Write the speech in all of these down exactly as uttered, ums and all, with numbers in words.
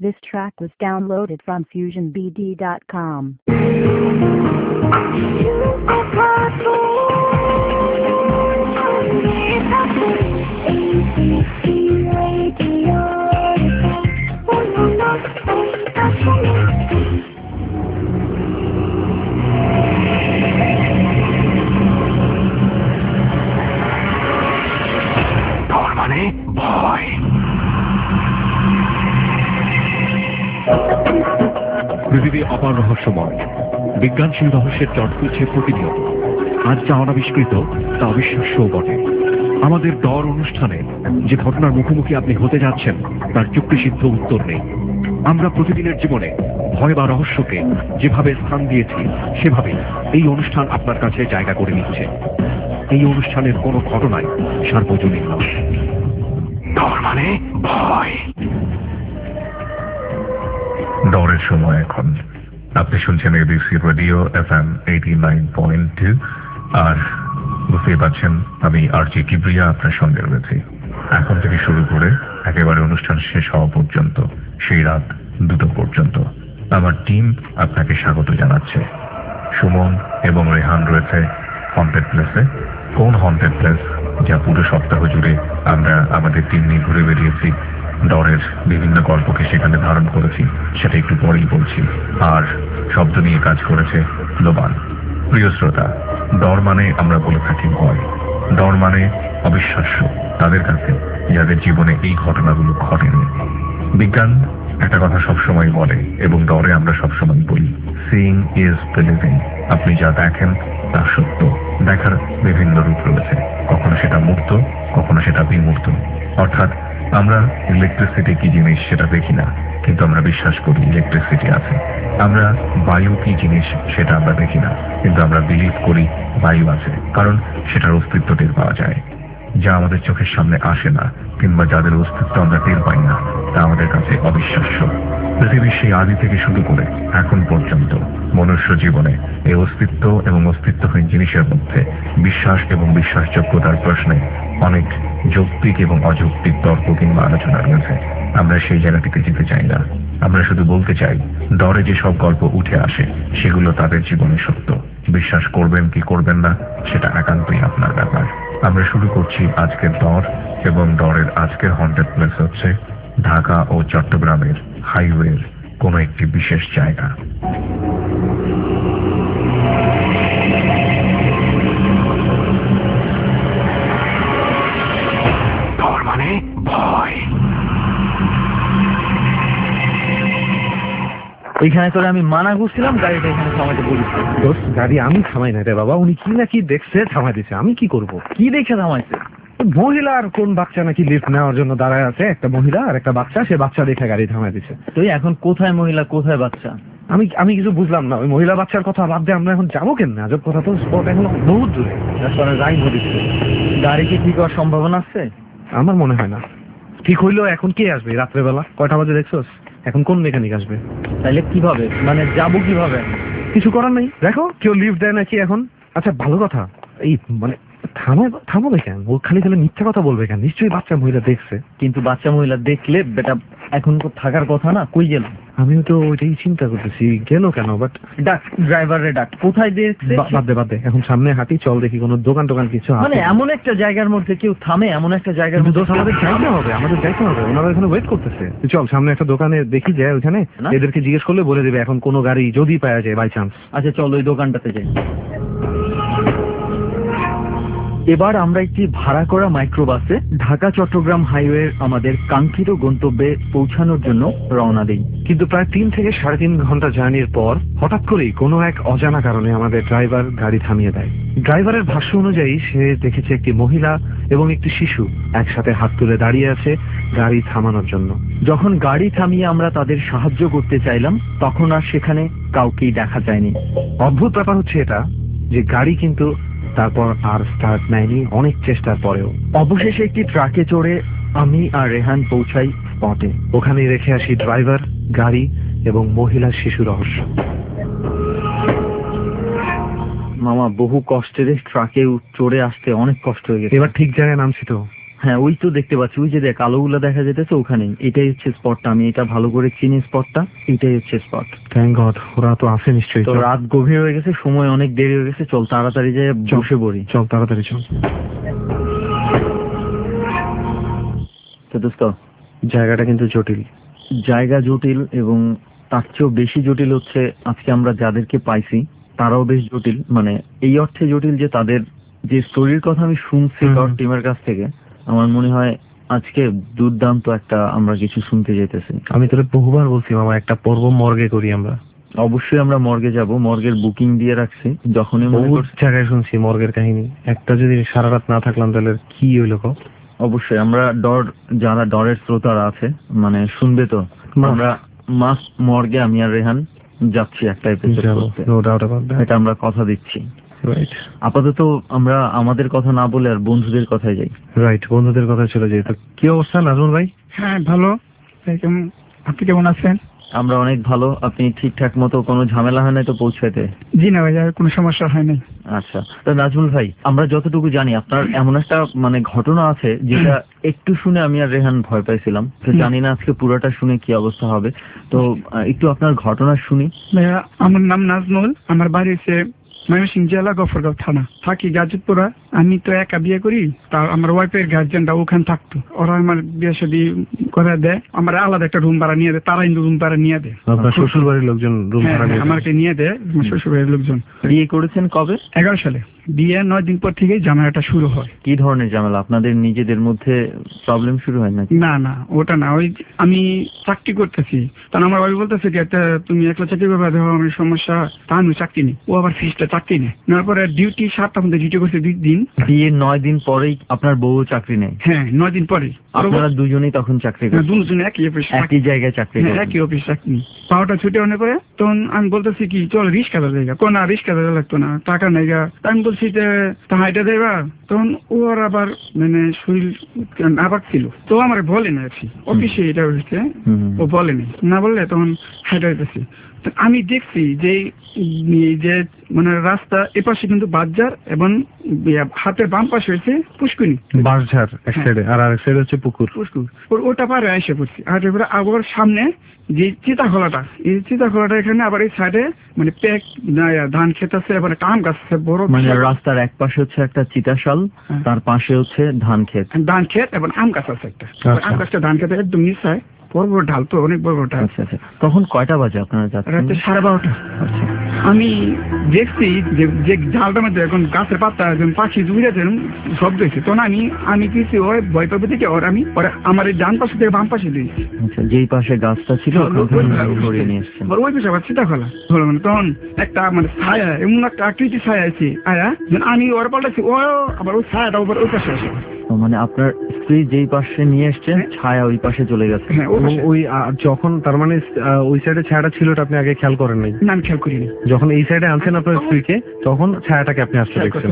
This track was downloaded from fusion b d dot com. Dormani boy. পৃথিবী অপার রহস্যময়, বিজ্ঞান সেই রহস্যের চট তুলছে প্রতিনিয়ত। আজ যা অনাবিষ্কৃত তা অবিশ্বাস্যও বটে। আমাদের ডর অনুষ্ঠানে যে ঘটনার মুখোমুখি আপনি হতে যাচ্ছেন তার যুক্তিসিদ্ধ উত্তর নেই। আমরা প্রতিদিনের জীবনে ভয় বা রহস্যকে যেভাবে স্থান দিয়েছি সেভাবেই এই অনুষ্ঠান আপনার কাছে জায়গা করে নিচ্ছে। এই অনুষ্ঠানের কোনো ঘটনাই সার্বজনীন নয়। ডর মানে ভয়। ডরের সময় এখন। আপনি শুনছেন ABC radio F M eighty nine point two. আর বুঝতেই পারছেন আমি আর জি কিবরিয়া আপনার সঙ্গে রয়েছি এখন থেকে শুরু করে একেবারে অনুষ্ঠান শেষ হওয়া পর্যন্ত, সেই রাত দুটো পর্যন্ত। আমার টিম আপনাকে স্বাগত জানাচ্ছে। সুমন এবং রেহান রয়েছে হন্টেড প্লেসে। কোন হন্টেড প্লেস যা পুরো সপ্তাহ জুড়ে আমরা আমাদের টিম নিয়ে ঘুরে বেরিয়েছি, ডরের বিভিন্ন গল্পকে সেখানে ধারণ করেছি, সেটা একটু পরেই বলছি। আর শব্দ নিয়ে কাজ করেছে লোবান। প্রিয় শ্রোতা, ডর মানে আমরা বলে থাকি ভয়। ডর মানে অবিশ্বাস্য তাদের কাছে যাদের জীবনে এই ঘটনাগুলো ঘটেনি। বিজ্ঞান একটা কথা সবসময় বলে এবং ডরে আমরা সবসময় বলি, সিইং ইজ বিলিভিং। আপনি যা দেখেন তা সত্য। দেখার বিভিন্ন রূপ রয়েছে, কখনো সেটা মূর্ত, কখনো সেটা বিমূর্ত। অর্থাৎ আমরা ইলেকট্রিসিটি কি জিনিস সেটা দেখি না, কিন্তু আমরা বিশ্বাস করি ইলেকট্রিসিটি আছে। আমরা বায়ু কি জিনিস সেটা আমরা দেখি না, কিন্তু আমরা বিলিভ করি বায়ু আছে, কারণ সেটার অস্তিত্ব টের পাওয়া যায়। যা আমাদের চোখের সামনে আসে না কিংবা যাদের অস্তিত্ব আমরা টের পাই না, তা আমাদের কাছে অবিশ্বাস্য। পৃথিবীর সেই আদি থেকে শুরু করে এখন পর্যন্ত মনুষ্য জীবনে এই অস্তিত্ব এবং অস্তিত্বহীন জিনিসের মধ্যে বিশ্বাস এবং বিশ্বাসযোগ্যতার প্রশ্নে অনেক যৌক্তিক এবং অযৌক্তিক তর্ক কিংবা আলোচনা রয়েছে। আমরা সেই জায়গাটিতে যেতে চাই না। আমরা শুধু বলতে চাই, ডরে যেসব গল্প উঠে আসে সেগুলো তাদের জীবনে সত্য। বিশ্বাস করবেন কি করবেন না সেটা একান্তই আপনার ব্যাপার। আমরা শুরু করছি আজকের ডর, এবং ডরের আজকের হন্টেড প্লেস হচ্ছে ঢাকা ও চট্টগ্রামের হাইওয়ের কোনো একটি বিশেষ জায়গা। ডর মানে ভয়। ওইখানে করে আমি মানা করছিলাম, গাড়িটা এখানে থামাইতে বলেছি। গাড়ি আমি থামাই না রে বাবা, উনি কি না কি দেখছে থামাই দিছে। আমি কি করব? কি দেখে থামাইছে? মহিলা আর কোন বাচ্চা নাকি লিফট নেওয়ার জন্য দাঁড়ায় আছে, একটা মহিলা আর একটা বাচ্চা, সে বাচ্চা দেখে গাড়ি থামাই দিছে। তুই এখন কোথায় মহিলা কোথায় বাচ্চা? আমি আমি কিছু বুঝলাম না। ওই মহিলা বাচ্চার কথা বাদ দিয়ে আমরা এখন যাবো কেন? আজব কথা তো, স্পট এখন বহুত দূরে, তারপরে যাই বলিচ্ছে। গাড়ি কি ঠিক হওয়ার সম্ভাবনা আছে? আমার মনে হয় না। ঠিক হইলেও এখন কে আসবে রাত্রেবেলা? কয়টা বাজে দেখছোস? এখন কোন মেকানিক আসবে? তাইলে কিভাবে, মানে যাবো কিভাবে? কিছু করার নেই, দেখো কেউ লিফট দেয় নাকি এখন। আচ্ছা ভালো কথা, এই মানে থামাবে থামাবে কেন? ও খালি খালি মিথ্যা কথা বলবে কেন? নিশ্চয়ই বাচ্চা মহিলা দেখছে। কিন্তু বাচ্চা মহিলা দেখলে বেটা এখন তো থাকার কথা না, কই গেল? আমিও তো ওইটাই চিন্তা করতেছি, গেল কেন? বাট ডাক ড্রাইভারে ডাক, কোথায় দেখছে? বাদ দে বাদ দে, এখন সামনে হাঁটি, চল দেখি কোনো দোকান টোকান কিছু। মানে এমন একটা জায়গার মধ্যে কেউ থামে? এমন একটা জায়গার মধ্যে আমাদের যাইতে হবে, আমাদের যাইতে হবে, ওনারা এখানে ওয়েট করতেছে। চল সামনে একটা দোকানে দেখি, যায় ওইখানে এদেরকে জিজ্ঞেস করলে বলে দেবে এখন কোনো গাড়ি যদি পাওয়া যায় বাই চান্স। আচ্ছা চল ওই দোকানটাতে যাই। এবার আমরা একটি ভাড়া করা মাইক্রোবাসে ঢাকা চট্টগ্রাম হাইওয়ের আমাদের কাঙ্ক্ষিত গন্তব্যে পৌঁছানোর জন্য রওনা দিই। কিন্তু প্রায় তিন থেকে সাড়ে তিন ঘন্টা জার্নির পর হঠাৎ করেই কোনো এক অজানা কারণে আমাদের ড্রাইভার গাড়ি থামিয়ে দেয়। ড্রাইভারের ভাষ্য অনুযায়ী সে দেখেছে একটি মহিলা এবং একটি শিশু একসাথে হাত তুলে দাঁড়িয়ে আছে গাড়ি থামানোর জন্য। যখন গাড়ি থামিয়ে আমরা তাদের সাহায্য করতে চাইলাম তখন আর সেখানে কাউকেই দেখা যায়নি। অদ্ভুত ব্যাপার হচ্ছে এটা যে গাড়ি কিন্তু তারপর আর স্টার্ট নেয়নি অনেক চেষ্টার পরেও। অবশেষে একটি ট্রাকে চড়ে আমি আর রেহান পৌঁছাই স্পটে। ওখানেই রেখে আসি ড্রাইভার, গাড়ি এবং মহিলা শিশু রহস্য। মামা বহু কষ্টের ট্রাকে চড়ে আসতে অনেক কষ্ট হয়ে গেছে। এবার ঠিক জায়গায় নামছি তো। হ্যাঁ ওই তো দেখতে পাচ্ছি, ওই যে দেখ আলোগুলো দেখা যেতেছে ওখানে, এটাই হচ্ছে স্পটটা, আমি এটা ভালো করে চিনি স্পটটা, এটাই হচ্ছে স্পট। থ্যাংক গড, ওরা তো আছে নিশ্চয়ই। তো রাত গভীর হয়ে গেছে, সময় অনেক দেরি হয়ে গেছে, চল তাড়াতাড়ি যে বসে পড়ি। চল তাড়াতাড়ি চল। তো দোস্ত জায়গাটা কিন্তু জটিল। জায়গা জটিল, এবং তার চেয়েও বেশি জটিল হচ্ছে আজকে আমরা যাদেরকে পাইছি তারাও বেশ জটিল। মানে এই অর্থে জটিল যে তাদের যে স্টোরির কথা আমি শুনছি হুম। তোর টিমের কাছ থেকে, আমার মনে হয় আজকে দুর্দান্ত একটা আমরা কিছু শুনতে যেতেছি। আমি তোরে বহুবার বলছি মামা, একটা পর্ব মর্গে করি আমরা। অবশ্যই আমরা মর্গে যাব, মর্গের বুকিং দিয়ে রাখছি। যখনই মনে বহু করছি জায়গায় শুনছি মর্গের কাহিনী, একটা যদি সারা রাত না থাকলাম তাহলে কি হইলো কও? অবশ্যই আমরা ডর, যারা ডরের শ্রোতারা আছে মানে শুনবে তো, আমরা মাস মর্গে আমি আর রেহান যাচ্ছি একটা এপিসোড করতে, নো ডাউট অ্যাবাউট দ্যাট। এটা আমরা কথা দিচ্ছি। রাইট আপাতত আমরা আমাদের কথা না বলে আর বন্ধুদের কথায় যাই। রাইট, বন্ধুদের কথা চলে যাই। তো কি অবস্থা নাজমুল ভাই? হ্যাঁ ভালো, কেমন আপনি কেমন আছেন? আমরা অনেক ভালো। আপনি ঠিকঠাক মতো কোনো ঝামেলা হয় নাই তো পৌঁছাইতে? জি না ভাই, আর কোনো সমস্যা হয় নাই। আচ্ছা, তো নাজমুল ভাই আমরা যতটুকু জানি আপনার এমন একটা মানে ঘটনা আছে যেটা একটু শুনে আমি আর রেহান ভয় পাইছিলাম, তো জানি না আজকে পুরোটা শুনে কি অবস্থা হবে। তো আহ, একটু আপনার ঘটনা শুনি। ভাইয়া আমার নাম নাজমুল, আমার বাড়ি হচ্ছে ময়মনসিংহ জেলা গফরগাঁও থানা, থাকি গাজীপুরা। আমি তো একা বিয়ে করি, তার আমার ওয়াইফের গার্জেনটা ওখানে থাকতো, ওরা আমার বিয়ে শাদী করে দেয়, আমার আলাদা একটা রুম ভাড়া নিয়ে দেয়, তারা কিন্তু রুম ভাড়া নিয়ে দেয়। আপনার শ্বশুর বাড়ির লোকজন রুম হ্যাঁ, ভাড়া নিয়ে আমাকে নিয়ে দেয় আমার শ্বশুর বাড়ির লোকজন। বিয়ে করেছেন কবে? এগারো সালে। বিয়ে নয় দিন পর থেকেই ঝামেলাটা শুরু হয়। কি ধরনের ঝামেলা? আপনাদের নিজেদের মধ্যে প্রবলেম শুরু হয় নাকি? না না ওটা না, ওই যে আমি চাকরি করতেছি, তখন আমার বাড়ি বলতেছে কি একটা তুমি একলা চাকরি করবে, দেখো আমার সমস্যা, তা আমি চাকরি নেই। ও আবার ফিসটা চাকরি নেই, নেওয়ার পরে ডিউটি সাতটা মধ্যে ডিউটি করছে দুই দিন। বিয়ের নয় দিন পরেই আপনার বউ চাকরি নেই? হ্যাঁ নয় দিন পরে। আপনারা দুজনেই তখন চাকরি করেন? দুজনে একই অফিস, একই জায়গায় চাকরি হ্যাঁ, করেন? একই অফিস চাকরি। পাওয়াটা ছুটে অনেক করে তখন আমি বলতেছি কি চল রিস্কা জায়গা, কোন না রিস্কা জায়গা লাগতো না, টাকা নেই গা। আমি বলছি যে হাইটা দেবা, তখন ওর আবার মানে শরীর আবার ছিল, তো আমার বলে না আর কি, অফিসে এটা হয়েছে, ও বলেনি, না বললে তখন হাইটা হইতেছি। আমি দেখছি যে যে মানে রাস্তা এপাশে কিন্তু বাজার এবং হাতের বাম পাশে হয়েছে পুষ্কুনি, বাঁশঝাড় এক সাইডে আর আরেক সাইডে হচ্ছে পুকুর। পুষ্কুর ওটা পারে এসে পড়ছি। আর এবারে আবার সামনে যে চিতাখোলাটা, এই চিতাখোলাটা এখানে আবার এই সাইডে মানে পেক ধান ক্ষেত আছে, এবার একটা আম গাছ আছে বড়। মানে রাস্তার এক পাশে হচ্ছে একটা চিতাশাল, তার পাশে হচ্ছে ধান ক্ষেত। ধান ক্ষেত এবং আম গাছ আছে একটা, আম গাছটা ধান ক্ষেত একদম নিচায়, বড় বড় ঢাল তো, অনেক বড় বড় ঢাল। আচ্ছা আচ্ছা, তখন কয়টা বাজে আপনারা যাচ্ছেন? রাতে সাড়ে বারোটা। আচ্ছা, আমি দেখছি যে যে ঝালটার মধ্যে এখন গাছের পাতা পাখি জুড়েছেন শব্দ হয়েছে, তখন আমি আমি কিছু ওই ভয় পাবে থেকে ওর আমি আমার এই ডান পাশে থেকে বাম পাশে দিয়েছি। আচ্ছা, যেই পাশে গাছটা ছিল সরিয়ে নিয়ে এসছেন? ওই পাশে আবার চিন্তা খোলা হলো, মানে তখন একটা মানে ছায়া, এমন একটা আকৃতি ছায়া আছে আয়া, আমি ওর পাল্টাছি, ও আবার ওই ছায়াটা ওপর ওই পাশে আসে। মানে আপনার স্ত্রী যেই পাশে নিয়ে এসছেন ছায়া ওই পাশে চলে গেছে? হ্যাঁ, ওই যখন তার মানে ওই সাইডে ছায়াটা ছিল আপনি আগে খেয়াল করেন নাই? না আমি খেয়াল করিনি। যখন এই সাইডে আনছেন আপনার স্ত্রীকে তখন ছায়াটাকে আপনি আসতে দেখছেন?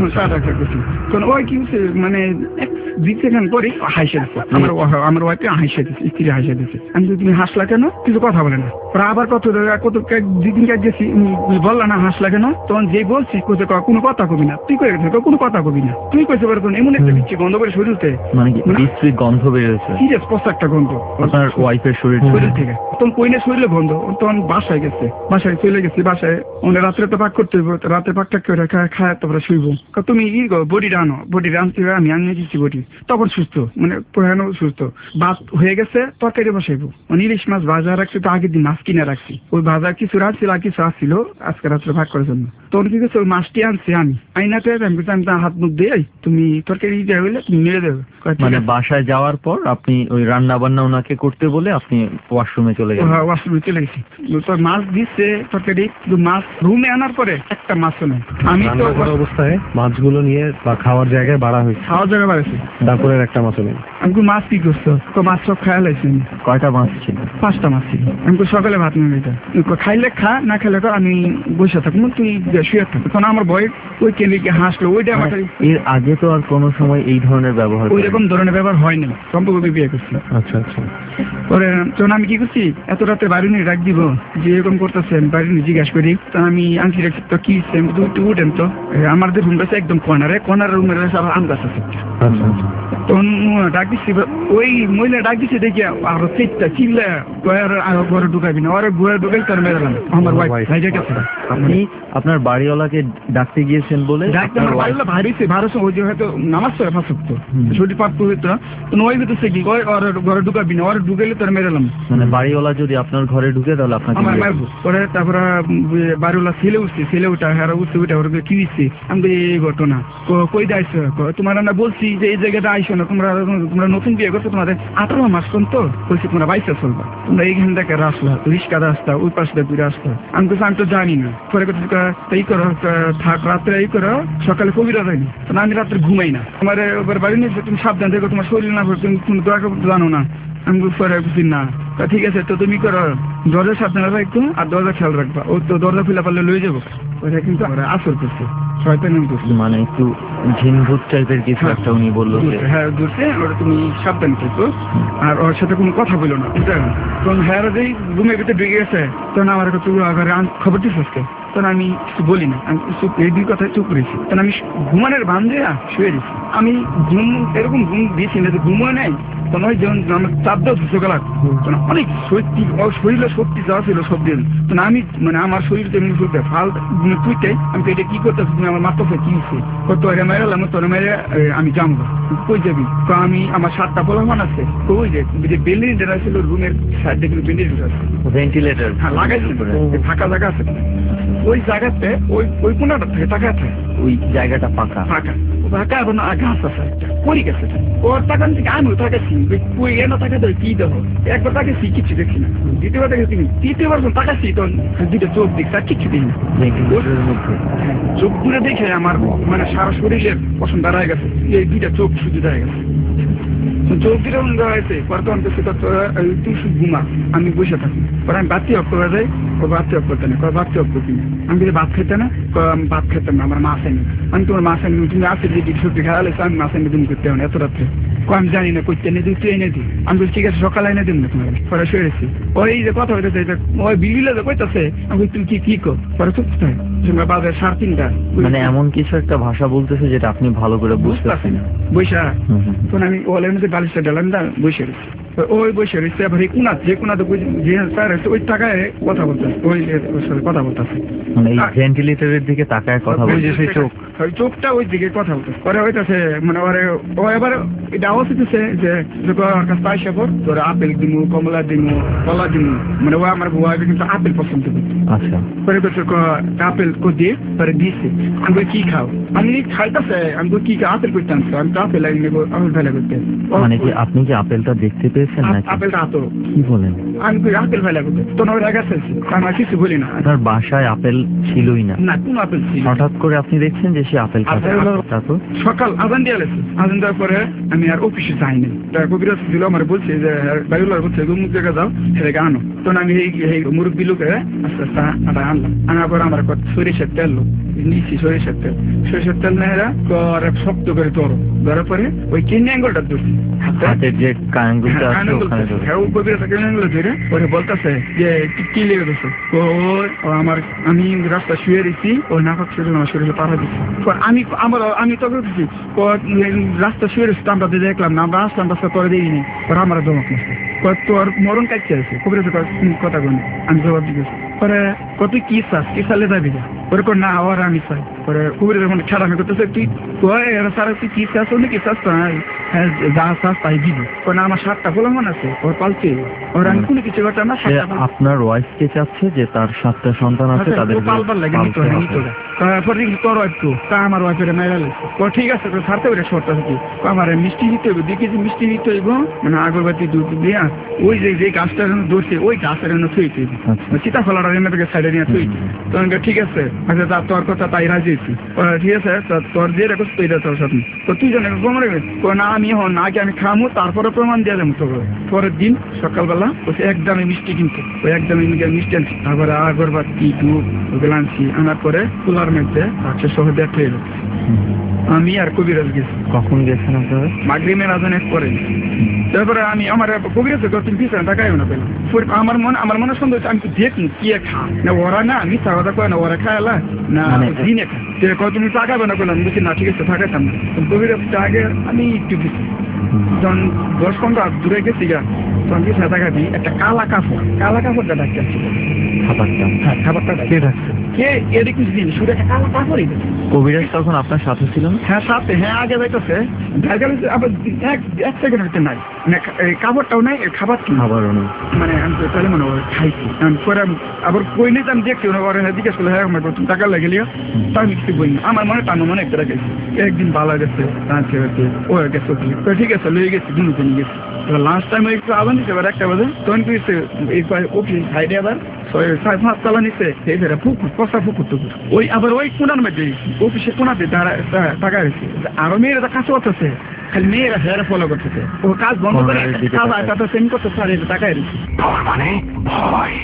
তখন ওই কি মানে এক দুই সেকেন্ড পরে হাসে দিচ্ছে, আমার আমার ওয়াইফে হাসে দিচ্ছে, স্ত্রী হাসে দিচ্ছে। আমি তো তুমি হাসলা কেন, কিছু কথা বলে না। ওরা আবার কত কত দুই দিন কাজ গেছি, বললা না হাসলা কেন, তখন যে বলছি কোনো কথা কবি না, তুই করে কোনো কথা কবি না, তুই কইতে পারবো এমন একটা দিচ্ছি গন্ধ করে শরীরতে, মানে স্ত্রী গন্ধ বেরোচ্ছে? সিরিয়াস পচা একটা গন্ধ আপনার ওয়াইফের শরীর শরীর থেকে। তখন কইনে শরীরে গন্ধ, তখন বাসায় গেছে, বাসায় চলে গেছি, বাসায় অনেক রাত্রে তো পাক করতে হইব, রাতে পাকটা করে খায় তারপরে শুইব। তুমি ই গো বডি রানো, বডি রানতে আমি আনিয়ে দিচ্ছি বডি, তখন সুস্থ মানে পুরানো সুস্থ। ভাত হয়ে গেছে, তরকারি বসাইবো, মানে ইলিশ মাছ ভাজা রাখছি, তো আগের দিন মাছ কিনে রাখছি, ওই ভাজা কিছু রাখছিল আর কিছু আসছিল আজকে রাত্রে ভাগ করার জন্য। তখন কি করছে ওই মাছটি আনছি আমি আইনাতে, আমি হাত মুখ দিয়ে তুমি তরকারি দিয়ে হইলে তুমি মেরে দেবে। মানে বাসায় যাওয়ার পর আপনি ওই রান্না বান্না ওনাকে করতে বলে আপনি ওয়াশরুমে চলে গেলেন? হ্যাঁ, ওয়াশরুমে চলে গেছি। তোর মাছ দিচ্ছে তরকারি, মাছ রুমে আনার পরে একটা মাছও নেই। আমি তো অবস্থায় মাছগুলো নিয়ে বা খাওয়ার জায়গায় বাড়া হয়েছে, খাওয়ার জায়গায় বাড়াইছি, তারপরে একটা মাছও নেই। আমি মাছ কি করছো, তো মাছ সব খাইয়া লাইছি। কয়টা মাছ ছিল? পাঁচটা মাছ ছিল। আমি সকালে ভাত নিয়ে নিতাম, খাইলে খা, না খেলে তো আমি বসে থাকবো, তুই শুয়ে থাকবো। তখন আমার বই ওই কেন্দ্রিকে হাসলো, ওইটা আমার। এর আগে তো আর কোনো সময় এই ধরনের ব্যবহার, ওই রকম ধরনের ব্যবহার হয়নি, সম্পর্ক বিয়ে করছি। আচ্ছা আচ্ছা। পরে তখন আমি কি করছি, এত রাতে বাড়ি নিয়ে ডাক দিব যে এরকম করতেছে, বাড়ি নিয়ে জিজ্ঞাসা করি, তো আমি আনছি রাখছি, তো কি উঠেন তো আমাদের রুমটা একদম কর্নারে, কর্নারের রুমের আবার আম গাছ আছে। আচ্ছা আচ্ছা। তখন ডাক দিচ্ছি, ওই মহিলা ডাক দিচ্ছে দেখি আরো চেষ্টা চিল্লা আরো ঘরে ঢুকাবি না, ওরা ঘরে ঢুকাই তার মেয়েরাম আমার ওয়াইফ ভাইজা গেছে। আপনি আপনার বাড়িওয়ালাকে ডাকতে গিয়েছেন বলে ডাকতে আমার বাড়িওয়ালা ভারিছে ভারস ওই যে হয়তো নামাজ পড়ে ফাঁসত ছুটি পাপ হইতো, ওই ভিতরে কি কয় ওর ঘরে ঢুকাবি না, ওরা ঢুকাইলে তার মেয়েরাম। মানে বাড়িওয়ালা যদি আপনার ঘরে ঢুকে তাহলে আপনাকে আমার মারবো। পরে তারপরে বাড়িওয়ালা ছেলে উঠছে, ছেলে উঠা হারা উঠছে উঠে ওর কি দিচ্ছে, আমি এই ঘটনা কই দাইছো, তোমার না বলছি যে এই জায়গাটা আইসো না, তোমরা তোমরা নতুন বিয়ে করছো, তোমাদের আঠারো মাস পর্যন্ত বলছি তোমরা বাইসা চলবা, তোমরা এইখান থেকে রাস্তা রিস্কা রাস্তা ওই পাশে দুই রাস্তা। আমি তো আমি তো জানি না। পরে এই করো থাক রাত্রে এই করো, সকালে কবিরা যায়নি, আমি রাত্রে ঘুমাই না। আমার এবার বাড়ি নিয়ে তুমি সাবধান দেখো, তোমার শরীর না তুমি তুমি দয়া করতে জানো না। আমি পরে বুঝি না, ঠিক আছে তো তুমি করো, দরজা সাবধানে রাখতো আর দরজা খেয়াল রাখবা, ও তো দরজা খুলে পারলে লয়ে যাবো। ওটা কিন্তু আমরা আসর করছে শয়তানি করছে, মানে একটু ঝিনভূত টাইপের কিছু একটা উনি বললো। হ্যাঁ দূরছে, ওটা তুমি সাবধান করতো আর ওর সাথে কোনো কথা বলো না, বুঝলেন? তখন হ্যাঁ যেই রুমের ভিতরে ঢুকে গেছে, তখন আমার খবর দিচ্ছে, তখন আমি কিছু বলি না, আমি চুপ এই দুই কথায় চুপ করেছি। তখন আমি ঘুমানোর বান দিয়ে শুয়ে দিচ্ছি, আমি ঘুম এরকম ঘুম দিয়েছি না যে ঘুমোয় নাই, তখন ওই যেমন আমার চাপ দেওয়া দুশো গেল, অনেক শক্তি শরীরে শক্তি যাওয়া ছিল সব দিন। তখন আমি মানে আমার শরীর তেমনি চলতে ফাল তুইটাই আমি এটা কি করতে তুমি আমার মাত্র কি হচ্ছে কত মেরালাম, তোর মেরে আমি জানবো কই যাবি। তো আমি আমার সাতটা পোলামান আছে, তো ওই যে বিল্ডিং যেটা ছিল রুমের সাইডে কিন্তু বিল্ডিং আছে, ভেন্টিলেটর হ্যাঁ লাগাইছে, ফাঁকা জায়গা আছে, ওই জায়গাতে ওই ওই কোনাটা থেকে টাকা আছে, ওই জায়গাটা ফাঁকা ফাঁকা ফাঁকা এবং গাছ আছে একটা পরি গেছে, ওর টাকা থেকে আমিও টাকাছি, ওই এনে টাকা ধরে কি দেবো, একবার টাকাছি কিছু দেখছি না, দ্বিতীয়বার দেখেছি তৃতীয়বার টাকাছি, তখন দুটো চোখ দেখছি আর কিছু দেখি না। চোখ ঘুরে দেখে আমার মানে সারা শরীরের পছন্দ দাঁড়ায় গেছে, এই দুইটা চোখ শুধু দাঁড়ায় গেছে, চোখ দুটো দাঁড়াইছে। পরে তখন তুই শুধু ঘুমা, আমি বসে থাকি। পরে আমি বাতি অফ করে যাই, ও বাতি অফ করতে না, বাতি অফ করতে না। আমি যদি ভাত খেতে না, আমি ভাত খেতাম না, আমার মাছ আনি, আমি তোমার মাছ আনি, তুমি আসে যদি সবজি খাওয়ালে আমি মাছ আনি তুমি করতে হবে এত রাত্রে, আমি জানি না করতে এনে দিই, তুই এনে দিই। আমি বলছি ঠিক আছে সকালে এনে দিন না তোমার, পরে শুয়েছি। ওই যে কথা হইতেছে ওই বিলিলে যে কইতেছে, আমি তুমি কি কি কর, পরে চুপ থাকে বাজার সাড়ে তিনটা, মানে এমন কিছু একটা ভাষা বলতেছে যেটা আপনি ভালো করে বুঝতে পারছেন না। বৈশা তখন আমি ওয়ালের মধ্যে বালিশটা ডালাম না, বসে রয়েছি, ওই বসে রয়েছে। আবার এই কুনাত যে কুনাতে যে স্যার ওই টাকায় কথা বলতেছে, ওই সাথে কথা বলতেছে, মানে এই ভেন্টিলেটরের দিকে তাকায় কথা বলছে, চোখ ওই চোখটা ওই দিকে কথা বলতেছে। পরে হইতেছে মানে ওরে ও এবার এটা আওয়াজ হইতেছে যে কাছে পাইসা পর তোর আপেল দিমু, কমলা দিমু, কলা দিমু, মানে ও আমার বউ কিন্তু আপেল পছন্দ করতো। আচ্ছা পরে আপেল কো দিয়ে পরে দিয়েছে, আমি কি খাও, আমি খাইতেছে, আমি কি আপেল করতাম, আমি তো আপেল লাগিয়ে নেবো, আপেল ফেলা করতে। মানে কি আপনি কি আপেলটা দেখতে পেয়েছেন নাকি? আপেলটা হাতো কি বলেন? আমি আপেল ফেলা করতে, তো ওর আগে আমার কিছু বলি না। আপনার বাসায় আপেল ছিলই না? না, কোন আপেল ছিল? হঠাৎ করে আপনি দেখছেন যে সে আপেল খাচ্ছে। সকাল আজান দিয়ে গেছে, আজান দেওয়ার পরে আমি আর অফিসে যাইনি। কবিরাজ দিল আমার বলছে যে বাড়িওয়ালা বলছে মুখ জায়গা যাও সেটাকে আনো। তখন আমি এই মুরব্বী লোকে আস্তে আস্তে আনলাম, আনার পর আমার সরিষার তেল লোক নিচ্ছি, সরিষার তেল সরিষার তেল নেহরা করে শক্ত করে ধরো, ধরার পরে ওই কিডনি অ্যাঙ্গলটা ধরছি, হাতের যে কাঙ্গুলটা আছে ওখানে ধরে। হ্যাঁ, কবিরাজ কিডনি অ্যাঙ্গল ধরে ওরে বলতেছে যে কি লেগে গেছে, ও আমার আমি রাস্তা শুয়ে দিচ্ছি, ওই নাটক শুয়ে আমার শরীরে পাড়া দিচ্ছি। আমি আমার আমি তো করতেছি রাস্তা শুয়ে দিচ্ছি, আমরা দেখলাম না, আমরা আসলাম রাস্তা করে দিইনি, ওরা আমার জমক নিচ্ছে, তোর মরণ কাটছে আছে কবিরাজ কথা বলি। আমি জবাব দিতেছি, পরে কত কি চাস, কি চালে যাবি যা, ওরে না ওর আমি চাই। পরে কবিরাজ মানে খেলা আমি করতেছে, তুই সারা তুই কি চাস নাকি চাস নাই, হ্যাঁ যা চাস তাই দিব। না আমার সাতটা ফলামান আছে, ওর পালছে, ওর আমি কোনো কিছু করতাম না। আপনার ওয়াইফকে চাচ্ছে যে তার সাতটা সন্তান আছে, তাদের পালবার লাগে নিতে হয়, নিতে হয়। তারপরে তোর একটু তা আমার ওয়াইফের মেয়েরালে ঠিক আছে ছাড়তে পারে শর্ত থাকি, আমার মিষ্টি দিতে হইব, দুই কেজি মিষ্টি দিতে হইব, মানে আগরবাতি দুধ দিয়ে ওই যে যে গাছটা ধরছে ওই গাছের থইতে চিতা ফলাটা এনে সাইডে নিয়ে থই। তখন ঠিক আছে, আচ্ছা তা তোর কথা তাই রাজি হয়েছি, ঠিক আছে তোর যে রেখো তুই তোর সাথে, তো তুই জানে কমরে না আমি হন আগে আমি খামো তারপরে প্রমাণ দিয়ে যাবো। তো পরের দিন সকালবেলা ওই একদমই মিষ্টি কিনতো, ওই একদমই মিষ্টি আনছি, তারপরে আগরবাতি দুধ ওগুলো আনছি, আনার পরে কুলার মধ্যে আচ্ছা সহ দেখে আমি আর কবিরাজ গেছি। কখন গেছেন আপনারা? মাগরিবের আজানের পরে। তারপরে আমি আমার কবিরাজ তুমি পিছনে টাকাই না পেলাম, আমার মনে আমার মনে সন্দেহ হচ্ছে আমি তো দেখুন কি খা না ওরা, না আমি চাওয়া করে না ওরা খায়ালা না দিনে খা, তুমি টাকা বেনা করলাম, বুঝছি না ঠিক আছে থাকাইতাম না, কবিরাজ আগে আমি একটু দিচ্ছি যখন দশ পনেরো হাত দূরে গেছি গা তখন কিছু দেখাবি একটা কালা কাপড় কালা কাপড়টা ডাক্তার ছিল খাবারটা হ্যাঁ খাবারটা কে রাখছে কে এদিক কিছু দিন শুধু একটা কালা কাপড়ই দিচ্ছে। কবিরাজ তখন আপনার সাথে ছিল না? হ্যাঁ সাথে হ্যাঁ আগে যাইতেছে ড্রাইভার আবার এক এক সেকেন্ড হচ্ছে নাই মানে এই কাপড়টাও নাই খাবার কি খাবারও নেই। মানে আমি তো তাহলে মনে হয় খাইছি আমি পরে আবার কই নিতে আমি দেখছি ওরা ওরা জিজ্ঞেস করলে হ্যাঁ আমার তুমি টাকা লাগিলিও তা আমি কিছু বলি আমার মনে আমার মনে একটা গেছি একদিন ভালো গেছে তাঁকে হচ্ছে ও গেছে ঠিক আছে লয়ে গেছি দুটো নিয়ে গেছি এবার লাস্ট টাইম একটু আবার নিচ্ছে এবার একটা বাজে তখন কি এই অফিস সাইডে আবার ছয় পাঁচ তালা নিচ্ছে এই ফেরা পুকুর পচা পুকুর টুকুর ওই আবার ওই কোনার মধ্যে অফিসে কোনাতে টাকা হয়েছে আরো মেয়েরা কাজ করতেছে খালি মেয়েরা হেরা ফলো করতেছে ও কাজ বন্ধ করে খাবার টাকা সেন্ড করতেছে আর এটা টাকা এসেছে মানে ভয়।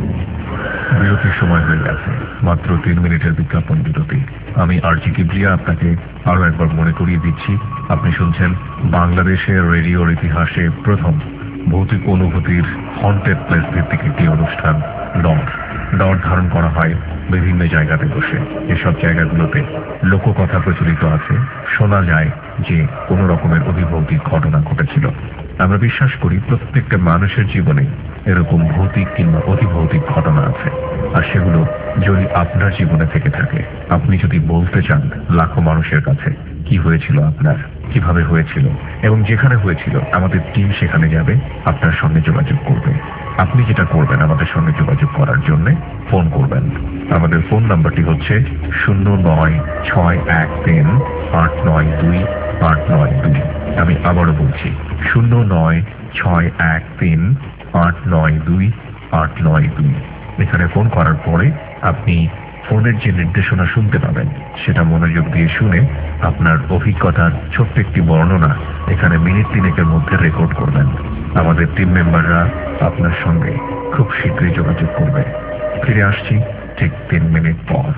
বিরতির সময় হয়ে গেছে, মাত্র তিন মিনিটের বিজ্ঞাপন বিরতি। আমি আরজি কিবরিয়া আপনাকে আরো একবার মনে করিয়ে দিচ্ছি, আপনি শুনছেন বাংলাদেশের রেডিওর ইতিহাসে প্রথম ভৌতিক অনুভূতির হন্টেড প্লেস ভিত্তিক একটি অনুষ্ঠান ডর। ডর ধারণ করা হয় বিভিন্ন জায়গাতে বসে। এসব জায়গাগুলোতে লোককথা প্রচলিত আছে, শোনা যায় যে কোনো রকমের অধিভৌতিক ঘটনা ঘটেছিল। আমরা বিশ্বাস করি প্রত্যেকটা মানুষের জীবনে এরকম ভৌতিক কিংবা অধিভৌতিক ঘটনা আছে, আর সেগুলো যদি আপনার জীবনে থেকে থাকে, আপনি যদি বলতে চান লাখো মানুষের কাছে কি হয়েছিল আপনার, কিভাবে হয়েছিল এবং যেখানে হয়েছিল, আমাদের টিম সেখানে যাবে, আপনার সঙ্গে যোগাযোগ করবে। আপনি যেটা করবেন, আমাদের সঙ্গে যোগাযোগ করার জন্য ফোন করবেন। আমাদের ফোন নাম্বারটি হচ্ছে শূন্য নয় ছয় এক তিন আট নয় দুই আট নয় দুই। আমি আবারও বলছি শূন্য নয় ছয় এক তিন আট নয় দুই আট নয় দুই। এখানে ফোন করার পরে আপনি ফোনের যে নির্দেশনা শুনতে পাবেন, সেটা মনোযোগ দিয়ে শুনে আপনার অভিজ্ঞতার ছোট্ট একটি বর্ণনা এখানে মিনিট তিনেকের মধ্যে রেকর্ড করবেন। আমাদের টিম মেম্বাররা আপনার সঙ্গে খুব শীঘ্রই যোগাযোগ করবে। ফিরে আসছি ঠিক তিন মিনিট পর।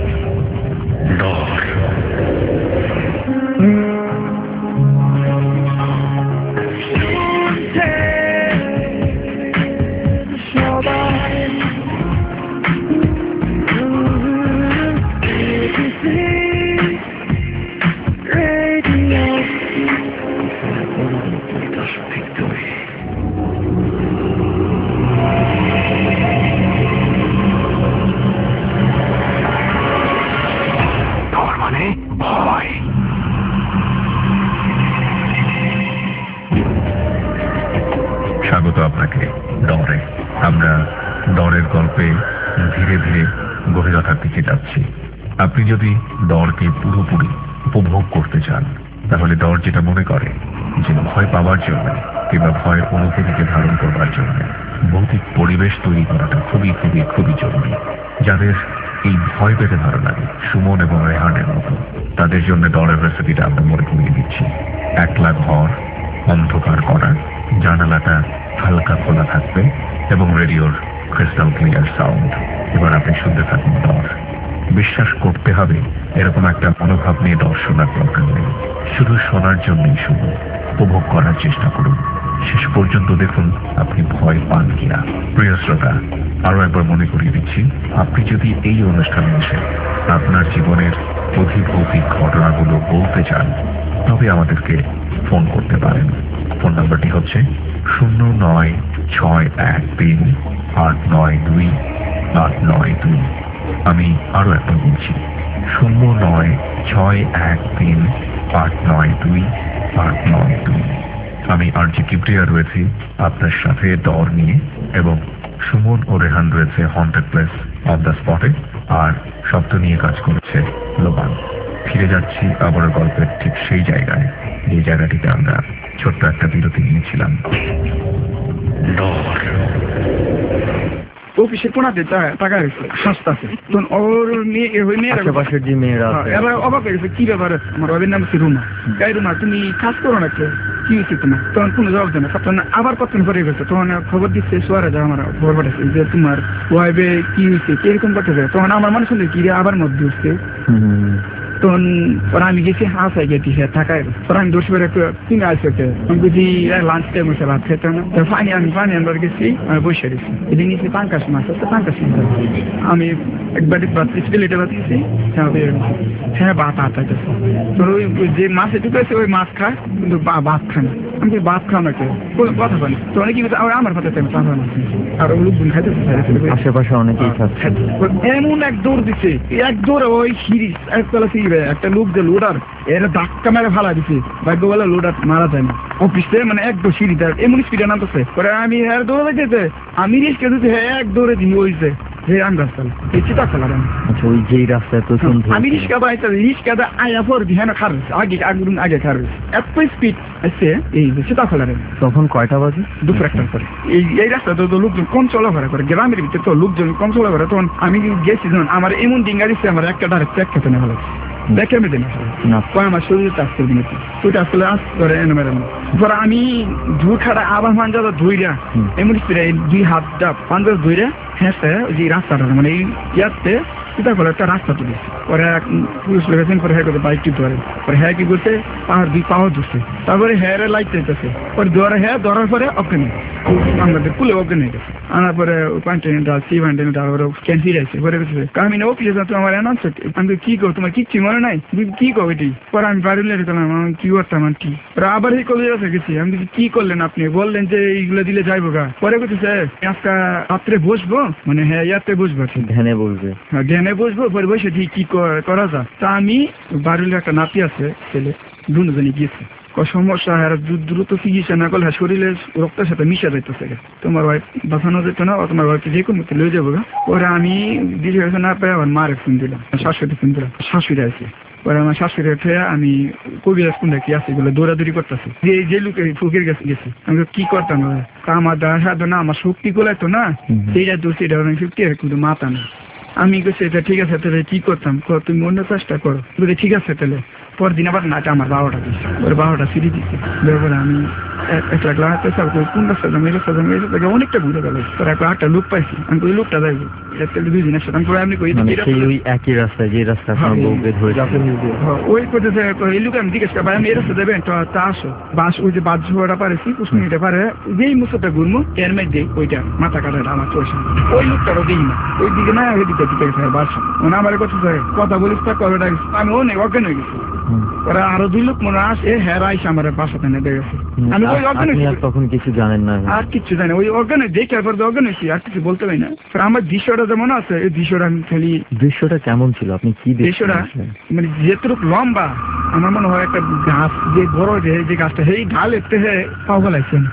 স্বাগত আপনাকে ডরে। আমরা ডরের গল্পে ধীরে ধীরে গভীরতার দিকে যাচ্ছি। আপনি যদি ডরকে পুরোপুরি উপভোগ করতে চান, তাহলে ডর যেটা মনে করে যে ভয় পাওয়ার জন্য কিংবা ভয়ের অনুভূতিকে ধারণ করবার জন্য ভৌতিক পরিবেশ তৈরি করাটা খুবই খুবই খুবই জরুরি। যাদের এই ভয় পেতে ভালো লাগে, সুমন এবং রেহানের মতো, তাদের জন্য ডরের রেসিপিটা আমরা মনে করিয়ে দিচ্ছি। একলা ঘর, অন্ধকার করা, জানালাটা হালকা খোলা থাকবে এবং রেডিওর ক্রিস্টাল ক্লিয়ার সাউন্ড। এবার আপনি শুনতে থাকুন ডর। বিশ্বাস করতে হবে এরকম একটা মনোভাব নিয়ে ডর শোনার দরকার নেই, শুধু শোনার জন্যই শুনুন, উপভোগ করার চেষ্টা করুন, শেষ পর্যন্ত দেখুন আপনি ভয় পান কিনা। প্রিয় শ্রোতা, আরো একবার মনে করিয়ে দিচ্ছি, আপনি যদি এই অনুষ্ঠানে এসে আপনার জীবনের অধিভৌতিক ঘটনাগুলো বলতে চান, তবে আমাদেরকে ফোন করতে পারেন। ফোন নাম্বারটি হচ্ছে শূন্য নয় ছয় এক তিন আট নয় দুই আট নয় দুই। আমি আরো একবার বলছি শূন্য নয় ছয় এক তিন আট নয় দুই আট নয় দুই। আমি আরজি কিবরিয়া রয়েছি আপনার সাথে ডর নিয়ে, এবং সুমন ও রেহান রয়েছে হন্টেড প্লেস অন দ্য স্পটে, আর শব্দ নিয়ে কাজ করছে লোবান। ফিরে যাচ্ছি আবার গল্পের ঠিক সেই জায়গায়, যে জায়গাটিতে আমরা ছোট্ট একটা বিরতি নিয়েছিলাম। অফিসের কোনাতে টাকা হয়েছে হাসতেছে, তখন ওর মেয়ে ওই মেয়েরা আশেপাশের যে মেয়েরা আছে এবার অবাক হয়ে গেছে, কি ব্যাপার? আমার ওদের নাম হচ্ছে রুমা। গাই রুমা, তুমি কাজ করো না, কে কি হয়েছে তোমার? তখন কোনো জবাব দেয় না। তখন আবার কতক্ষণ পরে গেছে, তখন খবর দিচ্ছে সোয়ারা যা আমার খবর পাঠাচ্ছে যে তোমার ওয়াইফে কি হয়েছে, কিরকম করতেছে। তখন আমার মনে শুনছে কি রে আবার মধ্যে উঠছে। তখন ওরা আমি গেছি হাসাই গেছি সে থাকায় ওরা আমি দোষ করে কিনে আসছে আমি বুঝি লাঞ্চ টাইম বসে ভাত খেতে না পানি আমি পানি আনবার গেছি আমি বসে গেছি এদিন গেছি পাঙ্কাশ মাছ আছে পাঙ্কাশ মাছ আমি একবার ভাত প্লেটে ভাত গেছি হ্যাঁ ভাত আটাইতেছে তোর ওই যে মাছ ঢুকেছে ওই মাছ খায় কিন্তু ভাত খায় না আমি ভাত খাও না কেউ কথা বলি তো অনেক কি আমার ভাতে চাপা মাছ আর ওই লোকজন খাইতেছে আশেপাশে অনেকেই খাচ্ছে এমন এক দৌড় দিচ্ছে এক দৌড়ে ওই সিঁড়ি একতলা সিঁড়ি একটা লোক যে লোডার এরা ধাক্কা মেরে ফালা দিচ্ছে ভাগ্য বলে লোডার মারা যায় না অফিসে মানে একদম সিঁড়ি তার এমন স্পিডে নামতেছে পরে আমি হ্যাঁ দৌড়ে যেতে আমি রিস্কে দিতে হ্যাঁ এক দৌড়ে দিয়ে হয়েছে যে আমি রাস্তা এই চিতা খোলা আচ্ছা ওই যেই রাস্তায় তো আমি রিস্কা বাইতে রিস্কাটা আয়া পর দিয়ে খার আগে আগে আগে খার এত স্পিড আছে এই চিতা খোলা তখন কয়টা বাজে দুপুর একটার পরে এই এই রাস্তা তো লোকজন কম চলাফেরা করে গ্রামের ভিতরে তো লোকজন কম চলাফেরা তখন আমি গেছি যখন আমার এমন ডিঙ্গা দিচ্ছে আমার একটা ডাইরেক্ট চেক খেতে নেওয়া লাগছে দেখে আমি দিন আমার শরীর চাষ করবি নাকি ওইটা আসলে আস করে এনে মেরে পরে আমি ধুই খাটা আবার পাঞ্জা ধুইরা এমন স্পিডে দুই হাতটা পাঞ্জা ধুইরা হ্যাঁ যে রাস্তাটা মানে এই ইয়াতে চিতা করে একটা রাস্তা তুলে পরে পুলিশ লেগেছেন পরে হ্যাঁ করতে বাইকটি ধরে পরে হ্যাঁ কি করছে পাহাড় দুই পাহাড় ধরছে তারপরে হ্যাঁ লাইট চাইতেছে পরে ধরে হ্যাঁ ধরার পরে অজ্ঞান আমাদের কুলে অজ্ঞান হয়ে গেছে আনার পরে কন্টিনেন্টাল সি কন্টিনেন্টাল ক্যান ফিরাইছে পরে আমি না অফিসে যাচ্ছি আমার অ্যানাউন্স আমি কি করো তোমার কিচ্ছু মনে নাই কি কো এটি পরে আমি বাড়ি লেগে গেলাম আমি কি করতাম আর কি পরে আবার এই কবিতা গেছি আমি কি করলেন আপনি বললেন যে এইগুলো দিলে যাইবো গা পরে বলছে আজকে রাত্রে বসবো মানে হ্যাঁ ইয়াতে বসবো ধ্যানে বসবে হ্যাঁ ধ্যানে বসবো পরে বসে কি করা যায় তা আমি বাড়ির একটা নাতি আছে ছেলে দুজনে গিয়েছে সমস্যা আর দ্রুত চিকিৎসা না করলে শরীরে রক্তের সাথে মিশে যাইতেছে তোমার ওয়াইফ বাঁচানো যেত না তোমার ওয়াইফ যে কোনো মতো লয়ে যাবো পরে আমি দিশে না পেয়ে আমার মারে ফোন দিলাম শাশুড়ি ফোন দিলাম শাশুড়ি আছে পরে আমার শাশুড়ি উঠে আমি কবিরাজ কোন কি আছে এগুলো দৌড়াদৌড়ি করতেছি যে যে লোকের ফুকের কাছে গেছি আমি কি করতাম আমার দেখা না আমার শক্তি গোলাইতো না সেইটা দোষ এটা শক্তি কিন্তু মাথা না আমি গেছি এটা ঠিক আছে তাহলে কি করতাম তুমি অন্য চেষ্টা করো বলে ঠিক আছে তাহলে পরদিন আবার নাটা আমার বারোটা দিচ্ছে ওর বারোটা ফিরে দিচ্ছে ব্যাপারে আমি এক লাখ লাগাতে কোন রাস্তা যাবো এই রাস্তা যাবো এই রাস্তা অনেকটা ঘুরে গেল তোর একটা একটা লোক পাইছি আমি ওই লোকটা যাইবো দুই দিনের সাথে আমি কই একই রাস্তায় যে রাস্তা ওই করতেছে এই লোক আমি জিজ্ঞেস করি আমি এই রাস্তা দেবেন তো তা আসো বাস ওই যে বাস ঝোড়াটা পারেছি পুষ মিনিটে পারে যেই মুসটা ঘুরবো এর মধ্যে ওইটা মাথা কাটাটা আমার চলছে ওই লোকটারও দিই না ওই দিকে না ওই দিকে দিকে বাস মানে আমার কথা কথা বলিস তা কবে আমি অনেক অজ্ঞান হয়ে গেছি ওরা আরো দুই লোক মনে আসে হ্যাঁ আইসা আমার বাসাতে নেবে গেছে আমি ওই অজ্ঞান তখন কিছু জানেন না আর কিছু জানি ওই অজ্ঞান দেখে পর অজ্ঞান হয়েছি আর কিছু বলতে পারি না আমার দৃশ্যটা যেমন আছে এই দৃশ্যটা আমি খালি দৃশ্যটা কেমন ছিল আপনি কি দৃশ্যটা মানে যেটুকু লম্বা আমার মনে হয় একটা গাছ যে বড় যে যে গাছটা সেই ঢাল একটু হ্যাঁ পাওয়া লাগছেন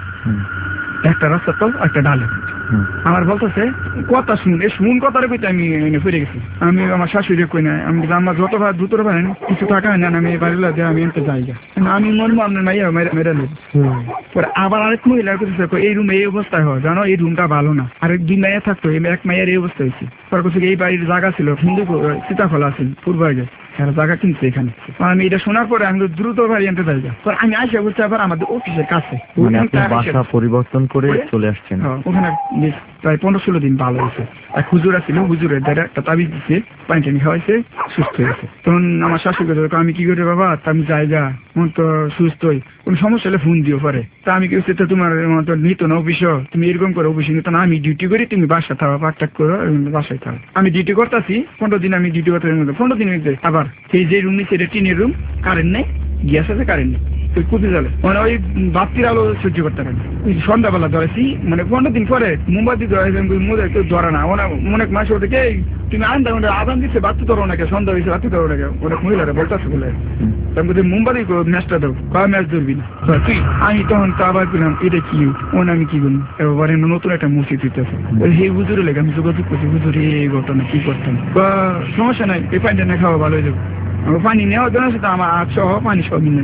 একটা রাস্তা তো একটা ঢালে আমার বলতেছে কথা শুন এই শুন কথার কইতে আমি ফিরে গেছি আমি আমার শাশুড়ি কই না আমি আমার যত ভাই দ্রুত পারেন কিছু টাকা নেন আমি বাড়িলা দিয়ে আমি এনতে যাই আমি মন আপনার নাই মেরে মেরে নেব পরে আবার আরেক মহিলা করতেছে এই রুমে এই অবস্থায় হয় জানো এই রুমটা ভালো না আরেক দুই মেয়ে থাকতো এক মেয়ের এই অবস্থা হয়েছে পরে করছে এই বাড়ির জায়গা ছিল হিন্দু সীতাফল আছে পূর্বাগে জায়গা কিনছে এখানে আমি এটা শোনার পরে আমি দ্রুত বাড়ি আনতে যাই আমি আসে বলছি আবার আমাদের অফিসের কাছে বাসা পরিবর্তন করে চলে আসছেন ওখানে প্রায় পনেরো ষোলো দিন ভালো হয়েছে এক হুজুর ছিল হুজুরের দ্বারা একটা তাবিজ দিচ্ছে পানি টানি খাওয়াইছে সুস্থ হয়েছে তখন আমার শাশুড়ি আমি কি করে বাবা আমি যাই যা মন তো সুস্থ হই কোন সমস্যা হলে ফোন দিও পরে তা আমি কি হচ্ছে তোমার নিত না অফিস তুমি এরকম করো অফিসে নিত না আমি ডিউটি করি তুমি বাসা থাকো পাকটাক করো বাসায় থাকো আমি ডিউটি করতেছি পনেরো দিন আমি ডিউটি করতে পনেরো দিন আবার সেই যে রুম নিচ্ছে এটা টিনের রুম কারেন্ট নেই গ্যাস আছে কারেন্ট নেই ওই কুপি জ্বলে মানে ওই বাতির আলো সহ্য করতে পারেন সন্ধ্যাবেলা ধরেছি মানে পনেরো দিন পরে মোমবাতি ধরেছেন কেউ ধরে না অনেক মাসে ওদেরকে তুমি আনতে আদান দিচ্ছে বাতি ধরো নাকি সন্ধ্যা হয়েছে বাতি ধরো নাকি অনেক মহিলারা বলতেছে বলে তারপরে মোমবাতি ম্যাচটা দাও বা ম্যাচ ধরবি না তুই আমি তখন তো আবার করলাম এটা কি ওন আমি কি করবো এবারে নতুন একটা মসজিদ দিতেছে হে হুজুরে লেগে আমি যোগাযোগ করছি হুজুরে এই ঘটনা কি করতাম বা সমস্যা নাই এই পানিটা না খাওয়া ভালো হয়ে যাবে আমার পানি নেওয়ার জন্য সেটা আমার আট সহ পানি সব মিলে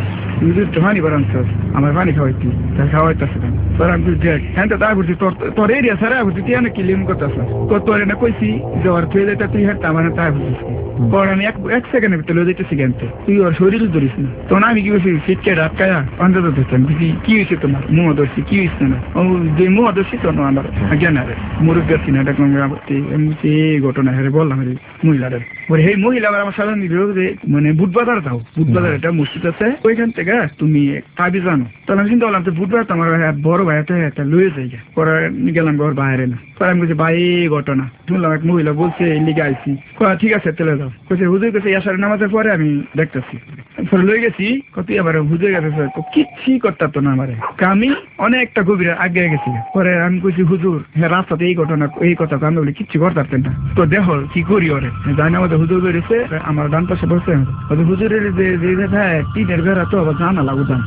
পানি বাড়ান আমার পানি খাওয়াইতি খাওয়াইতেছে তোর আমি হ্যাঁ তা করছি তোর তোর এরিয়া সারা করছি তুই অনেক কিলিম করতেছ তোর এনে কইছি যে ওর তুই যেটা তুই হাঁটতে আমার তাই বুঝিস পর আমি এক সেকেন্ডের ভিতরে লয়ে যেতেছি জ্ঞানতে তুই ওর শরীর ধরিস না তখন আমি কি করছি ফিটকে ডাকায়া অন্তত ধরতাম বুঝি কি হয়েছে তোমার মুহ ধরছি কি হয়েছে না ও যে মুহ ধরছি তো আমার জ্ঞান আরে মুরুখ গেছি না এটা এই ঘটনা হেরে বললাম মহিলাদের পরে এই মহিলা আবার আমার সাথে নিল যে মানে বুধবাজার যাও, বুধবাজার একটা মসজিদ আছে, ওইখান থেকে তুমি কাবি জানো। তাহলে আমি চিন্তা করলাম তো বুধবার তো আমার বড় ভাই একটা লয়ে যাই, পরে গেলাম ঘর বাইরে না। পরে আমি বলছি ভাই এই ঘটনা শুনলাম, এক মহিলা বলছে এই লিগে আইসি। ঠিক আছে তেলে যাও। বলছে হুজুর কাছে আসার নামাজের পরে আমি দেখতেছি। পরে লয়ে গেছি, কত আবার হুজুর কাছে কিচ্ছি করতাম তো না আমারে, আমি অনেকটা গভীরে আগে গেছি। পরে আমি কইছি হুজুর হ্যাঁ রাস্তাতে এই ঘটনা এই কথা আমি বলি কিচ্ছু করতাম না, তো দেখো কি করি ওরে জানি। আমাদের হুজুর বেরিয়েছে আমার ডান পাশে বসে, হুজুরের যে টিনের বেড়া তো আবার জানালা উদান,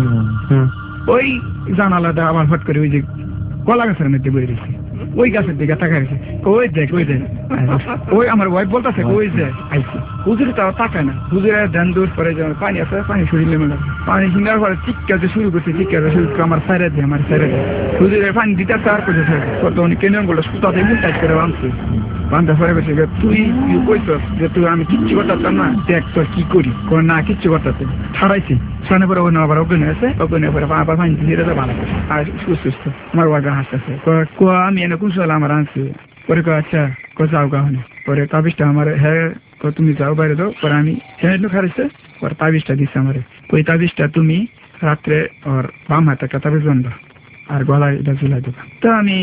ওই জানালাটা আমার ফট করে ওই যে কলা গাছের মধ্যে বেরিয়েছে, ওই গাছের দিকে তাকাইছে, ওই দেখ ওই দেখ ওই আমার ওয়াইফ বলতেছে ওই যে আইসি। হুজুরে তাও তাকায় না, হুজুরে ধ্যান দূর পরে যেমন পানি আছে পানি শরীরে মেলে পানি শিঙার পরে চিৎকাতে শুরু করছে, চিৎকাতে শুরু করে আমার সাইরে দিয়ে আমার সাইরে দিয়ে হুজুরে পানি দিতে চার করছে কত কেনিয়ন গুলো সুতাতে মুখ টাইট করে বাঁধছে। বান্ধা পরে গেছে তুই কইছস যে তুই আমি কিচ্ছু করতাম না, দেখ তোর কি করি, না কিচ্ছু করতে ছাড়াইছি। শোনে পরে ওই আবার অজ্ঞান হয়েছে, অজ্ঞান হয়ে পরে আবার পানি ধীরে ভালো আর সুস্থ সুস্থ আমার ওয়ার্ডার হাসতেছে। আমি এনে কোন সাল আমার আনছি, পরে কো আচ্ছা কো যাও গাহনে। পরে তাবিজটা আমার হ্যাঁ তুমি যাও বাইরে দাও। পরে আমি হ্যাঁ খারিছে, পরে তাবিজটা দিচ্ছে আমারে, ওই তাবিজটা তুমি রাত্রে ওর বাম হাতে একটা তাবিজ বান্ধা আর গলায় এটা ঝুলাই দেবা। তো আমি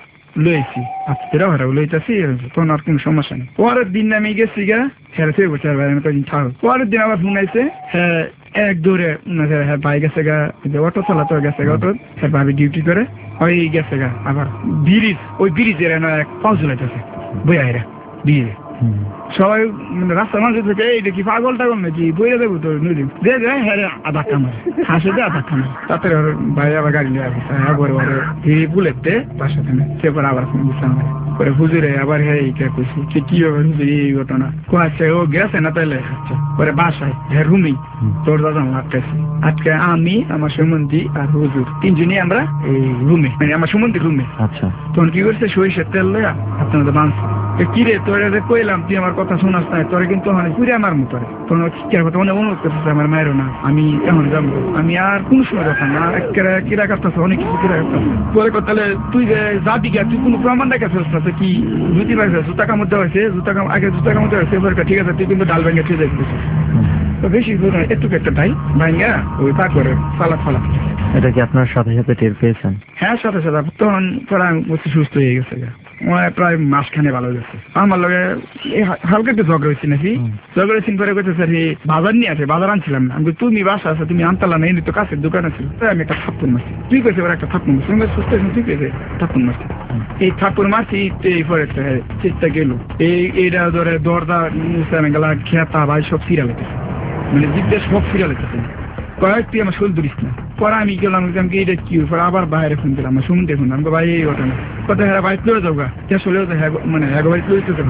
লইছি আজকে লইতেছি, তখন আর কোন সমস্যা নেই। পরের দিন আমি গেছি গা হ্যাঁ ফের বছর কদিন থাকো। পরের দিন আবার ফোন আইছে, হ্যাঁ এক দূরে হ্যাঁ ভাই গেছে গা, অটো চালাতো গেছে গা, অটো হ্যাঁ ভাবি ডিউটি করে ওই গেছে গা। আবার ব্রিজ ওই ব্রিজের এক পাঁচ ঝুলাইতেছে বই আইরা ব্রিজে, সবাই রাস্তার মাঝে থেকে এই দেখি পাগল টাগল নাকি বইরে দেবো তো নদী দে দে হ্যাঁ আধা কামার হাসে দে আধা কামার। তাতে ভাই আবার গাড়ি নিয়ে আসে আবার হিরি বুলেতে বাসা থেকে সে পরে আবার ফোন দিচ্ছে আমার পরে হুজুরে আবার হ্যাঁ এইটা কইছি সে কি হবে হুজুর এই ঘটনা কো আচ্ছা ও গেছে না তাহলে আচ্ছা পরে বাসায় হ্যাঁ রুমেই তোর দাদা আটকাছে। আজকে আমি আমার সুমন্তি আর হুজুর তিনজনই আমরা এই রুমে মানে আমার সুমন্তির রুমে। আচ্ছা তখন কি করছে সরিষার তেল লয়া আপনাদের মাংস কিরে তোরে কইলাম তুই আমার কথা শোনাস না, তোরে কিন্তু পুরে আমার মতো তোর কথা অনেক অনুরোধ করতেছে আমার মায়েরও না, আমি এখন যাবো আমি আর কোন সময় কথা না কিরা কাটতেছে অনেক কিছু কিরা কাটতেছে। পরে তাহলে তুই যে যাবি গা তুই কোনো প্রমাণ দেখাচ্ছে কি জুতি পাইছে জুতা কামড় দেওয়া হয়েছে জুতা কাম আগে জুতা কামড় দেওয়া হয়েছে ঠিক আছে তুই কিন্তু ডাল ভেঙে তুই দেখছিস তো বেশি একটু একটা তাই ভাইঙ্গা ওই পা করে ফালা ফালা। এটা কি আপনার সাথে সাথে টের পেয়েছেন? হ্যাঁ সাথে সাথে তখন পরে আমি সুস্থ হয়ে গেছে গা, প্রায় মাসখানে ভালো গেছে। আমার লগে হালকা একটু ঝগড়া হয়েছি নাকি ঝগড়া হয়েছি পরে কইতেছে বাজার নিয়ে আছে বাজার আনছিলাম না আমি তুমি বাসা আছে তুমি আনতালা না এমনি তো কাছের দোকান আছে আমি একটা থাপ্পড় মারছি তুই কইছে এবার একটা থাপ্পড় মারছি তুমি সুস্থ তুই কইছে থাপ্পড় মারছি এই থাপ্পড় মারছি এই পরে চিন্তা গেল এই এইটা ধরে দরজা মুসে গেলা খেতা ভাই সব ফিরা লেগেছে মানে জিজ্ঞেস সব ফিরা লেগেছে কয়েক তুই আমার শোল ধরিস না। পরে আমি গেলাম এটা কি পরে আবার বাইরে ফোন দিলাম আমার শুনতে ফোন আমাকে ভাই এই ঘটনা কথা হ্যাঁ বাড়িতে লয়ে যাও গা চলে মানে হ্যাঁ বাড়িতে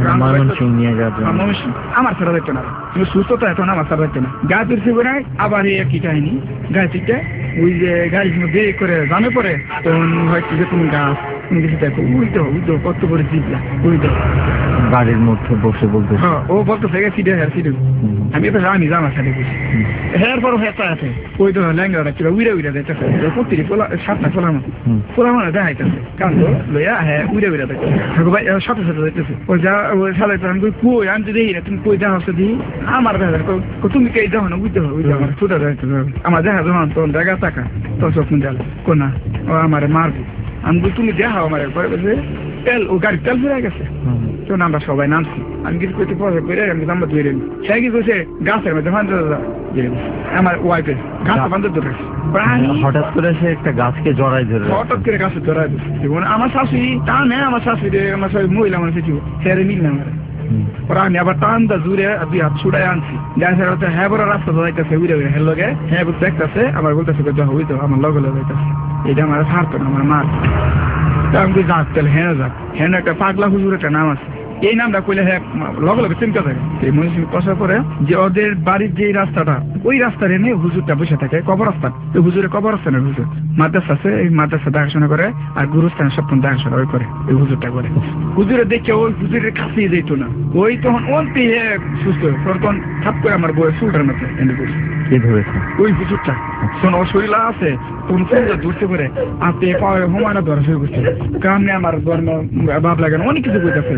আমার ছাড়া দেখতো না তুমি সুস্থতা এখন আমার ছাড়া দেখতো না গা তুলছি করে আবার এই একই কাহিনী গায়ে থেকে ওই যে গাড়ির মধ্যে করে জানে পরে তখন হয়তো যে তুমি গাছ তুমি কিছু দেখো উইতো উইতো কত করে জিতলা উইতো গাড়ির মধ্যে বসে বলতে ও বলতো থেকে সিটে হ্যাঁ সিটে আমি এটা জানি জামার সাথে বসে হ্যাঁ পর হ্যাঁ আছে ওই তো ল্যাঙ্গাটা কিবা উইরা উইরা দেখতেছে প্রতিটি সাতটা ফোলানো ফোলানো দেখাইতেছে কারণ তো লইয়া হ্যাঁ উইরা উইরা দেখতেছে ভাই সাথে সাথে দেখতেছে ওই যা ওই সাথে আমি কই আমি তো দেখি না তুমি কই দেখা হচ্ছে দিই আমার দেখা তুমি কে দেখো না বুঝতে হবে আমার ছোটা দেখতে আমার দেখা যখন তখন দেখা টাকা তো চোখ দেখালে কোনা ও আমার মারবো আমি তুমি দেখাও আমার পরে বলছে তেল ও গাড়ি তেল ফিরে গেছে তখন আমরা সবাই নামছি আমি কিছু করতে পয়সা করে আমি আমরা ধরে নি সে কি করছে গাছের মধ্যে ফান্দ আমার ওয়াইফের গাছ ফান্দ ধরে হঠাৎ করে সে একটা গাছকে জড়াই ধরে হঠাৎ করে গাছে জড়াই ধরে আমার শাশুড়ি তা নেই আমার শাশুড়ি আমার সবাই মহিলা মানুষ ছিল সেরে মিল না আমার পরে আমি আবার টানটা জুড়ে দুই হাত ছুড়াই আনছি গাছের হচ্ছে হ্যাঁ বড় রাস্তা যাইতেছে উড়ে উড়ে হ্যাঁ লগে হ্যাঁ দেখতেছে আবার বলতেছে হই তো আমার লগে লগে যাইতেছে এটা আমার ছাড়তো না আমার মার আমি যাক তাহলে হ্যাঁ যাক হ্যাঁ একটা পাগলা হুজুর একটা নাম আছে এই নামটা কইলে হ্যাঁ লগে লগে চিন্তা থাকে এই মনীষী কষা করে যে ওদের বাড়ির যে রাস্তাটা ওই রাস্তার এনে হুজুরটা বসে থাকে কবরস্থান ওই হুজুরের কবরস্থানের হুজুর মাদ্রাসা আছে এই মাদ্রাসা দেখাশোনা করে আর গুরুস্থানের সপ্তম দেখাশোনা ওই করে ওই হুজুরটা করে হুজুরে দেখে ওই হুজুরের কাছেই যেত না ওই তখন অন্তি সুস্থ তখন থাপ করে আমার বইয়ের চুলটার মতো এনে বসে কে ধরেছে? ওই হুজুরটা শোন ও শরীরা আছে তখন সুন্দর দূরতে করে আপনি পাওয়া হুমায়ুন ধরা শুরু করছে কারণে আমার ধর্ম ভাব লাগে না অনেক কিছু বইতেছে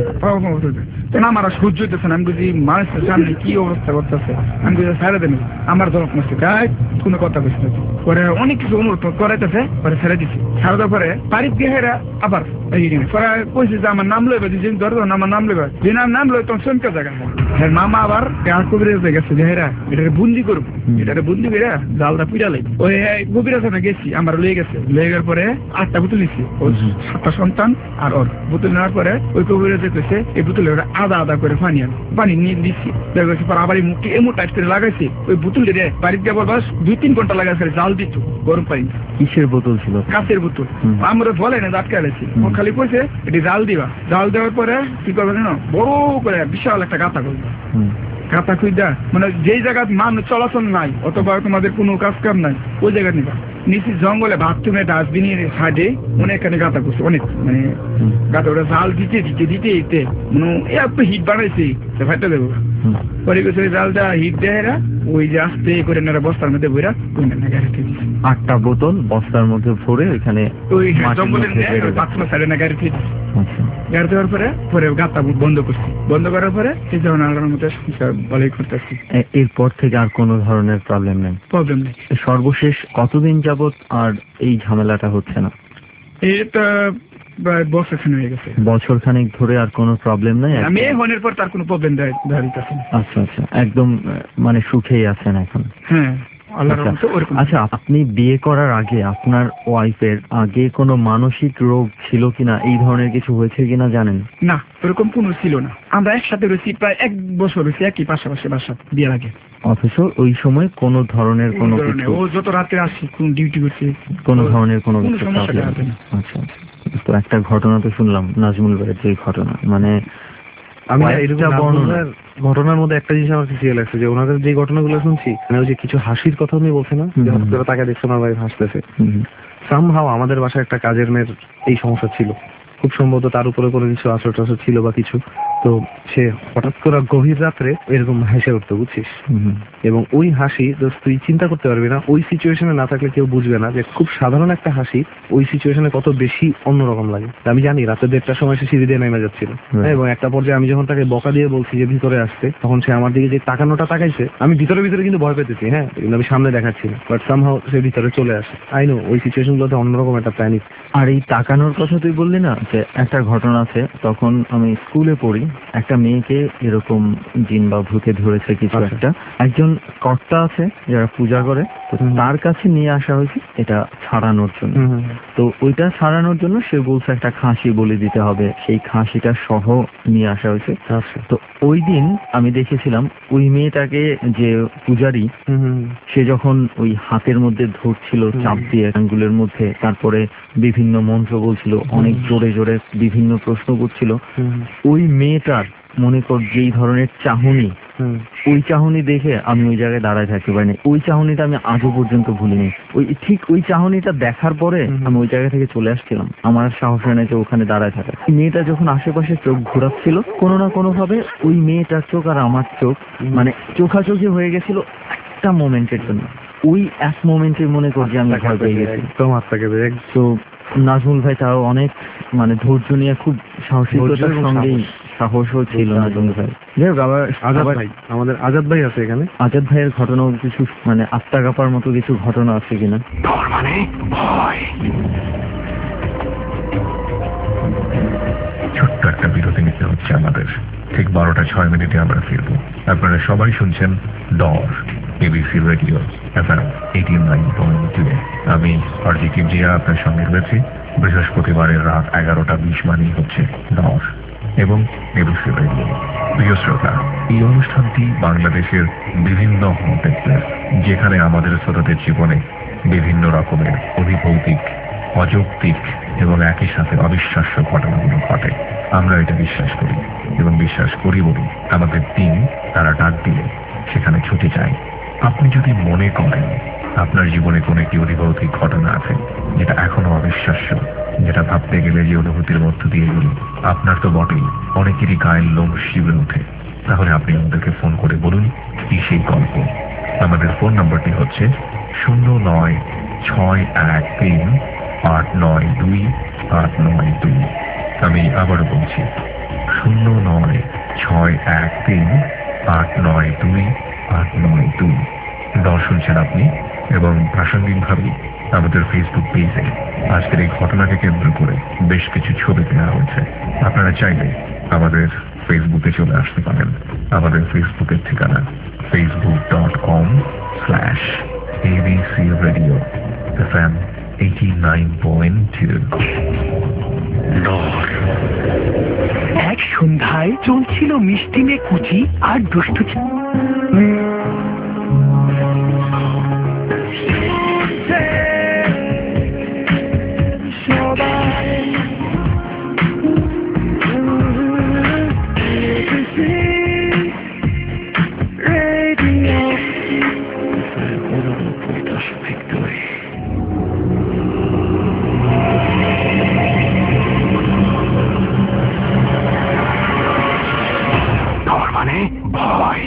তখন আমার আর সহ্য হইতেছে না আমি বুঝি মানুষের সামনে কি অবস্থা করতেছে আমি বুঝি ছেড়ে দেন আমার ধর্ম নষ্ট গায়ে কোনো কথা বুঝতে পরে অনেক কিছু অনুরোধ করাইতেছে পরে ছেড়ে দিচ্ছি ছেড়ে দেওয়ার পরে তারিখ দিয়ে হেরা আবার পরে কইছে যে আমার নাম লইবে যে ধরো আমার নাম লইবে যে নাম নাম লই তখন চমকে জায়গা হ্যাঁ মামা আবার কবিরাজে গেছে যে হেরা এটাকে বন্দি করবো এটাকে বন্দি করে জালটা পিড়া লাগবে ওই কবিরাজে গেছি আমার লয়ে গেছে লয়ে গের পরে আটটা বোতল নিচ্ছি ওর সাতটা সন্তান আর ওর বোতল নেওয়ার পরে ওই কবিরাজে কইছে এই বোতলে ওরা আদা আদা করে পানি আনো পানি নিয়ে দিচ্ছি দেখেছি পর আবার এই মুখটি এমন টাইট করে লাগাইছি ওই বোতল দিয়ে বাড়িতে যাবার বাস দুই তিন ঘন্টা লাগাইছে জাল দিত গরম পানি কিসের বোতল ছিল? কাঁচের বোতল আমরা বলে না আটকে আলেছি ও খালি কইছে এটি জাল দিবা জাল দেওয়ার পরে কি করবে জানো বড় করে বিশাল একটা গাঁথা করবে গাঁথা খুঁজা মানে যেই জায়গা মানুষ চলাচল নাই অথবা তোমাদের কোনো কাজ কাম নাই ওই জায়গা নিবা নিচে জঙ্গলে বাথরুমে ডাস্টবিনের সাইডে অনেকখানে গাঁথা করছে অনেক মানে গাঁথা ওটা জাল দিতে দিতে দিতে দিতে মানে একটু হিট বানাইছি ফাইটা দেবো পরে গেছে ওই জালটা হিট দেয় ওই যে আস্তে করে নেরা বস্তার মধ্যে বইরা ওই না গাড়িতে আটটা বোতল বস্তার মধ্যে ভরে ওইখানে ওই জঙ্গলের বাথরুমের সাইডে না গাড়িতে গাড়ি দেওয়ার পরে পরে গাঁথা বন্ধ করছি বন্ধ করার পরে এই যখন আল্লাহর মধ্যে ভালোই করতেছি এরপর থেকে আর কোনো ধরনের প্রবলেম নেই প্রবলেম নেই সর্বশেষ কতদিন যাবত আর এই ঝামেলাটা হচ্ছে না? এটা বছর খানিক হয়ে গেছে বছর খানিক ধরে আর কোনো প্রবলেম নাই আমি হনের পর তার কোনো প্রবলেম দাঁড়িয়েছে আচ্ছা আচ্ছা একদম মানে সুখেই আছেন এখন? হ্যাঁ আচ্ছা আপনি বিয়ে করার আগে আপনার ওয়াইফের আগে কোনো মানসিক রোগ ছিল কিনা এই ধরনের কিছু হয়েছে কিনা জানেন? না ওরকম কোনো ছিল না আমরা একসাথে রয়েছি প্রায় এক বছর রয়েছি একই পাশাপাশি বাসা বিয়ের আগে অথচ ওই সময় কোন ধরনের কোনো কিছু ও যত রাতে আসি কোন ডিউটি করছে কোনো ধরনের কোনো কিছু আচ্ছা তো একটা ঘটনা তো শুনলাম নাজমুল ভাইয়ের যে ঘটনা মানে আমি ঘটনার মধ্যে একটা জিনিস আমার কিছু লাগছে যে ওনাদের যে ঘটনাগুলো শুনছি মানে ওই যে কিছু হাসির কথা উনি বলছে না তাকে দেখছে আমার ভাই হাসতেছে সামহাও আমাদের বাসায় একটা কাজের মেয়ের এই সমস্যা ছিল খুব সম্ভবত তার উপরে কোনো কিছু আসর টাসর ছিল বা কিছু তো সে হঠাৎ করে গভীর রাত্রে এরকম হেসে উঠতো বুঝছিস এবং ওই হাসি তুই চিন্তা করতে পারবি না ওই সিচুয়েশনে না থাকলে কেউ বুঝবে না যে খুব সাধারণ একটা হাসি ওই সিচুয়েশনে কত বেশি অন্যরকম লাগে আমি জানি রাতে দেড়টার সময় সে সিঁড়ি দিয়ে নেমে যাচ্ছিল এবং একটা পর্যায়ে আমি যখন তাকে বকা দিয়ে বলছি যে ভিতরে আসতে তখন সে আমার দিকে যে তাকানোটা তাকাইছে আমি ভিতরে ভিতরে কিন্তু ভয় পেতেছি হ্যাঁ কিন্তু আমি সামনে দেখাচ্ছি না বাট সামহাও সে ভিতরে চলে আসে আই নো ওই সিচুয়েশন গুলোতে অন্যরকম একটা প্যানিক। আর এই তাকানোর কথা তুই বললি না যে একটা ঘটনা আছে তখন আমি স্কুলে পড়ি একটা মেয়েকে এরকম জিন বা ভূতে ধরেছে কিছু একটা একজন কর্তা আছে যারা পূজা করে তো তার কাছে নিয়ে আসা হয়েছে এটা ছাড়ানোর জন্য তো ওইটা ছাড়ানোর জন্য সে বলছে একটা খাসি বলে দিতে হবে সেই খাসিটা সহ নিয়ে আসা হয়েছে তো ওই দিন আমি দেখেছিলাম ওই মেয়েটাকে যে পূজারি সে যখন ওই হাতের মধ্যে ধরছিল চাপ দিয়ে আঙ্গুলের মধ্যে তারপরে বিভিন্ন মন্ত্র বলছিল অনেক জোরে জোরে বিভিন্ন প্রশ্ন করছিল ওই মেয়েটার মনে কর যেই ধরনের চাহনি ওই চাহনি দেখে আমি ওই জায়গায় দাঁড়ায় থাকতে পারিনি ওই চাহনিটা আমি আজও পর্যন্ত ভুলিনি ওই ঠিক ওই চাহনিটা দেখার পরে আমি ওই জায়গা থেকে চলে আসছিলাম আমার সাহস হয় না যে ওখানে দাঁড়ায় থাকা মেয়েটা যখন আশেপাশে চোখ ঘোরাচ্ছিল কোনো না কোনো ভাবে ওই মেয়েটার চোখ আর আমার চোখ মানে চোখাচোখি হয়ে গেছিল একটা মোমেন্টের জন্য ওই এক মোমেন্টে মনে কর যে আমি ভয় পেয়ে গেছি তো নাজমুল ভাই তাও অনেক মানে ধৈর্য নিয়ে খুব সাহসিকতার সঙ্গে সাহসও ছিল নাজমুল ভাই। যাই হোক আবার আজাদ ভাই আমাদের আজাদ ভাই আছে এখানে আজাদ ভাইয়ের ঘটনাও কিছু মানে আত্মা কাঁপার মতো কিছু ঘটনা আছে কিনা? মানে ছোট্ট একটা বিরতি নিতে হচ্ছে আমাদের ঠিক বারোটা ছয় মিনিটে আমরা ফিরবো আপনারা সবাই শুনছেন Dor ABC radio FM eighty nine point two আমি আরজি কিবরিয়া আপনার সঙ্গে রয়েছি বৃহস্পতিবারের রাত এগারোটা বিশ মানেই হচ্ছে ডর এবং এবিসি রেডিও। প্রিয় শ্রোতা এই অনুষ্ঠানটি বাংলাদেশের বিভিন্ন হন্টেড প্লেস যেখানে আমাদের শ্রোতাদের জীবনে বিভিন্ন রকমের অভিভৌতিক অযৌক্তিক এবং একই সাথে অবিশ্বাস্য ঘটনাগুলো ঘটে আমরা এটা বিশ্বাস করি এবং বিশ্বাস করি বলি আমাদের টিম তারা ডাক দিলে সেখানে ছুটে যায়। আপনি যদি মনে করেন আপনার জীবনে কোনো একটি অভিভৌতিক ঘটনা আছে যেটা এখনো অবিশ্বাস্য যেটা ভাবতে গেলে যে অনুভূতির মধ্য দিয়ে গেল আপনার তো বটেই অনেকেরই গায়ের লোম শিউরে ওঠে তাহলে আপনি আমাদেরকে ফোন করে বলুন কি সেই গল্প আমাদের ফোন নম্বরটি হচ্ছে শূন্য নয় ছয় এক তিন আট নয় দুই আট নয় দুই। আমি আবারও বলছি শূন্য নয় ছয় এক তিন আট নয় দুই আট নয় দুই। দর শুনছেন আপনি এবং প্রাসঙ্গিকভাবে আমাদের ফেসবুক পেজে আজকের এই ঘটনাকে কেন্দ্র করে বেশ কিছু ছবি দেওয়া হয়েছে। আপনারা চাইলে আমাদের ফেসবুকে চলে আসতে পারেন। আমাদের ফেসবুকের ঠিকানা Facebook dot com slash ABC radio F M eighty nine point two. এক সন্ধ্যায় চলছিল মিষ্টি মেয়ে কুচি আর দুষ্টু ছে- তার মানে ভয়।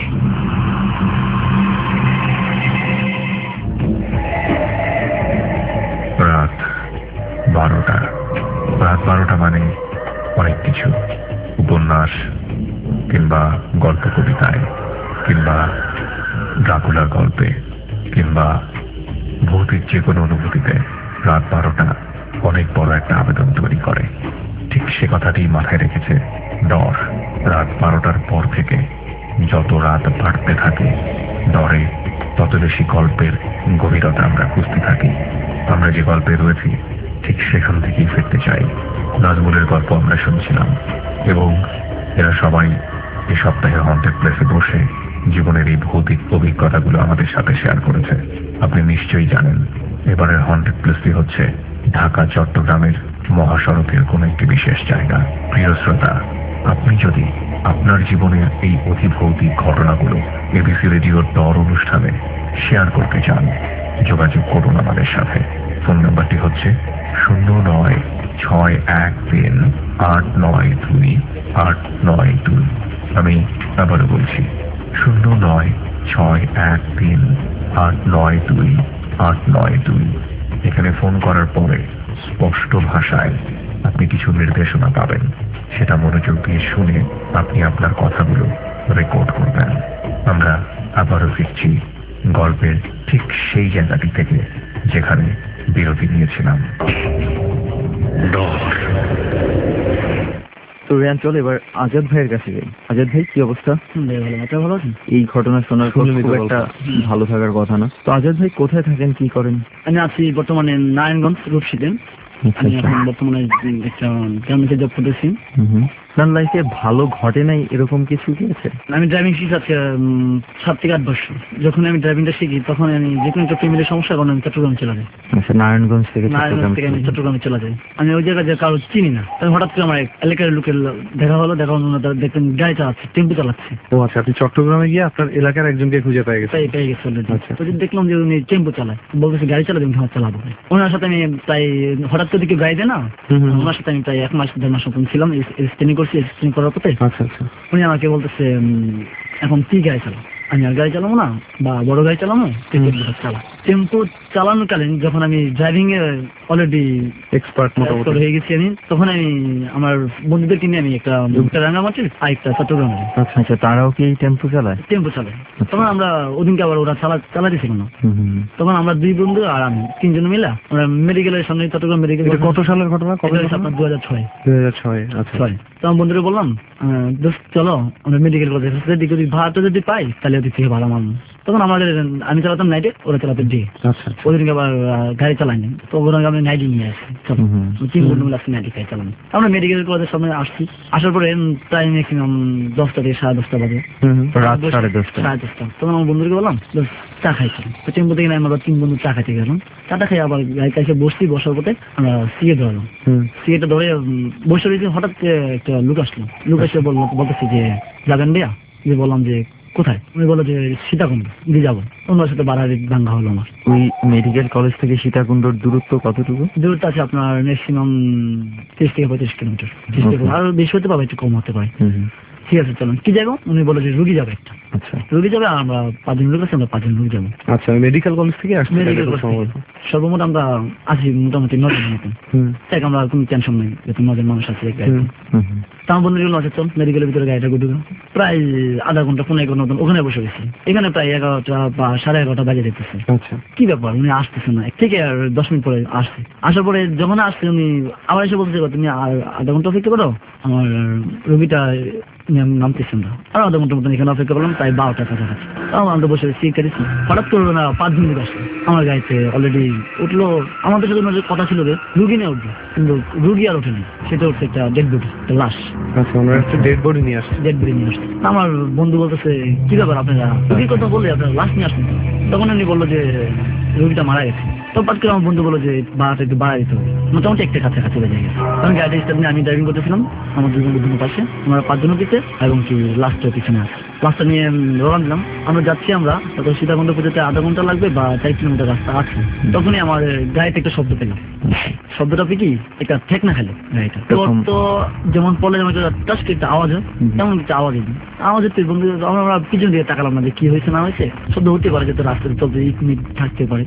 রাত বারোটা। রাত বারোটা মানে অনেক কিছু। উপন্যাস কিংবা গল্প কবিতায় কিংবা ড্রাকুলার গল্পে কিংবা ভৌতিক যে কোনো অনুভূতিতে রাত বারোটা অনেক বড় একটা আবেদন তৈরি করে। ঠিক সে কথাটি মাথায় রেখেছে ডর। রাত বারোটার পর থেকে যত রাত বাড়তে থাকে ডরে তত বেশি গল্পের গভীরতা আমরা খুঁজতে থাকি। আমরা যে গল্পে রয়েছি ঠিক সেখান থেকেই ফিরতে চাই। নাজমুলের গল্প আমরা শুনছিলাম এবং এরা সবাই এই সপ্তাহে হন্টেড প্লেসে বসে জীবনের এই ভৌতিক অভিজ্ঞতাগুলো আমাদের সাথে শেয়ার করেছে। আপনি নিশ্চয়ই জানেন এবারের হন্টেড প্লেসটি হচ্ছে ঢাকা চট্টগ্রামের মহাসড়কের কোন একটি বিশেষ জায়গা। প্রিয় শ্রোতা, আপনি যদি আপনার জীবনের এই অতি ভৌতিক ঘটনাগুলো এবিসি রেডিওর ডর অনুষ্ঠানে শেয়ার করতে চান, যোগাযোগ করুন আমাদের সাথে। ফোন নাম্বারটি হচ্ছে শূন্য নয় ছয় এক তিন আট নয় দুই আট নয় দুই। আমি আবারও বলছি শূন্য নয় ছয় এক তিন আট নয় দুই আট নয় দুই। এখানে ফোন করার পরে স্পষ্ট ভাষায় আপনি কিছু নির্দেশনা পাবেন। সেটা মনোযোগ দিয়ে শুনে আপনি আপনার কথাগুলো রেকর্ড করবেন। আমরা আবারও ফিরছি গল্পের ঠিক সেই জায়গাটি থেকে যেখানে বিরতি নিয়েছিলাম। তো রিয়ান, চল এবার আজাদ ভাইয়ের কাছে যাই। আজাদ ভাই, কি অবস্থা? ভালো ভালো আছেন? এই ঘটনা শোনার পর খুব একটা ভালো থাকার কথা না। তো আজাদ ভাই কোথায় থাকেন, কি করেন? আমি আছি বর্তমানে নারায়ণগঞ্জ রূপসীতে। আমি এখন বর্তমানে একটা গ্রামে জব করতেছি। আপনার লাইফে ভালো ঘটে নাই এরকম কিছু কি আছে? আমি ড্রাইভিং শিখি আজকে উম, সাত থেকে আট বছর। যখন আমি ড্রাইভিংটা শিখি তখন আমি যে কোনো একটা ফ্যামিলির সমস্যার কারণে আমি চট্টগ্রামে চলে যাই। আচ্ছা, নারায়ণগঞ্জ থেকে নারায়ণগঞ্জ থেকে আমি চট্টগ্রামে চলে যাই। আমি ওই জায়গায় যে কারো চিনি না, আমি হঠাৎ করে আমার এক এলাকার লোকের দেখা হলো। দেখা হলো না, দেখবেন গাড়ি চালাচ্ছে, টেম্পো চালাচ্ছে। ও আচ্ছা, আপনি চট্টগ্রামে গিয়ে আপনার এলাকার একজনকে খুঁজে পেয়ে গেছেন? তাই পেয়ে গেছে অলরেডি। আচ্ছা। তো দেখলাম যে উনি টেম্পো চালায়, বলতেছে গাড়ি চালাবে, আমি হ্যাঁ চালাবো। ওনার সাথে আমি প্রায় হঠাৎ করে দিকে গাড়ি দেয় না, ওনার সাথে আমি প্রায় এক মাস দেড় মাস মতন ছিলাম। ট্রেনিং করছি, ট্রেনিং করার পথে আচ্ছা আচ্ছা। উনি আমাকে বলতেছে উম, এখন কি গাড়ি চালাও? আমি আর গাড়ি চালাবো না, বা বড় গাড়ি চালাবো, টেম্পো চালা। টেম্পো চালানোকালীন যখন আমি ড্রাইভিং এ অলরেডি এক্সপার্ট মোটামুটি হয়ে গেছি আমি, তখন আমি আমার বন্ধুদেরকে নিয়ে আমি একটা একটা রাঙ্গামাটির আর একটা চট্টগ্রামে আচ্ছা আচ্ছা, তারাও কি এই টেম্পো চালায়? টেম্পো চালায়। তখন আমরা ওদিনকে আবার ওরা চালা চালা দিছে কেন, তখন আমরা দুই বন্ধু আর আমি তিনজন মিলে আমরা মেডিকেলের সামনে, চট্টগ্রাম মেডিকেল। এটা কত সালের ঘটনা? কবে? আপনার দু হাজার ছয় দুই হাজার ছয়। আচ্ছা। ছয়। তো আমার বন্ধুরা বললাম আহ, দোস্ত চলো আমরা মেডিকেল কলেজ দিকে যদি ভাড়াটা যদি পাই তাহলে ওদিক থেকে ভাড়া মারবো। তখন আমাদের আমি চালাতাম নাইটে, ওরা চালাতে ডে। আচ্ছা। ওদিনকে আবার আহ, গাড়ি চালাইনি, তো ওখানে আমি নাইটে নিয়ে আসি। চলো তিন বন্ধু মিলে আসছি নাইটে গাড়ি চালানো। আমরা মেডিকেল কলেজের সামনে আসছি। আসার পরে প্রায় ম্যাক্সিমাম দশটা থেকে সাড়ে দশটা বাজে, রাত সাড়ে দশটা সাড়ে দশটা। তখন আমার বন্ধুকে বললাম দোস্ত চা খাইছি। তো টেম্পো থেকে আমরা তিন বন্ধু চা খাইতে গেলাম। চাটা খাই আবার গাড়ি কাছে বসছি। বসার পথে আমরা সিগারেট ধরলাম। সিগারেটটা ধরে উম, বসে রয়েছি। হঠাৎ করে একটা লোক আসলো। লোক এসে বললো, বলতেছি যে যাবেন ভাইয়া? যে বললাম যে কোথায়? উনি বললো যে সীতাকুণ্ড দিয়ে যাবো। ওনার সাথে বাড়াবাড়ি দাঙ্গা হলো আমার। ওই মেডিকেল কলেজ থেকে সীতাকুণ্ডর দূরত্ব কতটুকু? দূরত্ব আছে আপনার ম্যাক্সিমাম তিরিশ থেকে পঁয়ত্রিশ কিলোমিটার। আর বেশি হতে পারে, একটু কম হতে পারে। ঠিক আছে চলুন কি যাবো, উনি বলে যে রুগী যাবে একটা, আচ্ছা রুগী যাবে আমরা পাঁচজন লোক আছে, আমরা পাঁচজন রুগী যাবো। আচ্ছা মেডিকেল কলেজ থেকে আসছে? মেডিকেল কলেজ সর্বমোট আমরা আছি মোটামুটি নজন মতন, দেখ আমরা কোনো টেনশন নেই যেহেতু নজন মানুষ আছে এক গাড়িতে। তা আমার বন্ধু গেল আছে চল মেডিকেলের ভিতরে গাড়িটা গুটি প্রায় আধা ঘন্টা পনেরো ঘন্টা মতন ওখানে বসে গেছি। এখানে প্রায় এগারোটা বা সাড়ে এগারোটা বাজে দেখতেছে। আচ্ছা কি ব্যাপার উনি আসতেছে না, ঠিক আর দশ মিনিট পরে আসছে, আসার পরে যখন আসছে উনি আবার এসে বলতে তুমি আর আধা ঘন্টা অপেক্ষা করো, আমার রোগীটা নামতেছেন না। আর আধা ঘন্টার মতন এখানে অপেক্ষা করলাম, তাই বারোটার কাছাকাছি আমরা বসে সিট কাটিছি। হঠাৎ করবো না পাঁচ মিনিট আসলো আমার গাড়িতে অলরেডি উঠলো, আমাদের সাথে ওনাদের কথা ছিল যে রুগী নিয়ে উঠবে, কিন্তু রুগী আর ওঠেনি, সেটা উঠছে একটা ডেড বডি, একটা লাশ। আচ্ছা ওনারা একটা ডেড বডি নিয়ে আসছে? ডেড বডি নিয়ে আসছে। আমার বন্ধু বলতেছে কি ব্যাপার আপনারা রুগীর কথা বললে আপনারা লাশ নিয়ে আসছেন? তখন উনি বললো যে রুগীটা মারা গেছে। তো পাট করে আমার বন্ধু বললো যে ভাড়াটা একটু বাড়া দিতে হবে, মোটামুটি একটা কাছাকাছি বেজে গেছে। কারণ গাড়িটা স্টার্ট নিয়ে আমি ড্রাইভিং করতেছিলাম, আমার দুই বন্ধু দুটো পাশে, আমরা পাঁচজনের পিছিয়ে এবং কি লাস্টটা পিছনে আছে। লাস্টটা নিয়ে রওনা দিলাম, আমরা যাচ্ছি আমরা তখন সীতাকুণ্ড পর্যন্ত আধা ঘন্টা লাগবে বা চার কিলোমিটার রাস্তা আছে। তখনই আমার গাড়িতে একটা শব্দ পেলাম, শব্দটা কি একটা ঠেকনা খেলো গাড়িটা, তো যেমন পলে যেমন টাচ একটা আওয়াজ হয় তেমন একটা আওয়াজ হইনি। আওয়াজ হচ্ছে বন্ধু আমরা পিছন দিকে তাকালাম না যে কি হয়েছে না হয়েছে, শব্দ হতে পারে যেহেতু রাস্তায় চলতে এক মিনিট থাকতে পারে।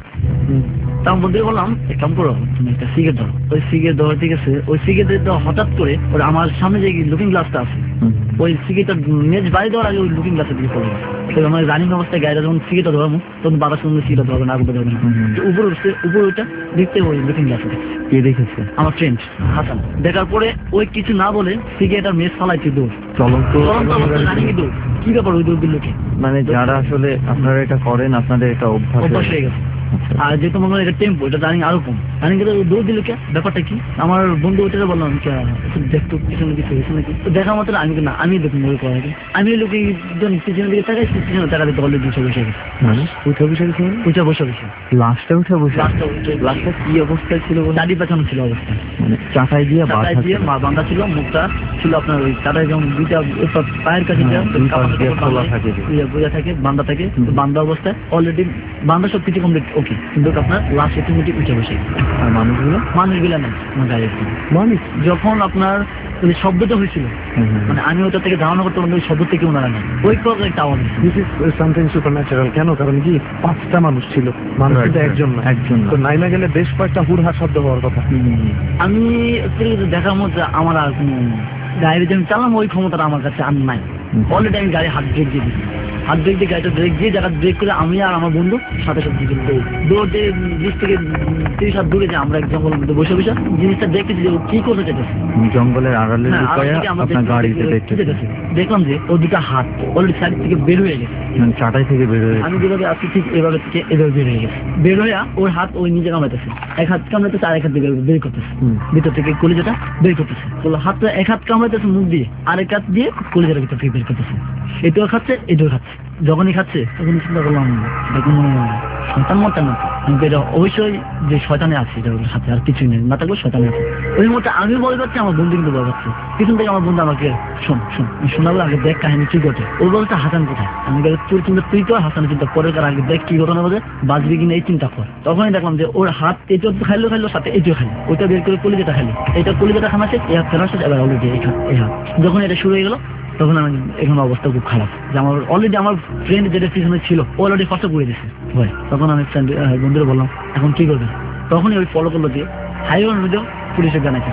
তা আমি বন্ধুকে বললাম এক কাম করো তুমি একটা সিগারেট ধরো। ওই সিগারেট ধরো ঠিক আছে, ওই সিগারেট হঠাৎ করে ওর আমার সামনে যে লুকিং গ্লাসটা আছে ওই সিগারেটটা মেজ বাড়ি দেওয়ার আগে ওই লুকিং গ্লাসের দিকে পড়ে গেছে। আমার রানিং অবস্থায় গাড়িটা যখন সিগারেটটা ধরবো তখন বাবার সঙ্গে সিগারেট ধরবে না, আগুনটা ধরবে না, উপরে উঠছে উপরে ওইটা দেখতে ওই লুকিং গ্লাসে দেখছে। কে দেখেছে? আমার ফ্রেন্ড হাসান। দেখার পরে ওই কিছু না বলে সিগারেট আর মেজ ফালাইছে দৌড়, চলন্ত চলন্ত অবস্থায় রানিং দৌড়। কি ব্যাপার ওই দৌড় দিল? মানে যারা আসলে আপনারা এটা করেন আপনাদের এটা অভ্যাস অভ্যাস হয়ে গেছে। আর যেহেতু মনে হয় এটা টেম্পো, এটা রানিং আরো কম, রানিং কিন্তু দৌড় দিল কে ব্যাপারটা কি? আমার বন্ধু ওইটা বললাম দেখতো পিছনে কিছু হয়েছে নাকি, তো দেখা মাত্র আমি না আমি দেখুন মনে করা আমি লোকে পিছনের দিকে তাকাই, পিছনে টাকা দিতে অলরেডি উঠে বসে গেছে। মানে উঠে বসে গেছে? উঠে বসে গেছে লাশটা উঠে বসে? লাশটা কি অবস্থায় ছিল? দাড়ি পেছানো ছিল অবস্থা, মানে চাটাই দিয়ে চাটাই দিয়ে মা বাঁধা ছিল, মুখটা ছিল আপনার ওই চাটাই যেমন দুইটা পায়ের কাছে বোঝা থাকে বান্ধা থাকে, বান্ধা অবস্থায় অলরেডি বান্ধা সব কিছু কমপ্লিট ওকে, কিন্তু আপনার লাশ ইতিমধ্যে উঠে বসে। আর মানুষগুলো মানুষগুলো না আমার গাড়ির মানুষ যখন আপনার ওই শব্দটা হয়েছিল মানে আমি ওটা থেকে ধারণা করতে পারলাম ওই শব্দ থেকে ওনারা নেই, ওই একটা আওয়াজ। This is something supernatural. কেন? কারণ কি পাঁচটা মানুষ ছিল, মানুষ কিন্তু একজন না, একজন তো নাইমা গেলে বেশ কয়েকটা হুড়হার শব্দ হওয়ার কথা। আমি দেখার মধ্যে আমার আর কোনো গাড়ি যে আমি চালাম ওই ক্ষমতাটা আমার কাছে আর নাই। অলরেডি আমি গাড়ি হাত ব্রেক দিয়ে দিচ্ছি, হাত ব্রেক দিয়ে গাড়িটা ব্রেক দিয়ে জায়গা ব্রেক করে আমি আর আমার বন্ধু সাথে সাথে দিকে দৌড় দিয়ে বিশ থেকে তিরিশ হাত দূরে যে আমরা এক জঙ্গলের মধ্যে বসে বসে জিনিসটা দেখতেছি যে কি করতে চাইতেছে জঙ্গলের আড়ালে আপনার গাড়িতে দেখতেছি। দেখলাম যে ও দুটা হাত অলরেডি সাইড থেকে বের হয়ে গেছে, চাটাই থেকে বের হয়ে আমি যেভাবে আসছি ঠিক এভাবে থেকে এভাবে বের হয়ে গেছে। বের হয়ে ওর হাত ওই নিজে কামড়াইতেছে, এক হাত কামড়াইতেছে আর এক হাত দিকে বের করতেছে, ভিতর থেকে কলিজাটা বের করতেছে। হাতটা এক হাত কামড়াইতেছে মুখ দিয়ে, আর এক হাত দিয়ে কলিজার ভিতর থেকে বের করতেছে। এটাও খাচ্ছে এটাও খাচ্ছে। যখনই খাচ্ছে তখন চিন্তা করলাম এটা কোনো শয়তান মতান না, এটা অবশ্যই যে শয়তানে আছে এটা সাথে, আর কিছুই নেই, না থাকলে শয়তানে আছে। ওই মুহূর্তে আমি বলে পাচ্ছি, আমার বন্ধু কিন্তু বলে পাচ্ছে পিছন থেকে। আমার বন্ধু আমাকে শোন শোন শোনাবো আগে দেখ কাহিনী কি ঘটে। ও বলছে হাসান কোথায়? আমি গেলে তোর চিন্তা তুই কর, হাসানের চিন্তা পরে কার, আগে দেখ কি ঘটনা বলে বাঁচবি কিনা এই চিন্তা কর। তখনই দেখলাম যে ওর হাত এটাও খাইলো খাইলো সাথে এটাও খাইলো, ওইটা বের করে কলিজাটা খাইলো, এটা কলিজাটা খানাচ্ছে এই হাত ফেরার সাথে এবার অলরেডি এই হাত এই হাত যখন এটা শুরু হয়ে গেল তখন আমি এখন অবস্থা খুব খারাপ যে আমার অলরেডি আমার ফ্রেন্ড যেটা পিছনে ছিল অলরেডি কষ্ট করে দিয়েছে ভাই। তখন আমি ফ্রেন্ড বন্ধুরা বললাম এখন কি করবে? তখনই ওই ফলো করলো দিয়ে হাইওয়ের মধ্যেও পুলিশের জানাইছে।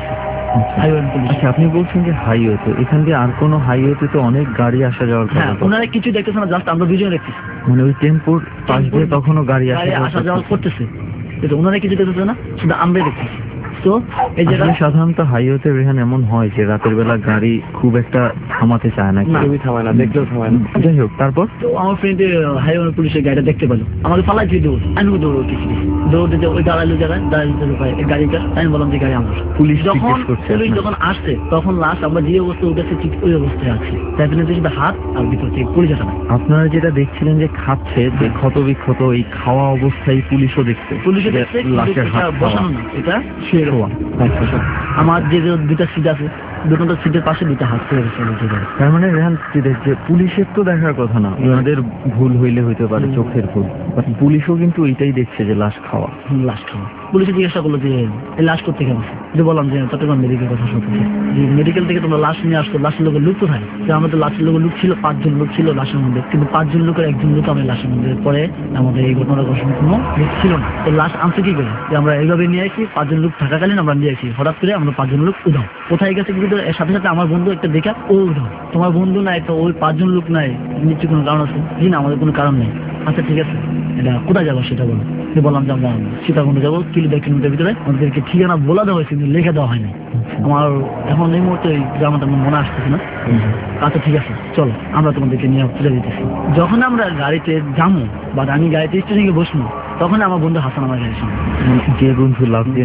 আচ্ছা আপনি বলছেন যে হাইওয়ে, তো এখান দিয়ে আর কোনো হাইওয়েতে তো অনেক গাড়ি আসা যাওয়ার কথা। হ্যাঁ ওনারা কিছু দেখতেছে না, জাস্ট আমরা দুজনে দেখতেছি। মানে ওই টেম্পোর পাশ দিয়ে তখনও গাড়ি আসা যাওয়া করতেছে, কিন্তু ওনারা কিছু দেখতেছে না, শুধু আমরাই দেখতেছি। তো এই যে সাধারণত হাইওয়েতে রেহান এমন হয় যে রাতের বেলা গাড়ি খুব একটা থামাতে চায় না, কেউই থামায় না, দেখলেও থামায় না। যাই হোক তারপর তো আমার ফ্রেন্ড হাইওয়ে পুলিশের গাড়িটা দেখতে পেলো, আমাকে ফালাই দিয়ে দৌড়, আমি দৌড় কিছু দৌড় দিতে ওই দাঁড়ালো জায়গায় দাঁড়িয়ে গাড়িটা আমি বললাম যে গাড়ি আমার। পুলিশ যখন পুলিশ যখন আসছে তখন লাস্ট আমরা যে অবস্থা উঠেছে ঠিক ওই অবস্থায় আছে, তাই জন্য শুধু হাত আর ভিতর থেকে পুলিশ আসা। আপনারা যেটা দেখছিলেন যে খাচ্ছে যে ক্ষত বিক্ষত এই খাওয়া অবস্থায় পুলিশও দেখছে, পুলিশও দেখছে বসানো না, এটা শুয়ে রোয়া। আমার যে দুটা সিট আছে দুটো সিটের পাশে দুটো হাত করে গেছে। তার মানে রেহান যে পুলিশের তো দেখার কথা না, ওনাদের ভুল হইলে হইতে পারে, চোখের ভুল, পুলিশও কিন্তু এইটাই দেখছে যে লাশ খাওয়া। লাশ খাওয়া পুলিশে জিজ্ঞাসা করলো যে এই লাশ করতে কেমন, যে বললাম যে চট্টগ্রাম মেডিকেল কথা শুনছি, যে মেডিকেল থেকে তোমরা লাশ নিয়ে আসতো, লাশের লোকের লুক কোথায়? যে আমাদের লাশের লোকের লুক ছিল, পাঁচজন লোক ছিল লাশের মধ্যে, কিন্তু পাঁচজন লোকের একজন লোক আমাদের লাশের মধ্যে। পরে আমাদের এই ঘটনার কোনো লোক ছিল না, তো লাশ আনছে কি করে? যে আমরা এইভাবে নিয়ে আসি, পাঁচজন লোক থাকাকালীন আমরা নিয়ে আসি, হঠাৎ করে আমরা পাঁচজন লোক উধাও, কোথায় গেছে? কিন্তু এর সাথে সাথে আমার বন্ধু একটা দেখা ও উধাও। তোমার বন্ধু নাই তো ওই পাঁচজন লোক নাই, নিশ্চয় কোনো কারণ আছে? জি না, আমাদের কোনো কারণ নেই। আচ্ছা ঠিক আছে, এটা কোথায় যাবো সেটা বলো। বললাম যে আমরা সীতাকুণ্ড যাবো, কিলোমিটার কিলোমিটার ভিতরে। আমাদেরকে ঠিকানা বলা দেওয়া হয়েছে, কিন্তু লিখে দেওয়া হয়নি। আমার এখন এই মুহূর্তে ওই গ্রামটা আমার মনে আসতেছে না। আচ্ছা ঠিক আছে, চলো আমরা তোমাদেরকে নিয়ে তুলে দিতেছি। যখন আমরা গাড়িতে যাবো বা আমি গাড়িতে স্টেশনে বসবো, তখন আমার বন্ধু হাসান আমার গাড়ির সামনে, যে বন্ধু লাভ দিয়ে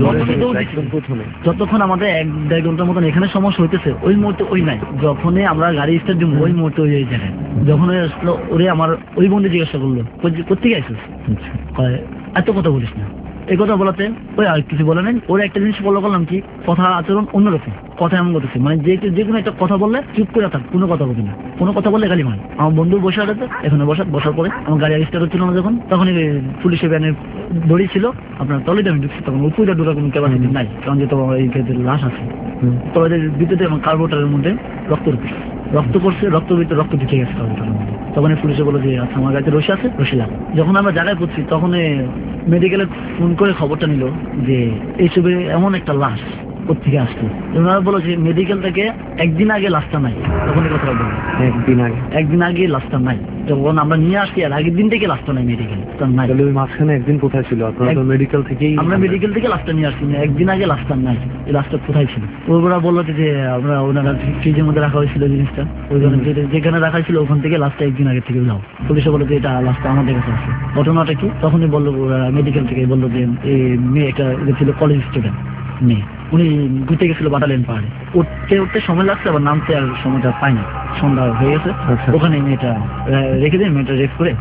যতক্ষণ আমাদের এক দেড় ঘন্টার মতন এখানে সমস্যা হইতেছে, ওই মুহূর্তে ওই নাই। যখনই আমরা গাড়ি স্টার্ট দিব, ওই মুহূর্তে ওই জায়গায় যখন আসলো, ওরে আমার ওই বন্ধু জিজ্ঞাসা করলো কোথেকে আসছিস, এত কথা বলিস না। এই কথা বলাতে ওই আর কিছু বলে নেই। ওর একটা জিনিস ফলো করলাম কি, কথা আচরণ অন্যরকম, কথা এমন করতেছে মানে যে যে কোনো একটা কথা বললে চুপ করে থাক, কোনো কথা বলবি না, কোনো কথা বললে গালি মার। আমার বন্ধু বসে আছে এখানে, বসা বসার পরে আমার গাড়ি স্টার্ট হচ্ছিল না যখন, তখন পুলিশের ভ্যানের দড়ি ছিল আপনার তলেতে আমি ঢুকছি, তখন উপরে ঢোকার কোনো ক্যাপাসিটি নাই, কারণ যেহেতু আমার এই লাশ আছে তলেদের ভিতরে, আমার কার্বোটারের মধ্যে রক্ত রুপি রক্ত পড়ছে, রক্ত ভিতরে রক্ত ঢুকে গেছে কার্বোটারের মধ্যে। তখন পুলিশে বলো যে আচ্ছা আমার গাড়িতে রশি আছে, রশি লাগ। যখন আমরা জায়গায় পড়ছি তখন মেডিকেলে ফোন করে খবরটা নিল যে এইসবে এমন একটা লাশ কোথেকে আসতো। ওনারা বলো যে মেডিকেল থেকে একদিন আগে লাশটা নাই, তখন এই কথা বলবো একদিন আগে একদিন আগে লাশটা নাই, যখন আমরা নিয়ে আসি আর আগের দিন থেকে লাশটা নাই মেডিকেল নাই। ওই মাঝখানে একদিন কোথায় ছিল আপনারা? মেডিকেল থেকেই আমরা মেডিকেল থেকে লাশটা নিয়ে আসছি, একদিন আগে লাশটা নাই। এই লাশটা কোথায় ছিল? ওরা বললো যে আমরা ওনারা ফ্রিজের মধ্যে রাখা হয়েছিল জিনিসটা, ওই যেখানে রাখা ছিল ওখান থেকে লাশটা একদিন আগে থেকে যাও। পুলিশে বললো যে এটা লাশটা আমাদের কাছে আছে। ঘটনাটা কি? তখনই বললো ওরা মেডিকেল থেকে বললো যে এই মেয়ে একটা ছিল কলেজ স্টুডেন্ট মেয়ে, উনি ঘুরতে গেছিল বাটালিয়ান পাহাড়ে, উঠতে উঠতে সময় লাগছে, আবার নামতে আর সময়টা পায় না, সন্ধ্যা হয়ে গেছে। ওখানে মেয়েটা রেখে দিয়ে মেয়েটা রেস্ট করে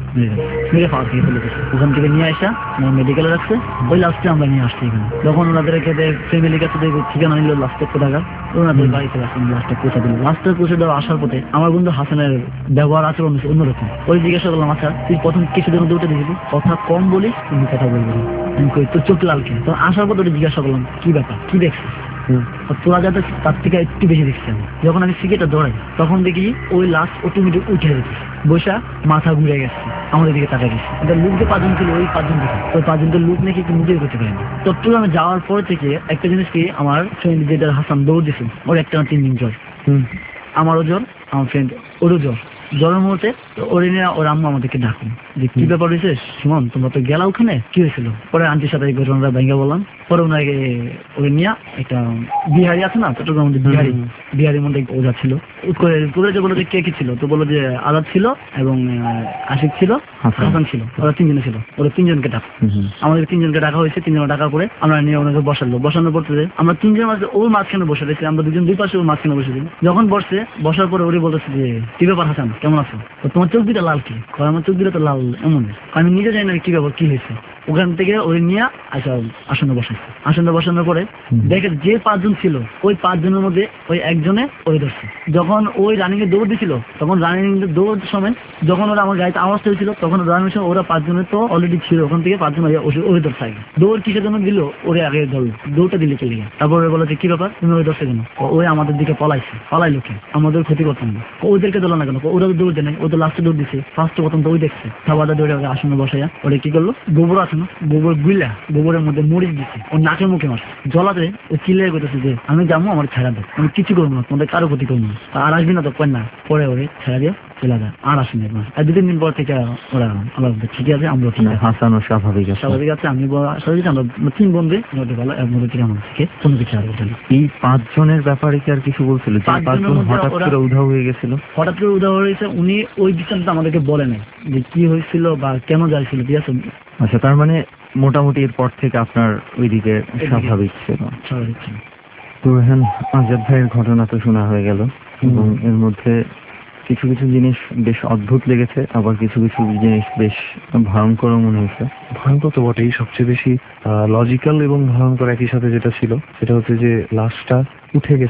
মেরে পাওয়া থেকে চলে গেছে। ওখান থেকে নিয়ে আসা মেডিকেলে রাখছে, ওই লাস্টে আমরা নিয়ে আসছি এখানে। যখন ওনাদেরকে ফ্যামিলির কাছে ঠিকানা নিল লাস্ট লক্ষ টাকা, ওনাদের বাড়িতে আসেন লাস্টে পৌঁছে দিল। লাস্টে পৌঁছে দেওয়া আসার পথে আমার বন্ধু হাসানের ব্যবহার আচরণ অন্যরকম। ওই জিজ্ঞাসা করলাম আচ্ছা তুই প্রথম কিছুদিন মধ্যে উঠে দিয়েছিলি, কথা কম বলিস কিন্তু কথা বলবি না, আমি কই তোর চোখ লাল কেন? তো আসার পথে ওটা জিজ্ঞাসা করলাম কি ব্যাপার, কি দেখছিস? তোরা যাতে তার থেকে একটু বেশি দেখছি আমি। যখন আমি সিগারেটটা ধরাই তখন দেখি ওই লাস্ট অটোমেটিক উঠে গেছে, বসা মাথা ঘুরে গেছে, আমাদের দিকে তাকা গেছে। এটা লুক যে পাঁচজন ছিল ওই পাঁচজন থেকে, ওই পাঁচজনকে লুক নাকি একটু নিজেই করতে পারেনি। চট্টগ্রামে যাওয়ার পর থেকে একটা জিনিস কি, আমার ফ্রেন্ড যেটা হাসান দৌড় দিছে, ওর একটা তিন দিন জ্বর, আমারও জ্বর, আমার ফ্রেন্ড ওরও জ্বর। জ্বরের মুহূর্তে ওর নিয়ে ওর আম্মা আমাদেরকে ডাকুন যে কি ব্যাপার হয়েছে সুমন, তোমরা তো গেলা ওখানে, কি হয়েছিল? পরে আন্টির সাথে এই ঘটনাটা ভেঙে বললাম। পরে ওনাকে ওরে নিয়ে একটা বিহারি আছে না চট্টগ্রামের মধ্যে, বিহারি বিহারির মধ্যে ওজা ছিল, বলে যে কে কি ছিল, তো বললো যে আজাদ ছিল এবং আশিক ছিল, হাসান ছিল, ওরা তিনজনে ছিল। ওরা তিনজনকে ডাক, আমাদের তিনজনকে ডাকা হয়েছে। তিনজন ডাকার পরে আমরা নিয়ে ওনাকে বসালো। বসানোর পর আমরা তিনজন মাঝে ওর মাঝখানে বসে রয়েছি, আমরা দুজন দুই পাশে ওর মাঝখানে বসেছি। যখন বসছে, বসার পরে ওরে বলতেছে যে কি ব্যাপার হাসান কেমন আছো? তোমার চোখ দুটা লাল কি? আমার চোখ দুটা তো লাল এমন, আমি নিজে জানি না কি ব্যাপার কি হয়েছে। ওখান থেকে ওই নিয়ে আচ্ছা আসনে বসাইছে। আসনে বসানোর পরে দেখে যে পাঁচজন ছিল ওই পাঁচজনের মধ্যে ওই একজনে ওই ধরছে। যখন ওই রানিং এ দৌড় দিছিল, তখন রানিং দৌড় সময় যখন ওরা আমার গাড়িতে আওয়াজ হয়েছিল, তখন রানিং সময় ওরা পাঁচজনের তো অলরেডি ছিল, ওখান থেকে পাঁচজন ওই ধরছে আগে। দৌড় কিসের জন্য দিল? ওরে আগে ধরল, দৌড়টা দিলে চলে গেল। তারপরে বলো যে কি ব্যাপার তুমি ওই ধরছে কেন? ওই আমাদের দিকে পলাইছে, পলাই লোকে আমাদের ক্ষতি করতাম না। ওদেরকে ধরলো না কেন? ওরা তো দৌড় দেয় নাই, ও তো লাস্টে দৌড় দিচ্ছে। ফার্স্ট প্রথম তো ওই দেখছে, খাবারটা দৌড়ে আসনে বসাইয়া ওরে কি করলো, গোবর আছে না, গোবর গুলা গোবরের মধ্যে মরিচ দিচ্ছে, ওর নাকের মুখে মারছে। জলাতে ও চিল্লাই করতেছে যে আমি যাবো, আমার ছেড়া দেয়, আমি কিছু করবো না, তোমাদের কারো ক্ষতি করবো না, আর আসবি না তো কয় না। পরে ওরে ছেড়া দিয়ে চলে যায়, আর আসেনি। আর দু তিন দিন পর থেকে ওরা আলাদা ঠিকই আছে, আমরা ঠিক আছে, হাসান ও স্বাভাবিক স্বাভাবিক আছে। আমি স্বাভাবিক, আমরা তিন বন্ধু মধ্যে ভালো, এর মধ্যে থেকে আমার থেকে কোনো কিছু আর বলতে। এই পাঁচজনের ব্যাপারে কি আর কিছু বলছিল? হঠাৎ করে উধাও হয়ে গেছিল, হঠাৎ করে উধাও হয়েছে। উনি ওই বিষয়টা আমাদেরকে বলে নাই যে কি হয়েছিল বা কেন যাইছিল, ঠিক আছে। আচ্ছা, তার মানে মোটামুটি এরপর থেকে আপনার ওইদিকে স্বাভাবিক ছিল। স্বাভাবিক ছিল। তো এখন আজাদ ভাইয়ের ঘটনা তো শোনা হয়ে গেল, এবং এর মধ্যে কিছু কিছু জিনিস বেশ অদ্ভুত লেগেছে, আবার কিছু কিছু জিনিস বেশ ভয়ঙ্কর মনে হয়েছে। ভয়ঙ্কর তো বটেই, সবচেয়ে বেশি লজিক্যাল এবং ভয়ঙ্কর একই সাথে যেটা ছিল সেটা হচ্ছে যে লাশটা উঠে গেছে,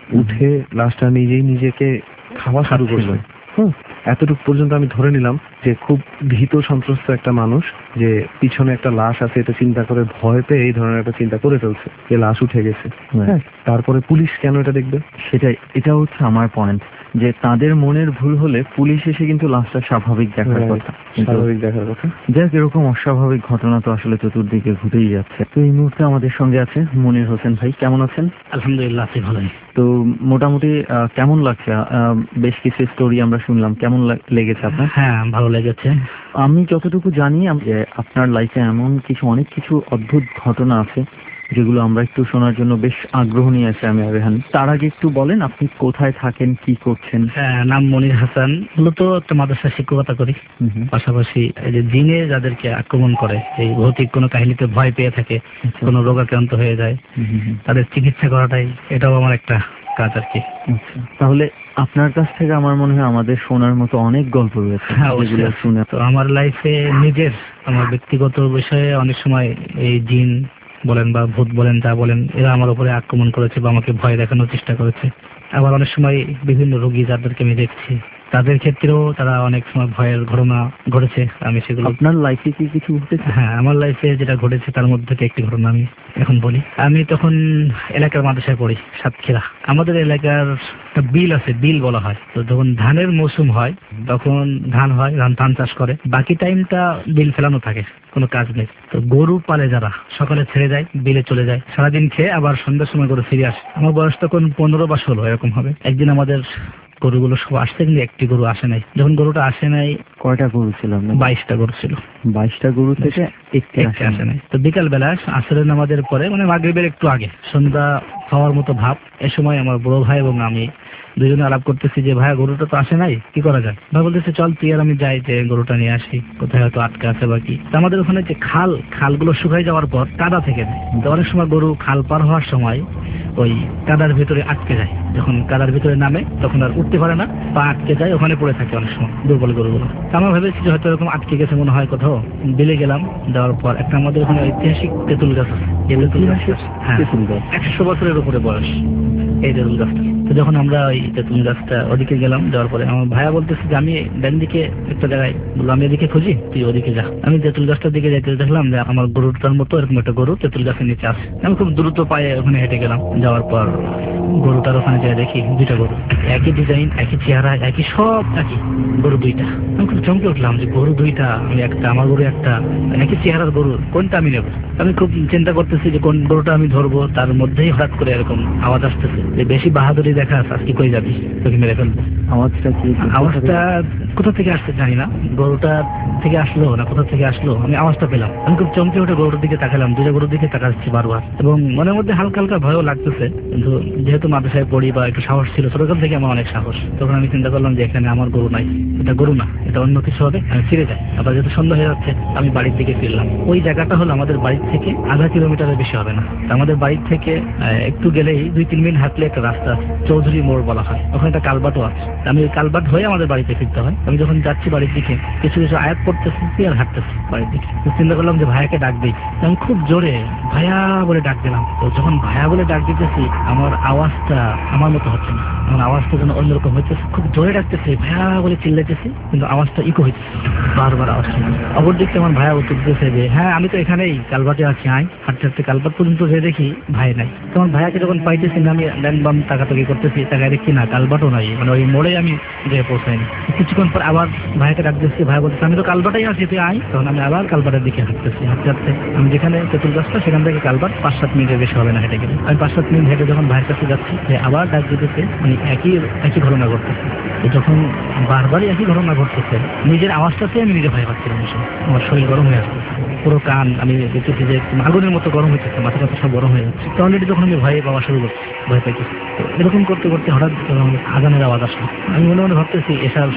উঠে লাশটা নিজেই নিজেকে খাওয়া শুরু করলো। হুম এতটুকু পর্যন্ত আমি ধরে নিলাম যে খুব ভীত সন্ত্রস্ত একটা মানুষ, যে পিছনে একটা লাশ আছে এটা চিন্তা করে ভয় পেয়ে এই ধরনের একটা চিন্তা করে ফেলছে যে লাশ উঠে গেছে। হ্যাঁ তারপরে পুলিশ কেন এটা দেখবে? সেটাই, এটা হচ্ছে আমার পয়েন্ট, যে তাদের মনের ভুল হলে পুলিশ এসে কিন্তু লাশটা স্বাভাবিক দেখার কথা, স্বাভাবিক দেখার কথা। যাক, এরকম অস্বাভাবিক ঘটনা তো আসলে চতুর্দিকে ঘটেই যাচ্ছে। তো এই মুহূর্তে আমাদের সঙ্গে আছে মনির হোসেন ভাই। কেমন আছেন? আলহামদুলিল্লাহ আছি ভালোই। তো মোটামুটি আহ, কেমন লাগছে? আহ, বেশ কিছু স্টোরি আমরা শুনলাম, কেমন লাগ- লেগেছে আপনার? হ্যাঁ ভালো লেগেছে। আমি যতটুকু জানি আম- যে আপনার লাইফে এমন কিছু অনেক কিছু অদ্ভুত ঘটনা আছে যেগুলো আমরা একটু শোনার জন্য বেশ আগ্রহ নিয়ে আছি আমি আর রেহান। তার আগে একটু বলেন আপনি কোথায় থাকেন, কি করছেন? হ্যাঁ, নাম মনির হাসান, মূলত একটা মাদ্রাসা শিক্ষকতা করি। হুম হুম। পাশাপাশি এই যে জিনে যাদেরকে আক্রমণ করে, এই ভৌতিক কোনো কাহিনীতে ভয় পেয়ে থাকে, কোনো রোগাক্রান্ত হয়ে যায়, হুম হুম হুম। তাদের চিকিৎসা করাটাই এটাও আমার একটা কাজ আর কি। আচ্ছা, তাহলে আপনার কাছ থেকে আমার মনে হয় আমাদের শোনার মতো অনেক গল্প রয়েছে হ্যাঁ, যেগুলো অবশ্যই। শুনে। তো আমার লাইফে নিজের আমার ব্যক্তিগত বিষয়ে অনেক সময় এই জিন বলেন বা ভূত বলেন যা বলেন, এরা আমার উপরে আক্রমণ করেছে বা আমাকে ভয় দেখানোর চেষ্টা করেছে। আবার অনেক সময় বিভিন্ন রোগী যাদেরকে আমি দেখছি তাদের ক্ষেত্রেও তারা অনেক সময় ভয়ের ঘটনা ঘটেছে। আমি সেগুলো, আপনার লাইফে কি কিছু ঘটেছে? হ্যাঁ আমার লাইফে যেটা ঘটেছে তার মধ্যে থেকে একটি ঘটনা আমি এখন বলি। আমি তখন এলাকার মাদ্রাসায় পড়ি, সাতক্ষীরা। আমাদের এলাকার একটা বিল আছে, বিল বলা হয়। তো যখন ধানের মৌসুম হয় তখন ধান হয়, ধান ধান চাষ করে, বাকি টাইমটা বিল ফেলানো থাকে, কোনো কাজ নেই। তো গরু পালে যারা, সকালে ছেড়ে যায়, বিলে চলে যায়, সারাদিন খেয়ে আবার সন্ধ্যার সময় গরু ফিরে আসে। আমার বয়স তখন পনেরো বা ষোলো এরকম হবে। একদিন আমাদের গরুগুলো সব আসছে কিন্তু একটি গরু আসে নাই। যখন গরুটা আসে নাই, কয়টা গরু ছিল আপনার? বাইশটা গরু ছিল। বাইশটা গরু থেকে একটি একটি আসে নাই। তো বিকাল বেলা আসরের নামাজের পরে, মানে মাগরিবের একটু আগে, সন্ধ্যা খাওয়ার মতো ভাব, এ সময় আমার বড় ভাই এবং আমি দুজনে আলাপ করতেছি যে ভাই গরুটা তো আসে নাই, কি করা যায়? ভাই বলতেছে চল তুই আর আমি যাই, যে গরুটা নিয়ে আসি, কোথায় হয়তো আটকে আছে বা কি। তো আমাদের ওখানে যে খাল, খালগুলো শুকাই যাওয়ার পর কাদা থেকে যায়। তো অনেক সময় গরু খাল পার হওয়ার সময় ওই কাদার ভিতরে আটকে যায়, যখন কাদার ভিতরে নামে তখন আর উঠতে পারে না, পা আটকে যায়, ওখানে পড়ে থাকে অনেক সময় দুর্বল গরুগুলো। তো আমরা ভেবেছি যে হয়তো এরকম আটকে গেছে মনে হয় কোথাও। বিলে গেলাম, যাওয়ার পর একটা আমাদের ওখানে ঐতিহাসিক তেঁতুল গাছ আছে। এই তেঁতুল গাছ, হ্যাঁ, তেঁতুল গাছ একশো বছরের উপরে বয়স এই তেঁতুল গাছটা। তো যখন আমরা ওই তেঁতুল গাছটা ওদিকে গেলাম, যাওয়ার পরে আমার ভাইয়া বলতেছে যে আমি ডান দিকে একটা জায়গায়, বললো আমি এদিকে খুঁজি, তুই ওদিকে যা। আমি তেঁতুল গাছটার দিকে যাইতে দেখলাম যে আমার গরুটার মতো এরকম একটা গরু তেঁতুল গাছের নিচে আছে। আমি খুব দ্রুত পায়ে ওখানে হেঁটে গেলাম। যাওয়ার পর গরুটার ওখানে যাই দেখি দুইটা গরু, একই ডিজাইন, একই চেহারা, একই সব একই, গরু দুইটা। আমি খুব চমকে উঠলাম যে গরু দুইটা, আমি একটা, আমার গরু একটা, একই চেহারার গরু, কোনটা আমি নেব? আমি খুব চিন্তা করতেছি যে কোন গরুটা আমি ধরবো। তার মধ্যেই হঠাৎ করে এরকম আওয়াজ আসতেছে যে বেশি বাহাদুরি দেখা আজকে কই যাবি, তোকে মেরে ফেলবো। আওয়াজটা কি? আওয়াজটা কোথা থেকে আসতে জানি না, গরুটা থেকে আসলো না কোথা থেকে আসলো, আমি আওয়াজটা পেলাম। আমি খুব চমকে উঠে গরুর দিকে তাকালাম, দুটো গরুর দিকে তাকাচ্ছি বারবার, এবং মনের মধ্যে হালকা হালকা ভয়ও লাগতেছে। কিন্তু যেহেতু মাদ্রাসায় পড়ি বা একটু সাহস ছিল, ছোটকাল থেকে আমার অনেক সাহস, তখন আমি চিন্তা করলাম যে এখানে আমার গরু নাই, এটা গরু না, এটা অন্য কিছু হবে, আমি ফিরে যাই। আবার যেহেতু সন্ধ্যা হয়ে যাচ্ছে, আমি বাড়ির দিকে ফিরলাম। ওই জায়গাটা হলো আমাদের বাড়ির থেকে আধা কিলোমিটারের বেশি হবে না। আমাদের বাড়ির থেকে একটু গেলেই দুই তিন মিনিট হাঁটলে একটা রাস্তা আছে, চৌধুরী মোড় বলা হয়, ওখানে একটা কালবাটও আছে। আমি ওই কালবাট হয়ে আমাদের বাড়িতে ফিরতে হয়। আমি যখন যাচ্ছি বাড়ির দিকে, কিছু কিছু আয়াত পড়তেছি আর হাঁটতেছি বাড়ির দিকে। চিন্তা করলাম যে ভাইয়াকে ডাক দিই। আমি খুব জোরে ভাইয়া বলে ডাক দিলাম। তো যখন ভাইয়া বলে ডাক দিতেছি, আমার আওয়াজটা আমার মতো হচ্ছে না, আমার আওয়াজটা যেন অন্যরকম হইতেছে। খুব জোরে ডাকতেছি, ভাইয়া বলে চিল্লাইতেছি, কিন্তু আওয়াজটা ইকো হইতেছে, বারবার আওয়াজ শুনছি। অপর দিকে আমার ভাইয়া উত্তর দিতেছে যে হ্যাঁ আমি তো এখানেই কালবাটে আছি, আয়। হাঁটতে হাঁটতে কালবাট পর্যন্ত যে দেখি ভাই নাই। তখন ভাইয়াকে যখন পাইতেছি না, আমি ডান বাম তাকাতাকি করতেছি, তাকায় দেখি না কালবাটও নাই, মানে ওই মোড়ে আমি গিয়ে পৌঁছাইনি। কিছুক্ষণ পর আবার ভাইয়াকে ডাক দিচ্ছি, ভাই বলতেছে আমি তো কালবাটাই আছি, তুই আয়। তখন আমি আবার কালবাটের দিকে হাঁটতেছি, হাঁটতে হাঁটতে আমি যেখানে তেঁতুল গাছটা, সেখান থেকে কালবাট পাঁচ সাত মিনিটের বেশি হবে না হেঁটে গেলে। আমি পাঁচ সাত মিনিট হেঁটে যখন ভাইয়ের কাছে যাচ্ছি, আবার ডাক দিতেছে, মানে একই একই ঘটনা ঘটতেছে। যখন বারবারই একই ঘটনা ঘটতেছে, নিজের আওয়াজটাতে আমি নিজে ভয় পাচ্ছিলাম। আমার শরীর গরম হয়ে আসতেছে, পুরো কান আমি দেখতেছি যে আগুনের মতো গরম হইতেছে, মাথা মাথা সব গরম হয়ে যাচ্ছে। তো অলরেডি যখন আমি ভয়ে পাওয়া শুরু করছি, ভয় পাইতেছি, তো এরকম করতে করতে হঠাৎ আজানের আওয়াজ আসলো। আমি মনে মনে ভাবতেছি এসার সময় হয়ে গেছে,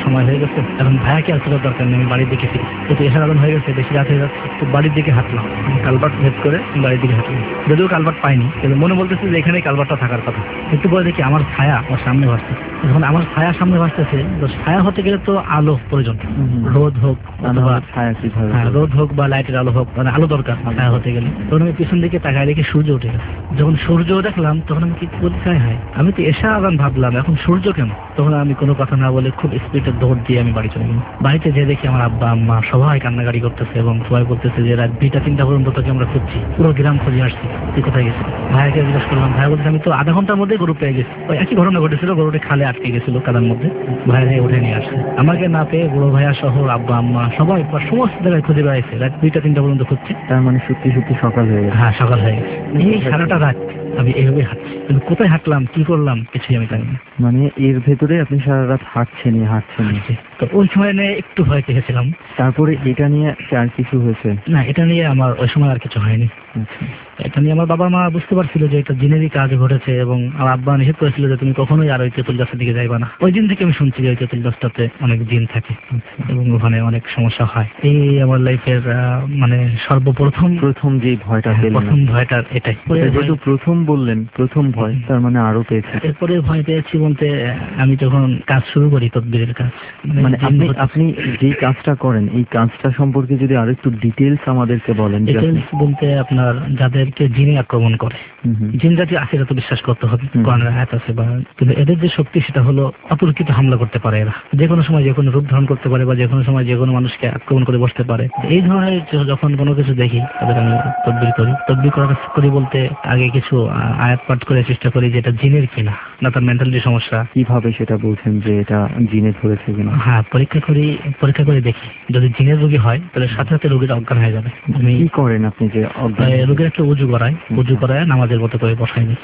গেছে, এখন ভাইয়াকে আর তোলার দরকার নেই, আমি বাড়ির দিকে ফিরি। তো এসার আগুন হয়ে গেছে, বেশি রাত হয়ে যাচ্ছে, তো বাড়ির দিকে হাঁটলাম, কালভার্ট ভেদ করে বাড়ির দিকে হাঁটলাম। যদিও কালভার্ট পাইনি, কিন্তু মনে বলতেছে যে এখানেই কালভার্টটা থাকার কথা। একটু পরে দেখি আমার ছায়া আমার সামনে ভাসছে। যখন আমার ছায়া সামনে ভাসতেছে, তো ছায়া হতে গেলে তো আলো প্রয়োজন, রোদ হোক অথবা ছায়া কিভাবে, হ্যাঁ রোদ হোক বা লাইটের আলো হোক, মানে আলো দরকার ছায়া হতে গেলে। তখন আমি পিছন দিকে তাকায় দেখি সূর্য উঠে গেছে। যখন সূর্য দেখলাম তখন আমি কি বলতে চাই, হয় আমি তো এসা আগান ভাবলাম, এখন সূর্য কেন? তখন আমি কোনো কথা না বলে খুব স্পিডে দৌড় দিয়ে আমি বাড়ি চলে গেলাম। বাড়িতে যে দেখি আমার আব্বা আম্মা সবাই কান্নাকাটি করতেছে এবং সবাই বলতেছে যে রাত দুইটা তিনটা পর্যন্ত তোকে আমরা খুঁজছি, পুরো গ্রাম খুঁজে আসছি, তুই কোথায় গেছিস? ভাইকে জিজ্ঞেস করলাম, ভাই বলছে আমি তো আধা ঘন্টার মধ্যে গরু পেয়ে গেছি। ওই একই ঘটনা ঘটেছিল, গরুটি খালে আটকে গেছিল কাদার মধ্যে, ভাই ভাই উঠে নিয়ে আসছে। আমাকে না পেয়ে বড় ভাইয়া সহ আব্বা আম্মা সবাই সমস্ত জায়গায় খুঁজে বেড়াইছে, রাত দুইটা তিনটা পর্যন্ত খুঁজছে। তার মানে সত্যি সত্যি সকাল হয়ে গেছে। হ্যাঁ সকাল হয়ে গেছে। এই সারাটা রাত আমি এইভাবে হাঁটছি, কিন্তু কোথায় হাঁটলাম কি করলাম কিছুই আমি জানি না। মানে এর ভেতরে আপনি সারা রাত হাঁটছেনই হাঁটছেনই তো ওই সময় নিয়ে একটু ভয় পেয়েছিলাম। তারপরে এটা নিয়ে আর কিছু হয়েছে না, এটা নিয়ে আমার ওই সময় আর কিছু হয়নি। এটা নিয়ে আমার বাবা মা বুঝতে পারছিল যে এটা জিনেরই কাজ ঘটেছে এবং আমার আব্বা নিষেধ করেছিল যে তুমি কখনোই আর ওই তেঁতুল গাছের দিকে যাইবা না। ওই দিন থেকে আমি শুনছি যে ওই তেঁতুল গাছটাতে অনেক জিন থাকে এবং ওখানে অনেক সমস্যা হয়। এই আমার লাইফের মানে সর্বপ্রথম প্রথম যে ভয়টা, প্রথম ভয়টা এটাই। যেহেতু প্রথম বললেন প্রথম ভয়, তার মানে আরো পেয়েছে। এরপরে ভয় পেয়েছি বলতে আমি যখন কাজ শুরু করি তদবিরের কাজ, মানে আপনি আপনি যে কাজটা করেন এই কাজটা সম্পর্কে যদি আরো একটু ডিটেলস আমাদেরকে বলেন। ডিটেলস বলতে আপনার যাদেরকে জিনে আক্রমণ করে, জিন জাতীয় আছে তো বিশ্বাস করতে হবে, কোরআনের আয়াত আছে বা, কিন্তু এদের যে শক্তি সেটা হলো অতর্কিত হামলা করতে পারে। এরা যে কোনো সময় যে কোনো রূপ ধারণ করতে পারে বা যে কোনো সময় যে কোনো মানুষকে আক্রমণ করে বসতে পারে। এই ধরনের যখন কোনো কিছু দেখি তাদের আমি তদবির করি। তদবির করার করি বলতে আগে কিছু আয়াত পাঠ করে চেষ্টা করি যে এটা জিনের কিনা না তার মেন্টালিটি সমস্যা। কিভাবে সেটা বলছেন যে এটা জিনে ধরেছে কিনা? হ্যাঁ পরীক্ষা করি, পরীক্ষা করে দেখি। যদি জিনের রোগী হয় তাহলে সাথে সাথে রোগীটা অজ্ঞান হয়ে যাবে। আপনি কি করেন? আপনি যে রোগীর একটা উজু করায়, উজু করায় নামাজের মতো করে বসাই দিই।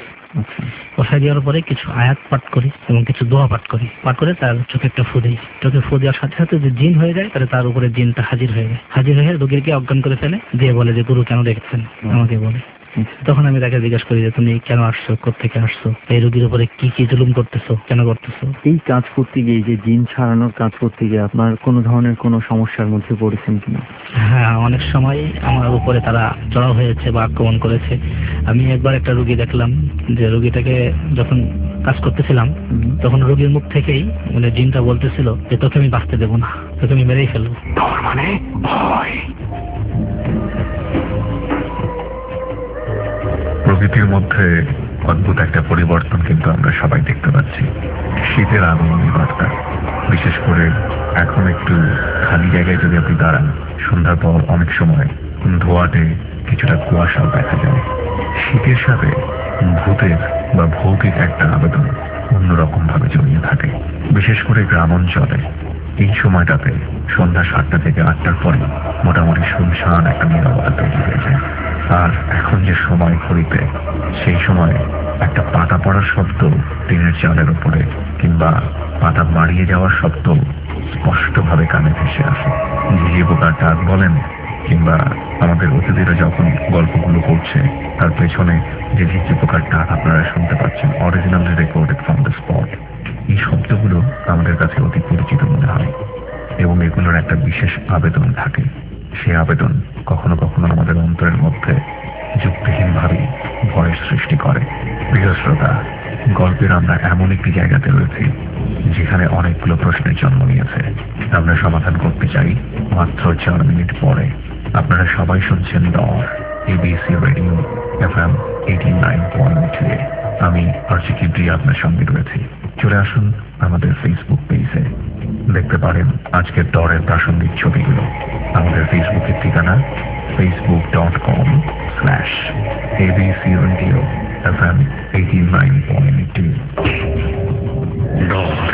বসাই দেওয়ার পরে কিছু আয়াত পাঠ করি এবং কিছু দোয়া পাঠ করি। পাঠ করে তার চোখে একটা ফু দিই। চোখে ফু দেওয়ার সাথে সাথে যে জিন হয়ে যায় তাহলে তার উপরে জিনটা হাজির হয়ে যায়। হাজির হয়ে রোগীকে অজ্ঞান করে ফেলে, দিয়ে বলে যে গুরু কেন দেখছেন আমাকে বলে। তখন আমি তাকে জিজ্ঞাসা করি যে তুমি কেন আসছো, কোত্থেকে আসছো, এই রোগীর উপরে কি কি জুলুম করতেছো, কেন করতেছো। এই কাজ করতে গিয়ে, যে জিন ছাড়ানোর কাজ করতে গিয়ে আপনার কোনো ধরনের কোনো সমস্যার মধ্যে পড়েছেন কিনা? হ্যাঁ অনেক সময় আমার উপরে তারা চড়াও হয়েছে বা আক্রমণ করেছে। আমি একবার একটা রোগী দেখলাম যে রোগীটাকে যখন কাজ করতেছিলাম তখন রোগীর মুখ থেকেই মানে জিনটা বলতেছিল যে তোকে আমি বাঁচতে দেবো না, তোকে আমি মেরেই ফেলবো। তোর মানে ভয়। প্রকৃতির মধ্যে অদ্ভুত একটা পরিবর্তন কিন্তু আমরা সবাই দেখতে পাচ্ছি। শীতের আগমনী বার্তা, বিশেষ করে এখন একটু খালি জায়গায় যদি আপনি দাঁড়ান, সন্ধ্যার পর অনেক সময় ধোঁয়াটে কিছুটা কুয়াশাও দেখা যায়। শীতের সাথে ভূতের বা ভৌতিক একটা আবেদন অন্যরকম ভাবে জড়িয়ে থাকে, বিশেষ করে গ্রাম অঞ্চলে। এই সময়টাতে সন্ধ্যা সাতটা থেকে আটটার পরে মোটামুটি শুনশান একটা নীরবতা তৈরি হয়ে যায়। আর এখন যে সময় ঘড়িতে, সেই সময় একটা পাতা পড়ার শব্দ টিনের চালের উপরে কিংবা পাতা মারিয়ে যাওয়ার শব্দ স্পষ্টভাবে কানে ভেসে আসে। ঝিঝি পোকার ডাক বলেন কিংবা আমাদের অতিথিরা যখন গল্পগুলো করছে তার পেছনে যে ঝিঝি পোকার ডাক আপনারা শুনতে পাচ্ছেন, originally recorded from the spot, এই শব্দগুলো আমাদের কাছে অতি পরিচিত মনে হয় এবং এগুলোর একটা বিশেষ আবেদন থাকে। সেই আবেদন কখনো কখনো আমাদের অন্তরের মধ্যে যুক্তিহীনভাবে ভয়ের সৃষ্টি করে। প্রিয় শ্রোতা, গল্পের আমরা এমন একটি জায়গাতে রয়েছি যেখানে অনেকগুলো প্রশ্নের জন্ম নিয়েছে। আমরা সমাধান করতে চাই মাত্র চার মিনিট পরে। আপনারা সবাই শুনছেন Dor ABC radio FM eighty nine point two. আমি আরজি কিবরিয়া আপনার সঙ্গে রয়েছি। চলে আসুন আমাদের ফেসবুক পেজে, দেখতে পারেন আজকের ডরের প্রাসঙ্গিক ছবিগুলো। আমাদের ফেসবুকের ঠিকানা Facebook dot com slash ABC radio FM eighty nine point two. Dor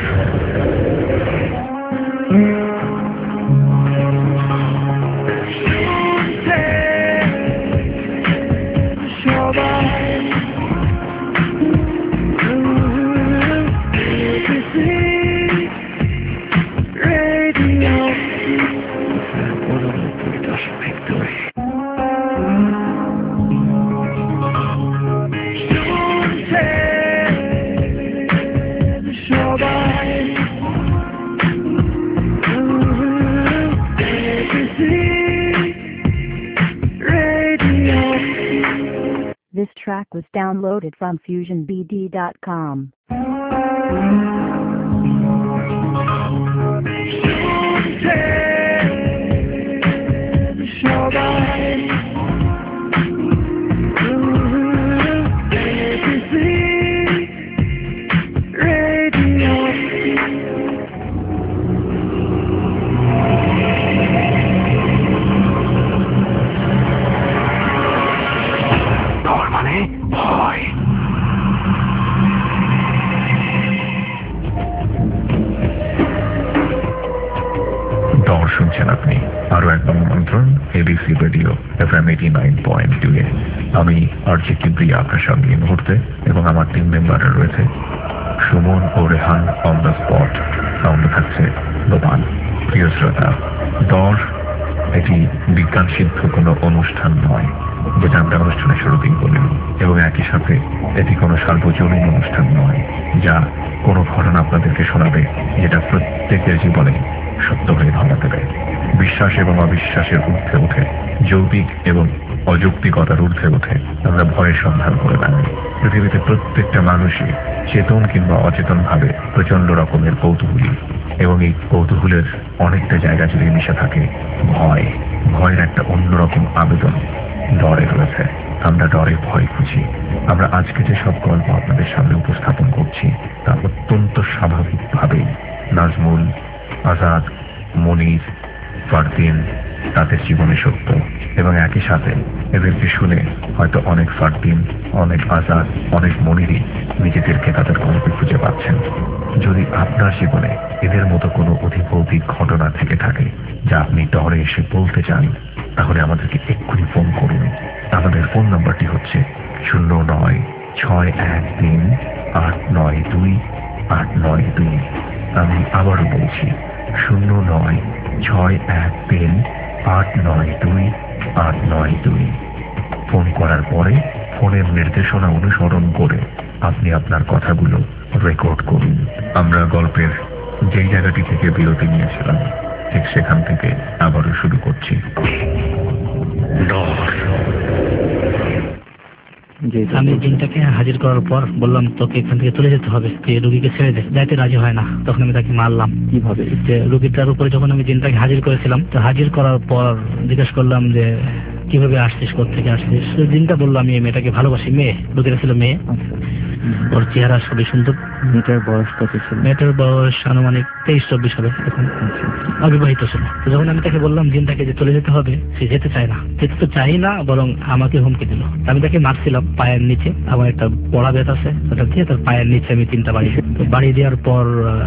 track was downloaded from fusion b d dot com. শুনছেন আপনি আরো একদম আমন্ত্রণ ABC radio F M eighty nine point two এ। আমি আরজি কিবরিয়া আপনার সঙ্গে এই মুহূর্তে, এবং আমার টিম মেম্বাররা রয়েছে সুমন ও রেহান অন দ্য স্পট। সাউন্ডে থাকছে দোপান। প্রিয় শ্রোতা, দর এটি বিজ্ঞান সিদ্ধ কোনো অনুষ্ঠান নয়, যেটা আমরা অনুষ্ঠানের শুরুতেই বলি, এবং একই সাথে এটি কোনো সার্বজনীন অনুষ্ঠান নয় যা কোনো ঘটনা আপনাদেরকে শোনাবে যেটা প্রত্যেকের জীবনে সত্য হয়ে ধরা দেবে। বিশ্বাস এবং অবিশ্বাসের ঊর্ধ্বে উঠে, যৌক্তিক এবং অযৌক্তিকতার ঊর্ধ্বে উঠে আমরা ভয়ের সন্ধান করে বেড়াই। পৃথিবীতে প্রত্যেকটা মানুষই চেতন কিংবা অচেতন ভাবে প্রচন্ড রকমের কৌতূহলী, এবং এই কৌতূহলের অনেকটা জায়গা জুড়ে মিশে থাকে ভয়। ভয়ের একটা অন্যরকম আবেদন ডরে রয়েছে। আমরা ডরে ভয় খুঁজি। আমরা আজকে যে সব গল্প আপনাদের সামনে উপস্থাপন করছি তা অত্যন্ত স্বাভাবিকভাবেই নাজমুল, আজাদ, মনির, ফারদিন তাদের জীবনে সত্য, এবং একই সাথে এদেরকে শুনে হয়তো অনেক ফারদিন, অনেক আজাদ, অনেক মনিরই নিজেদেরকে তাদের গল্পে খুঁজে পাচ্ছেন। যদি আপনার জীবনে এদের মতো কোনো অধিভৌতিক ঘটনা থেকে থাকে যা আপনি ডরে এসে বলতে চান, তাহলে আমাদেরকে এক্ষুনি ফোন করুন। আমাদের ফোন নাম্বারটি হচ্ছে শূন্য নয় ছয় এক তিন আট নয় দুই আট নয় দুই। আমি আবারও বলছি শূন্য নয় ছয় এক তিন আট নয় দুই আট নয় দুই। ফোন করার পরে ফোনের নির্দেশনা অনুসরণ করে আপনি আপনার কথাগুলো রেকর্ড করুন। আমরা গল্পের যেই জায়গাটি থেকে বিরতি নিয়েছিলাম ঠিক সেখান থেকে আবারও শুরু করছি। আমি দিনটাকে হাজির করার পর বললাম, তোকে এখান থেকে চলে যেতে হবে, তুই রুগীকে ছেড়ে দে। যাইতে রাজি হয় না। তখন আমি তাকে মারলাম। কিভাবে? যে রুগীটার উপরে যখন আমি দিনটাকে হাজির করেছিলাম, তো হাজির করার পর জিজ্ঞেস করলাম যে কিভাবে আসছিস, কোথেকে আসছিস। দিনটা বললো আমি এই মেয়েটাকে ভালোবাসি। মেয়ে, রুগীটা ছিল মেয়ে। ওর চেহারা সবই সুন্দর। মেয়েটার বয়স কত ছিল? মেয়েটার বয়স আনুমানিক তেইশ চব্বিশ হবে। এখন অবিবাহিত ছিল। তো যখন আমি তাকে বললাম দিনটাকে যে চলে যেতে হবে, সে যেতে চায় না। যেতে তো চাই না, বরং আমাকে হুমকি দিল। আমি তাকে মারছিলাম পায়ের নিচে। আমার একটা বড়া বেত আছে, ওটা দিয়ে তার পায়ের নিচে আমি তিনটা বাড়ি বাড়ি দেওয়ার পর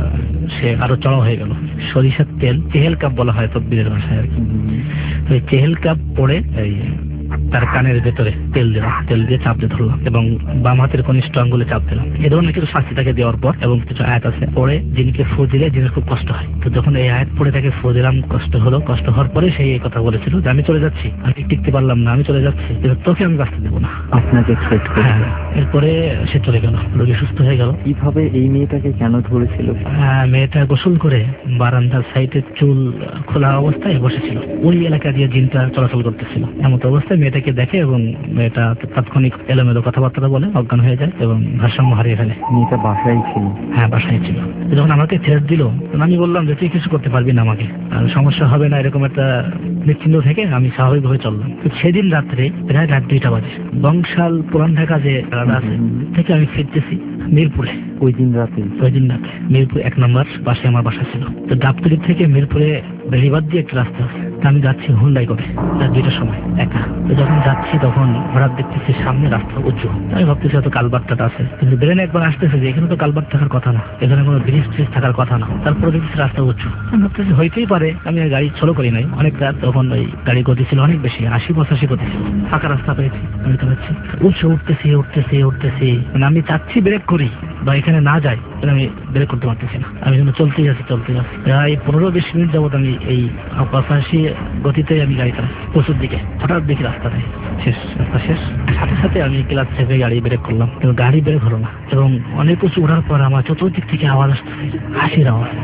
সে আরো চড়া হয়ে গেল। সরিষার তেল, চেহেল কাপ বলা হয় তকবীরের ভাষায় আর কি। তো এই চেহেল কাপ পরে এই তার কানের ভেতরে তেল দিলাম, তেল দিয়ে চাপ দিয়ে ধরলাম, এবং বাম হাতের কনিষ্ঠ আঙ্গুলে চাপ দিলাম। এ ধরনের কিছু শাস্তি তাকে দেওয়ার পর, এবং কিছু আয়াত আছে পরে জিনকে ফু দিলে জিনের খুব কষ্ট হয়। তো যখন এই আয়াত পড়ে তাকে ফু দিলাম, কষ্ট হলো। কষ্ট হওয়ার পরে সেই এই কথা বলেছিল যে আমি চলে যাচ্ছি, আমি টিকতে পারলাম না, আমি চলে যাচ্ছি, কিন্তু তোকে আমি বাঁচতে দেবো না। আপনাকে থ্রেট করে? হ্যাঁ। এরপরে সে চলে গেল, রোগী সুস্থ হয়ে গেল। কিভাবে এই মেয়েটাকে কেন ধরেছিল? হ্যাঁ, মেয়েটা গোসল করে বারান্দার সাইডে চুল খোলা অবস্থায় বসেছিল। ওই এলাকা দিয়ে জিনটা চলাচল করতেছিল। এমন অবস্থায় মেয়েটাকে দেখে এবং মেয়েটা তাৎক্ষণিক এলোমেলো কথাবার্তা বলে অজ্ঞান হয়ে যায় এবং ভারসাম্য হারিয়ে ফেলে। মেয়েটা বাসায় ছিল? হ্যাঁ, বাসায় ছিল। যখন আমাকে থ্রেট দিল, আমি বললাম যে তুই কিছু করতে পারবি না, আমাকে আর সমস্যা হবে না, এরকম একটা নিশ্চিন্ত থেকে আমি স্বাভাবিকভাবে চললাম। সেদিন রাত্রে প্রায় রাত দুইটা বাজে বংশাল পুরান ঢাকা যে রাস্তা আছে থেকে আমি ফিরতেছি মিরপুরে। ওই দিন রাতে? ওই দিন রাতে মিরপুর এক নম্বর পাশে আমার বাসা ছিল। তো ডাবতলি থেকে মিরপুরে বেড়িবাদ দিয়ে একটা রাস্তা আছে। আমি যাচ্ছি হুন্ডাই করে রাত দুইটার সময় একা। তো যখন যাচ্ছি তখন হঠাৎ দেখতেছি সামনে রাস্তা উঁচু। আমি ভাবতেছি হয়তো কালবারটা আছে, কিন্তু ব্রেনে একবার আসতেছে যে এখানে তো কালবার থাকার কথা না, এখানে কোনো ব্রিজ ট্রিজ থাকার কথা না। তারপরে দেখতেছি রাস্তা উঁচু। আমি ভাবতেছি হইতেই পারে। আমি গাড়ি স্লো করি নাই অনেক রাত, তখন ওই গাড়ি গতি ছিল অনেক বেশি, আশি পঁচাশি গতি ছিল। ফাঁকা রাস্তা পেয়েছি, আমি চালাচ্ছি। উঁচু উঠতেছি উঠতেছি উঠতেছি মানে আমি চাচ্ছি ব্রেক করি বা এখানে না যাই, আমি ব্রেক করতে পারতেছি না। আমি কিন্তু চলতেই আছি চলতেই আছি প্রায় পনেরো বিশ মিনিট যাবত আমি এই পঁচাশি গতিতে আমি গাড়ি চালাই প্রচুর দিকে। হঠাৎ দেখি রাস্তা নেই, শেষ রাস্তা শেষ। সাথে সাথে আমি ক্লাস চেপে গাড়ি ব্রেক করলাম, কিন্তু গাড়ি ব্রেক হলো না। এবং অনেক উঁচু ওঠার পর আমার চতুর্দিক থেকে আওয়াজ আসতেছে, হাসির আওয়াজ।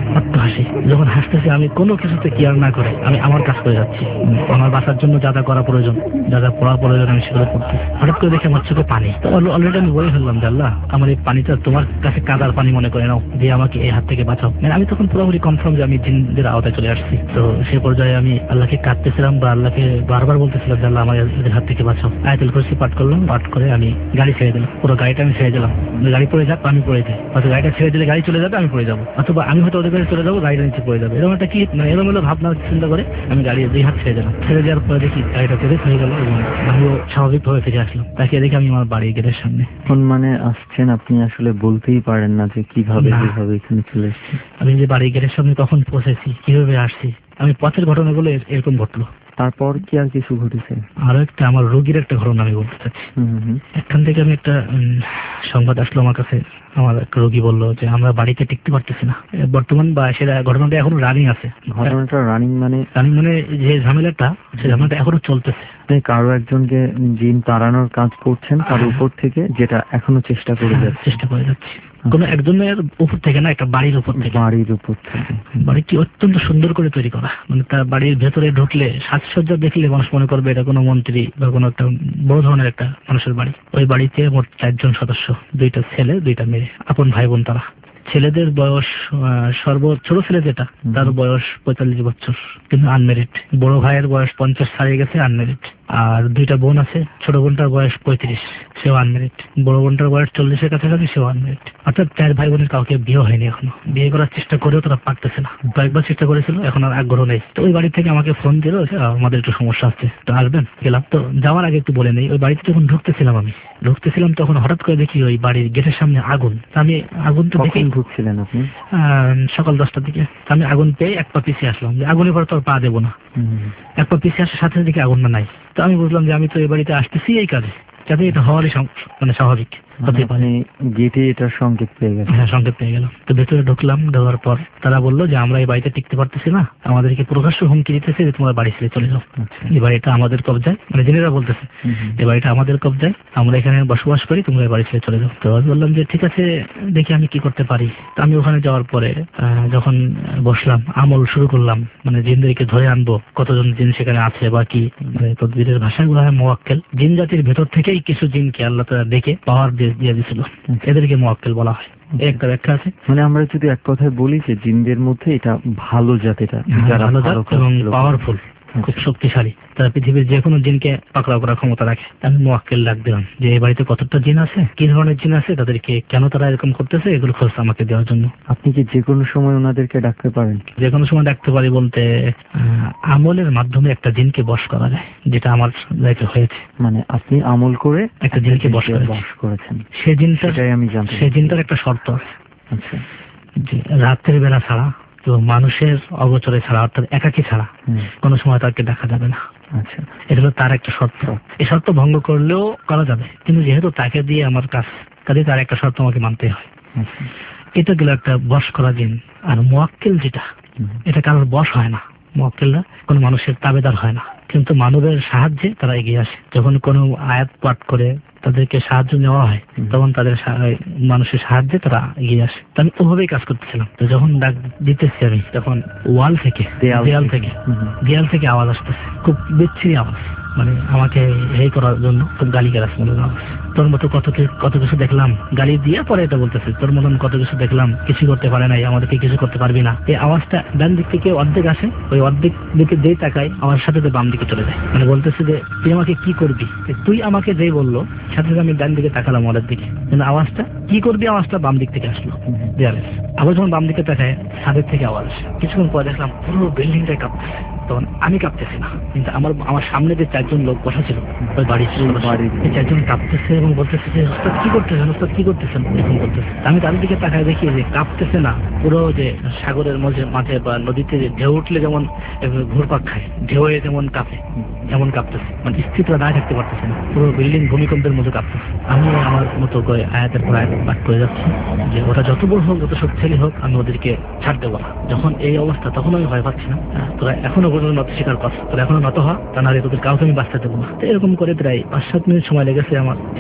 অট্ট হাসি। যখন হাসতেছি আমি কোনো কিছুতে কেয়ার না করে আমি আমার কাজ করে যাচ্ছি, আমার বাসার জন্য যা যা করা প্রয়োজন, যা যা পড়া প্রয়োজন আমি সেগুলো করতেছি। হঠাৎ করে দেখে আমার চোখে পানি। তো অলরেডি আমি বলে ফেললাম যে আল্লাহ আমার এই পানিটা তোমার কাছে কাদার পানি মনে করে নাও, যে আমাকে এই হাত থেকে বাঁচাও। মানে আমি তখন পুরোপুরি কনফার্ম যে আমি জিনদের আওতায় চলে আসছি। তো সে পর্যায়ে আমি আল্লাহকে কাঁদতেছিলাম বা আল্লাহকে বারবার বলতেছিলাম যে আল্লাহ আমার এদের হাত থেকে বাঁচাও। আয়াতুল কুরসি পাঠ করলাম, পাঠ করে আমি গাড়ি ছেড়ে দিলাম, পুরো গাড়িটা আমি ছেড়ে দিলাম। গাড়ি পড়ে যাক আমি পড়ে যাই, হয়তো গাড়িটা ছেড়ে দিলে গাড়ি চলে যাবে আমি পড়ে যাবো, অথবা আমি হয়তো ওদের গাড়ি চলে যাবো গাড়িটা নিচে পড়ে যাবে। এরকম একটা কি মানে এরকম হলো ভাবনা চিন্তা করে আমি গাড়ি দুই হাত ছেড়ে দিলাম। ছেড়ে দেওয়ার পরে দেখি গাড়িটা পেরে হয়ে গেল এবং আমিও স্বাভাবিকভাবে ফিরে আসলাম। তাকে দেখে আমি আমার বাড়ি গেটের সামনে। কোন মানে আসছেন আপনি আসলে বলতেই পারেন না যে কিভাবে না। কিভাবে এখানে চলে এসেছেন। আমি যে বাড়ি গেটের সামনে কখন পৌঁছেছি, কিভাবে আসছি, আমি পথের ঘটনাগুলো এর- এরকম ঘটলো। তারপর কি আর কিছু ঘটেছে? আরো একটা আমার রোগীর একটা ঘটনা আমি বলতে চাচ্ছি। হুম হুম হুম। এখান থেকে আমি একটা উম, সংবাদ আসলো আমার কাছে। আমার এক রোগী বললো যে আমরা বাড়িতে টিকতে পারতেছি না এ, বর্তমান বা সেটা ঘটনাটা এখনো রানিং আছে। ঘটনাটা রানিং মানে রানিং মানে যে ঝামেলাটা, সে ঝামেলাটা এখনো চলতেছে। আপনি কারো একজনকে জিন তাড়ানোর কাজ করছেন তার উপর থেকে, যেটা এখনো চেষ্টা করে হ্যাঁ, যাচ্ছে। চেষ্টা করে যাচ্ছি কোনো একজনের উপর থেকে না, একটা বাড়ির উপর থেকে। বাড়ির উপর থেকে। বাড়িটি অত্যন্ত সুন্দর করে তৈরি করা, মানে তার বাড়ির ভেতরে ঢুকলে সাজসজ্জা দেখলে মানুষ মনে করবে এটা কোনো মন্ত্রী বা কোনো একটা বড় ধরনের একটা মানুষের বাড়ি। ওই বাড়িতে মোট চারজন সদস্য, দুইটা ছেলে দুইটা মেয়ে, আপন ভাই বোন তারা। ছেলেদের বয়স আহ, সর্ব ছোট ছেলে যেটা, তার বয়স পঁয়তাল্লিশ বছর, কিন্তু আনমেরিড। বড় ভাইয়ের বয়স পঞ্চাশ ছাড়িয়ে গেছে, আনমেরিড। আর দুইটা বোন আছে, ছোট বোনটার বয়স পঁয়ত্রিশ, সেও আনমেরিড। বড় বোনটার বয়স চল্লিশের কাছাকাছি, সেও আনমেরিড। অর্থাৎ চার ভাই বোনের কাউকে বিয়ে হয়নি এখনো। বিয়ে করার চেষ্টা করেও তারা পারতেছে না। কয়েকবার চেষ্টা করেছিল, এখন আর আগ্রহ নেই। তো ওই বাড়ি থেকে আমাকে ফোন দিল যে আহ, আমাদের একটু সমস্যা আছে, তো আসবেন। গেলাম। তো যাওয়ার আগে একটু বলে নেই, ওই বাড়িতে যখন ঢুকতেছিলাম আমি ঢুকতেছিলাম তখন হঠাৎ করে দেখি ওই বাড়ির গেটের সামনে আগুন। তা আমি আগুন তো দেখি কখন ঢুকছিলেন আপনি? আহ, সকাল দশটার দিকে। তা আমি আগুন পেয়ে এক পা পিছিয়ে আসলাম, যে আগুনের পর তো আর পা দেবো না। হুম। এক পা পিছিয়ে আসার সাথে দেখি আগুনটা নাই। তো আমি বুঝলাম যে আমি তো এই বাড়িতে আসতেছি এই কাজে, যাতে এটা হওয়ারই সম- মানে স্বাভাবিক হতে পারে। আপনি গেটে এটার সংকেত পেয়ে গেছেন। হ্যাঁ, সংকেত পেয়ে গেলাম। তো ভেতরে ঢুকলাম, ঢোকার পর তারা বললো যে আমরা এই বাড়িতে টিকতে পারতেছি না, আমাদেরকে প্রকাশ্য হুমকি দিতেছে যে তোমরা বাড়ি ছেড়ে চলে যাও। আচ্ছা। এই বাড়িটা আমাদের কবজায়, মানে জেনেরা বলতেছে হুম হুম। এই বাড়িটা আমাদের কবজায়, আমরা এখানে বসবাস করি, তোমরা এই বাড়ি ছেড়ে চলে যাও। তো আমি বললাম যে ঠিক আছে, দেখি আমি কি করতে পারি। তো আমি ওখানে যাওয়ার পরে আহ, যখন বসলাম, আমল শুরু করলাম, মানে জিনদেরকে ধরে আনবো, কতজন জিন সেখানে আছে বা কি, মানে তদবিরের ভাষাগুলো হয় মোয়াক্কেল। জিন জাতির ভেতর থেকেই কিছু জিনকে আল্লাহ তাআলা ডেকে পাওয়ার দিয়ে দিয়েছিল, এদেরকে মোয়াক্কেল বলা হয়। এই একটা ব্যাখ্যা আছে। মানে আমরা যদি এক কথায় বলি যে জিনদের মধ্যে এটা ভালো জাতেটা, যারা ভালো জাত ভালো কাজ এবং গুলো করে। পাওয়ারফুল, খুব শক্তিশালী, তারা পৃথিবীর যে কোনো জিনকে পাকড়াও করার ক্ষমতা রাখে। আমি মোয়াক্কেল ডাক দিলাম যে এই বাড়িতে কতটা জিন আছে, কি ধরনের জিন আছে, তাদেরকে কেন তারা এরকম করতেছে, এগুলো খোঁজ আমাকে দেওয়ার জন্য। আপনি কি যে কোনো সময় ওনাদেরকে ডাকতে পারেন? যে কোনো সময় ডাকতে পারি বলতে আহ, আমলের মাধ্যমে একটা জিনকে বশ করা যায়, যেটা আমার লাইফে হয়েছে। মানে আপনি আমল করে একটা জিনকে বশ জিনকে করেছি। বশ করেছেন, সে জিনটা সেটাই আমি জানতে সে জিনটার একটা শর্ত আছে আচ্ছা। যে রাত্রের বেলা ছাড়া এবং মানুষের অগোচরে ছাড়া, অর্থাৎ একাকী ছাড়া হুম, কোনো সময় তাকে দেখা যাবে না। আচ্ছা। এটা হলো তার একটা শর্ত। এই শর্ত ভঙ্গ করলেও করা যাবে, কিন্তু যেহেতু তাকে দিয়ে আমার কাজ, কাজে তার একটা শর্ত আমাকে মানতে হয়। আচ্ছা। এটা গেল একটা বশ করা জিন। আর মোয়াক্কেল যেটা, হুম, এটা কারোর বশ হয় না। মোয়াক্কেলরা কোনো মানুষের তাবেদার হয় না, কিন্তু মানবের সাহায্যে তারা এগিয়ে আসে। যখন কোনো আয়াত পাঠ করে তাদেরকে সাহায্য নেওয়া হয়, হুম। তখন তাদের সা- মানুষের সাহায্যে তারা এগিয়ে আসে। তো আমি ওভাবেই কাজ করতেছিলাম। তো যখন ডাক দিতেছি আমি, তখন ওয়াল থেকে, দেয়াল দেয়াল থেকে। থেকে হুম, হুম। দেয়াল থেকে আওয়াজ আসতেছে, খুব বিচ্ছিরি আওয়াজ, মানে আমাকে এই করার জন্য খুব গালি গালাজ মনে আওয়াজ। তোর মতো কত কি- কত কিছু দেখলাম, গালি দিয়ে পরে এটা বলতেছে, তোর মতন কত কিছু দেখলাম, কিছু করতে পারে নাই, আমাদেরকে কিছু করতে পারবি না। এই আওয়াজটা ডান দিক থেকে অর্ধেক আসে, ওই অর্ধেক দিকে যেই তাকায় আমার সাথে তো বাম দিকে চলে যায়। মানে বলতেছে যে তুই আমাকে কি করবি, তুই আমাকে যেই বললো সাথে সাথে আমি ডান দিকে তাকালাম ওদের দিকে, কিন্তু আওয়াজটা কি করবি, আওয়াজটা বাম দিক থেকে আসলো দেয়ালে। আবার যখন বাম দিকে তাকায়, ছাদের থেকে আওয়াজ আসে। কিছুক্ষণ পর দেখলাম পুরো বিল্ডিংটাই কাঁপতেছে। তখন আমি কাঁপতেছি না, কিন্তু আমার আমার সামনে যে চারজন লোক বসা ছিল ওই বাড়ির বাড়ির। এই চারজন কাঁপতেছে এবং বলতেছে যে ওস্তাদ কি করতেছেন, ওস্তাদ কি করতেছেন, এরকম করতেছে। আমি তাদের দিকে তাকায় দেখি যে কাঁপতেছে না, পুরো যে সাগরের মাঝে মাঝে বা নদীতে যে ঢেউ উঠলে যেমন ঘুরপাক খায়, ঢেউয়ে যেমন কাঁপে, এমন কাঁপতেছে। মানে স্থিরতা দাঁড়িয়ে থাকতে পারতেছে না, পুরো বিল্ডিং ভূমিকম্পের মতো কাঁপতেছে। আমি আমার মতো করে আয়াতের পর আয়াত পাঠ করে যাচ্ছি যে ওটা যত বড় হোক, যত শক্তিশালী হোক, আমি ওদেরকে ছাড় দেবো না। যখন এই অবস্থা, তখন আমি ভয় পাচ্ছি না। তোরা এখনো পর্যন্ত নত স্বীকার কর, তোরা এখনো নত হ, তা নাহলে তোদের কাউকে আমি বাঁচতে দেবো না। তো এরকম করে প্রায় পাঁচ সাত মিনিট সময় লেগেছে আমার। ঠিক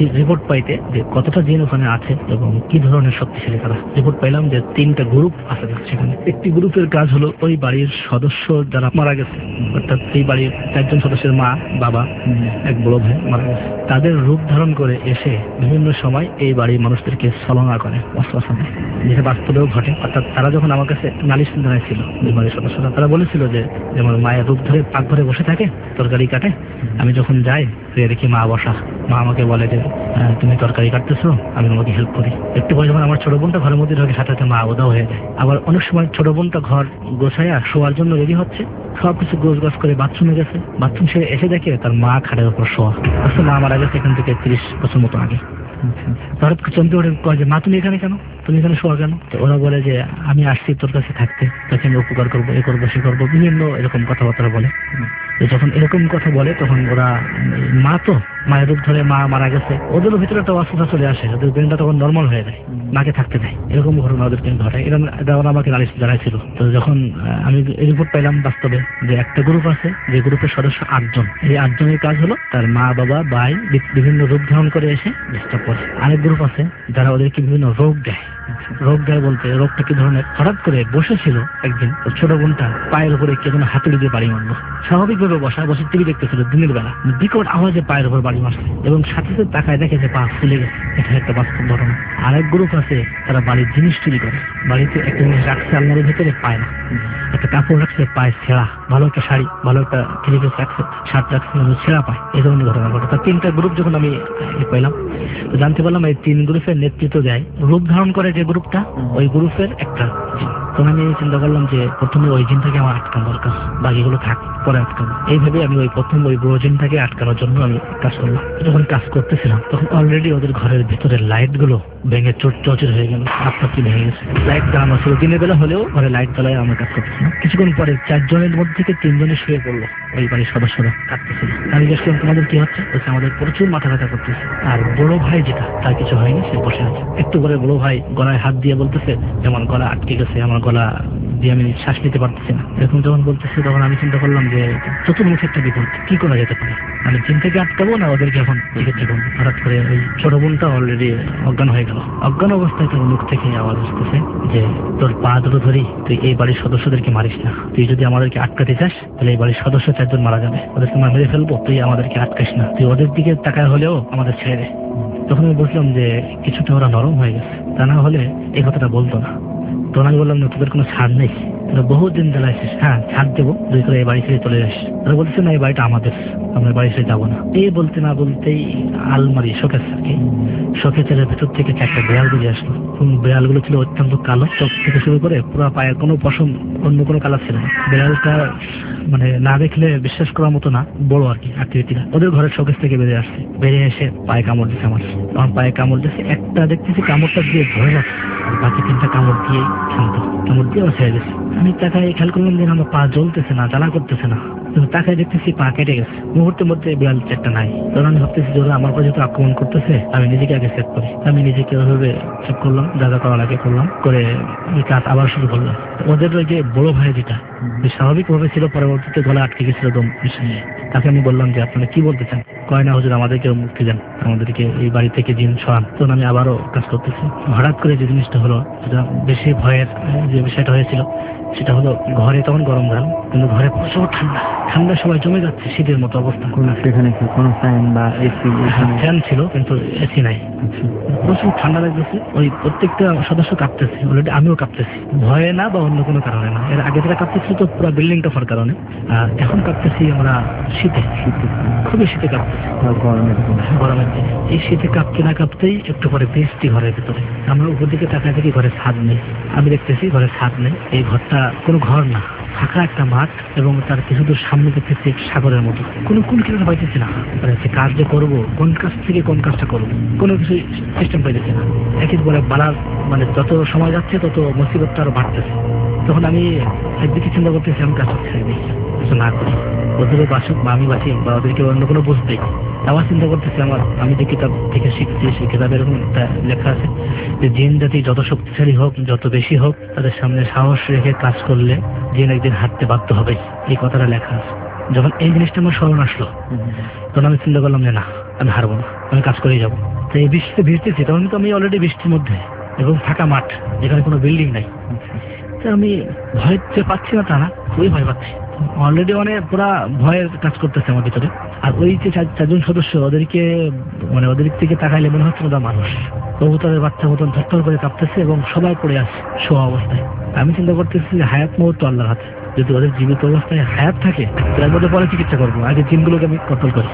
রিপোর্ট পাইতে যে কতটা জিন ওখানে আছে এবং কি ধরনের শক্তিশালী তারা। রিপোর্ট পাইলাম যে তিনটা গ্রুপ আছে সেখানে। একটি গ্রুপের কাজ হলো ওই বাড়ির সদস্য যারা মারা গেছে, অর্থাৎ এই বাড়ির চারজন সদস্যের মা, বাবা, এক বড় ভাই মারা গেছে, তাদের রূপ ধারণ করে এসে বিভিন্ন সময় এই বাড়ির মানুষদেরকে ছলনা করে, অস্ত্র দেয়, যেটা বাস্তবেও ঘটে। অর্থাৎ তারা যখন আমার কাছে নালিশ জানাইছিল ওই বাড়ির সদস্যরা, তারা বলেছিল যে যেমন মায়ের রূপ ধরে পাকঘরে বসে থাকে তরকারি কাটে, আমি যখন যাই দেখি মা বসা, মা আমাকে বলে যে তুমি তরকারি কাটতেছো, আমি তোমাকে হেল্প করি। একটু পরে যখন আমার ছোট বোনটা ঘরের মধ্যে ঢোকে সাথে সাথে মা ওদাও হয়ে যায়। আবার অনেক সময় ছোট বোনটা ঘর গোছাইয়া শোয়ার জন্য রেডি হচ্ছে, সবকিছু গোছ গাছ করে বাথরুমে গেছে, বাথরুম সে এসে দেখে তার মা খাটের উপর শোয়া। আসলে মা মারা গেছে এখান থেকে তিরিশ বছর মতো আগে। হঠাৎ চমকে ওঠে, কয় যে মা তুমি এখানে কেন, তুমি এখানে শোয়া কেন? তো ওরা বলে যে আমি আসছি তোর কাছে থাকতে, তোকে আমি উপকার করবো, এ করবো, সে করবো, বিভিন্ন এরকম কথাবার্তা বলে। যখন এরকম কথা বলে তখন ওরা, মা তো মায়ের রূপ ধরে মা মারা গেছে, ওদেরও ভিতরে একটা অসুস্থতা চলে আসে, ওদের ব্রেনটা তখন নর্মাল হয়ে যায়, মাকে থাকতে দেয়। এরকম ঘটনা ওদেরকে ঘটায়। এরকম এটা ওরা আমাকে নালিশ জানাইছিল। তো যখন আমি রিপোর্ট পাইলাম বাস্তবে যে একটা গ্রুপ আছে, যে গ্রুপের সদস্য আটজন, এই আটজনের কাজ হলো তার মা, বাবা, ভাই বিভিন্ন রূপ ধারণ করে এসে ডিস্টার্ব করে। আরেক গ্রুপ আছে যারা ওদেরকে বিভিন্ন রোগ দেয়। রোগ দেয় বলতে রোগটা কি ধরনের, হঠাৎ করে বসেছিল একদিন ছোট বোনটা পায়ের উপরে কে যেন হাতুড়ি দিয়ে বাড়ি মারলো। স্বাভাবিকভাবে বসা বসে টিভি দেখতেছিল দিনের বেলা, বিকট আওয়াজে পায়ের উপর বাড়ি মারছে এবং সাথে সাথে তাকায় দেখে যে পা ফুলে গেছে। এটা একটা বাস্তব ঘটনা। আরেক গ্রুপ আছে তারা বাড়ির জিনিস চুরি করে, বাড়িতে একটা জিনিস রাখছে আলমারির ভিতরে পায় না, একটা কাপড় রাখছে পায়ে ছেঁড়া, ভালো একটা শাড়ি, ভালো একটা থ্রিপিস রাখছে, শার্ট রাখছে, ছেঁড়া পায়, এই ধরনের ঘটনা ঘটে। তার তিনটা গ্রুপ যখন আমি পাইলাম তো জানতে পারলাম এই তিন গ্রুপের নেতৃত্ব দেয় রূপ ধারণ করে যে গ্রুপটা, ওই গ্রুপের একটা জিন। তখন আমি চিন্তা করলাম যে প্রথমে ওই জিনটাকে আমার আটকানো দরকার, বাকিগুলো থাক পরে আটকানো। এইভাবে আমি ওই প্রথম ওই বড় জিনটাকে আটকানোর জন্য আমি কাজ করলাম। যখন কাজ করতেছিলাম তখন অলরেডি ওদের ঘরের ভিতরে লাইট গুলো ভেঙে চোট চৌচির হয়ে গেল, আপনার ভেঙে গেছে। লাইট জ্বালানো ছিল দিনের বেলা হলেও ঘরে লাইট জ্বালায় আমরা কাজ করতেছিলাম। কিছুক্ষণ পরে চারজনের মধ্যে থেকে তিনজনে শুয়ে পড়লো, ওই বাড়ির সদস্যরা কাটতেছিল। আমি জিজ্ঞেস করলাম তোমাদের কি হচ্ছে? বলছে আমাদের প্রচুর মাথা ব্যথা করতেছে। আর বড় ভাই যেটা, তার কিছু হয়নি, সে বসে আছে। একটু করে বড় ভাই গলায় হাত দিয়ে বলতেছে যেমন গলা আটকে গেছে, আমার গলা দিয়ে আমি শ্বাস নিতে পারতেছি না, এরকম যখন বলতেছে তখন আমি চিন্তা করলাম যে চতুর্মুখী একটা বিপদ, কি করা যেতে পারে, মানে জিন থেকে আটকাবো না ওদেরকে এখন চিকিৎসা করবো। হঠাৎ করে ওই ছোট বোনটা অলরেডি অজ্ঞান হয়ে গেল। অজ্ঞান অবস্থায় তার মুখ থেকে আওয়াজ আসতেছে যে তোর পা দুটো ধরি, তুই এই বাড়ির সদস্যদেরকে মারিস না, তুই যদি আমাদেরকে আটকাতে চাস তাহলে এই বাড়ির সদস্য চারজন মারা যাবে, ওদেরকে আমরা মেরে ফেলবো, তুই আমাদেরকে আটকাস না, তুই ওদের দিকে তাকায় হলেও আমাদের ছেড়ে দে। তখন আমি বুঝলাম যে কিছুটা ওরা নরম হয়ে গেছে, তা না হলে এই কথাটা বলতো না। তখন আমি বললাম না তোদের কোনো ছাড় নেই, বহুদিন জ্বালাইছিস, হ্যাঁ ছাড় দেবো, দুই করে এই বাড়ি ছেড়ে চলে যাস। তারা বলছে না এই বাড়িটা আমাদের, আমরা বাড়ি ছেড়ে যাবো না। এই বলতে না বলতেই আলমারি শোকেস আর কি, শোকেসের ভেতর থেকে একটা বেড়াল বেরিয়ে আসলো। বেড়ালগুলো ছিল অত্যন্ত কালো, চোখ থেকে শুরু করে পুরো পায়ের কোনো পশম অন্য কোনো কালার ছিল না। বেড়ালটা মানে না দেখলে বিশ্বাস করার মতো না, বড় আর কি আকৃতিটা। ওদের ঘরের শোকেস থেকে বেরিয়ে আসছে, বেরিয়ে এসে পায়ে কামড় দিচ্ছে আমার। আমার পায়ে কামড় দিচ্ছে, একটা দেখতেছি কামড়টা দিয়ে ধরে যাচ্ছে, বাকি তিনটা কামড় দিয়ে শান্ত, কামড় দিয়ে ছেড়ে গেছে। আমি তাকায় খেয়াল করলাম যে আমার পা জ্বলতেছে না, জ্বালা করতেছে না, তাকায় দেখতেছি পা কেটে গেছে। মুহূর্তের মধ্যে বিড়াল একটা নাই। তখন আমি ভাবতেছি যে ওরা আমার পর যেহেতু আক্রমণ করতেছে, আমি নিজেকে আগে সেভ করি। আমি নিজেকে ওইভাবে সেভ করলাম, যা যা করার আগে করলাম, করে ওই কাজ আবার শুরু করলাম। ওদের ওই যে বড় ভাই যেটা স্বাভাবিকভাবে ছিল, পরবর্তীতে গলা আটকে গেছিল দম নিয়ে, তাকে আমি বললাম যে আপনারা কি বলতে চান? কয় না হুজুর আমাদেরকে মুক্তি দেন, আমাদেরকে এই বাড়ি থেকে জিন সরান। তখন আমি আবারও কাজ করতেছি। হঠাৎ করে যে জিনিসটা হলো, যেটা বেশি ভয়ের যে বিষয়টা হয়েছিল সেটা হলো ঘরে তখন গরম কাল, কিন্তু ঘরে প্রচুর ঠান্ডা, ঠান্ডা সবাই জমে যাচ্ছে, শীতের মতো অবস্থা। সেখানে কি কোনো ফ্যান বা এসি? ফ্যান ছিল কিন্তু এসি নাই। প্রচুর ঠান্ডা লাগতেছে, ওই প্রত্যেকটা সদস্য কাঁপতেছে, অলরেডি আমিও কাঁপতেছি, ভয়ে না বা অন্য কোনো কারণে না। এর আগে যেটা কাঁপতেছিল তো পুরো বিল্ডিংটা হওয়ার কারণে, আর এখন কাঁপতেছি আমরা শীতে, শীতে খুবই শীতে কাঁপতেছি, গরমের গরমের দিনে। এই শীতে কাঁপতে না কাঁপতেই একটু পরে বৃষ্টি ঘরের ভিতরে। আমরা উপর দিকে তাকায় দেখি ঘরে ছাদ নেই, আমি দেখতেছি ঘরে ছাদ নেই। এই ঘরটা কোনো ঘর না, ফাঁকা একটা মাঠ, এবং তার কিছু দূর সামনে দেখতেছি সাগরের মতো। কোনো কোন কিছু পাইতেছি না, কাজ যে করবো কোন কাজ থেকে কোন কাজটা করবো কোনো কিছু সিস্টেম পাইতেছি না। একের পরে বাড়ার মানে যত সময় যাচ্ছে তত মুসিবতটা আরো বাড়তেছে। তখন আমি একদিকে চিন্তা করতেছি আমি কাজ ছেড়ে দিই, কিছু না করি, ওদেরও বাসুক বা আমি বাঁচি বা ওদেরকে অন্য কোনো বুঝ দেই। আবার চিন্তা করতেছি আমার, আমি যে কিতাব থেকে শিখছি সেই কিতাবে এরকম একটা লেখা আছে যে জিন জাতি যত শক্তিশালী হোক, যত বেশি হোক, তাদের সামনে সাহস রেখে কাজ করলে জিন একদিন হাঁটতে বাধ্য হবে, এই কথাটা লেখা আছে। যখন এই জিনিসটা আমার স্মরণ আসলো তখন আমি চিন্তা করলাম যে না আমি হারবো না, আমি কাজ করেই যাবো। তো এই বৃষ্টিতে ভিজতেছি, তখন কিন্তু আমি অলরেডি বৃষ্টির মধ্যে এবং ফাঁকা মাঠ, যেখানে কোনো বিল্ডিং নাই। তো আমি ভয় যে পাচ্ছি না তা না, খুবই ভয় পাচ্ছি। অলরেডি মানে পুরা ভয়ের কাজ করতেছে আমার ভিতরে। আর ওই যে চারজন সদস্য, ওদেরকে মানে ওদের থেকে তাকাইলে মনে হচ্ছে না মানুষ, কবুতরের বাচ্চা মতন থরথর করে কাঁপতেছে এবং সবাই পড়ে আছে শোয়া অবস্থায়। আমি চিন্তা করতেছি হায়াত মুহূর্ত আল্লাহর হাতে, যদি ওদের জীবিত অবস্থায় হায়াত থাকে তার মধ্যে পরে চিকিৎসা করবো, আগে জিনগুলোকে আমি কন্ট্রোল করি।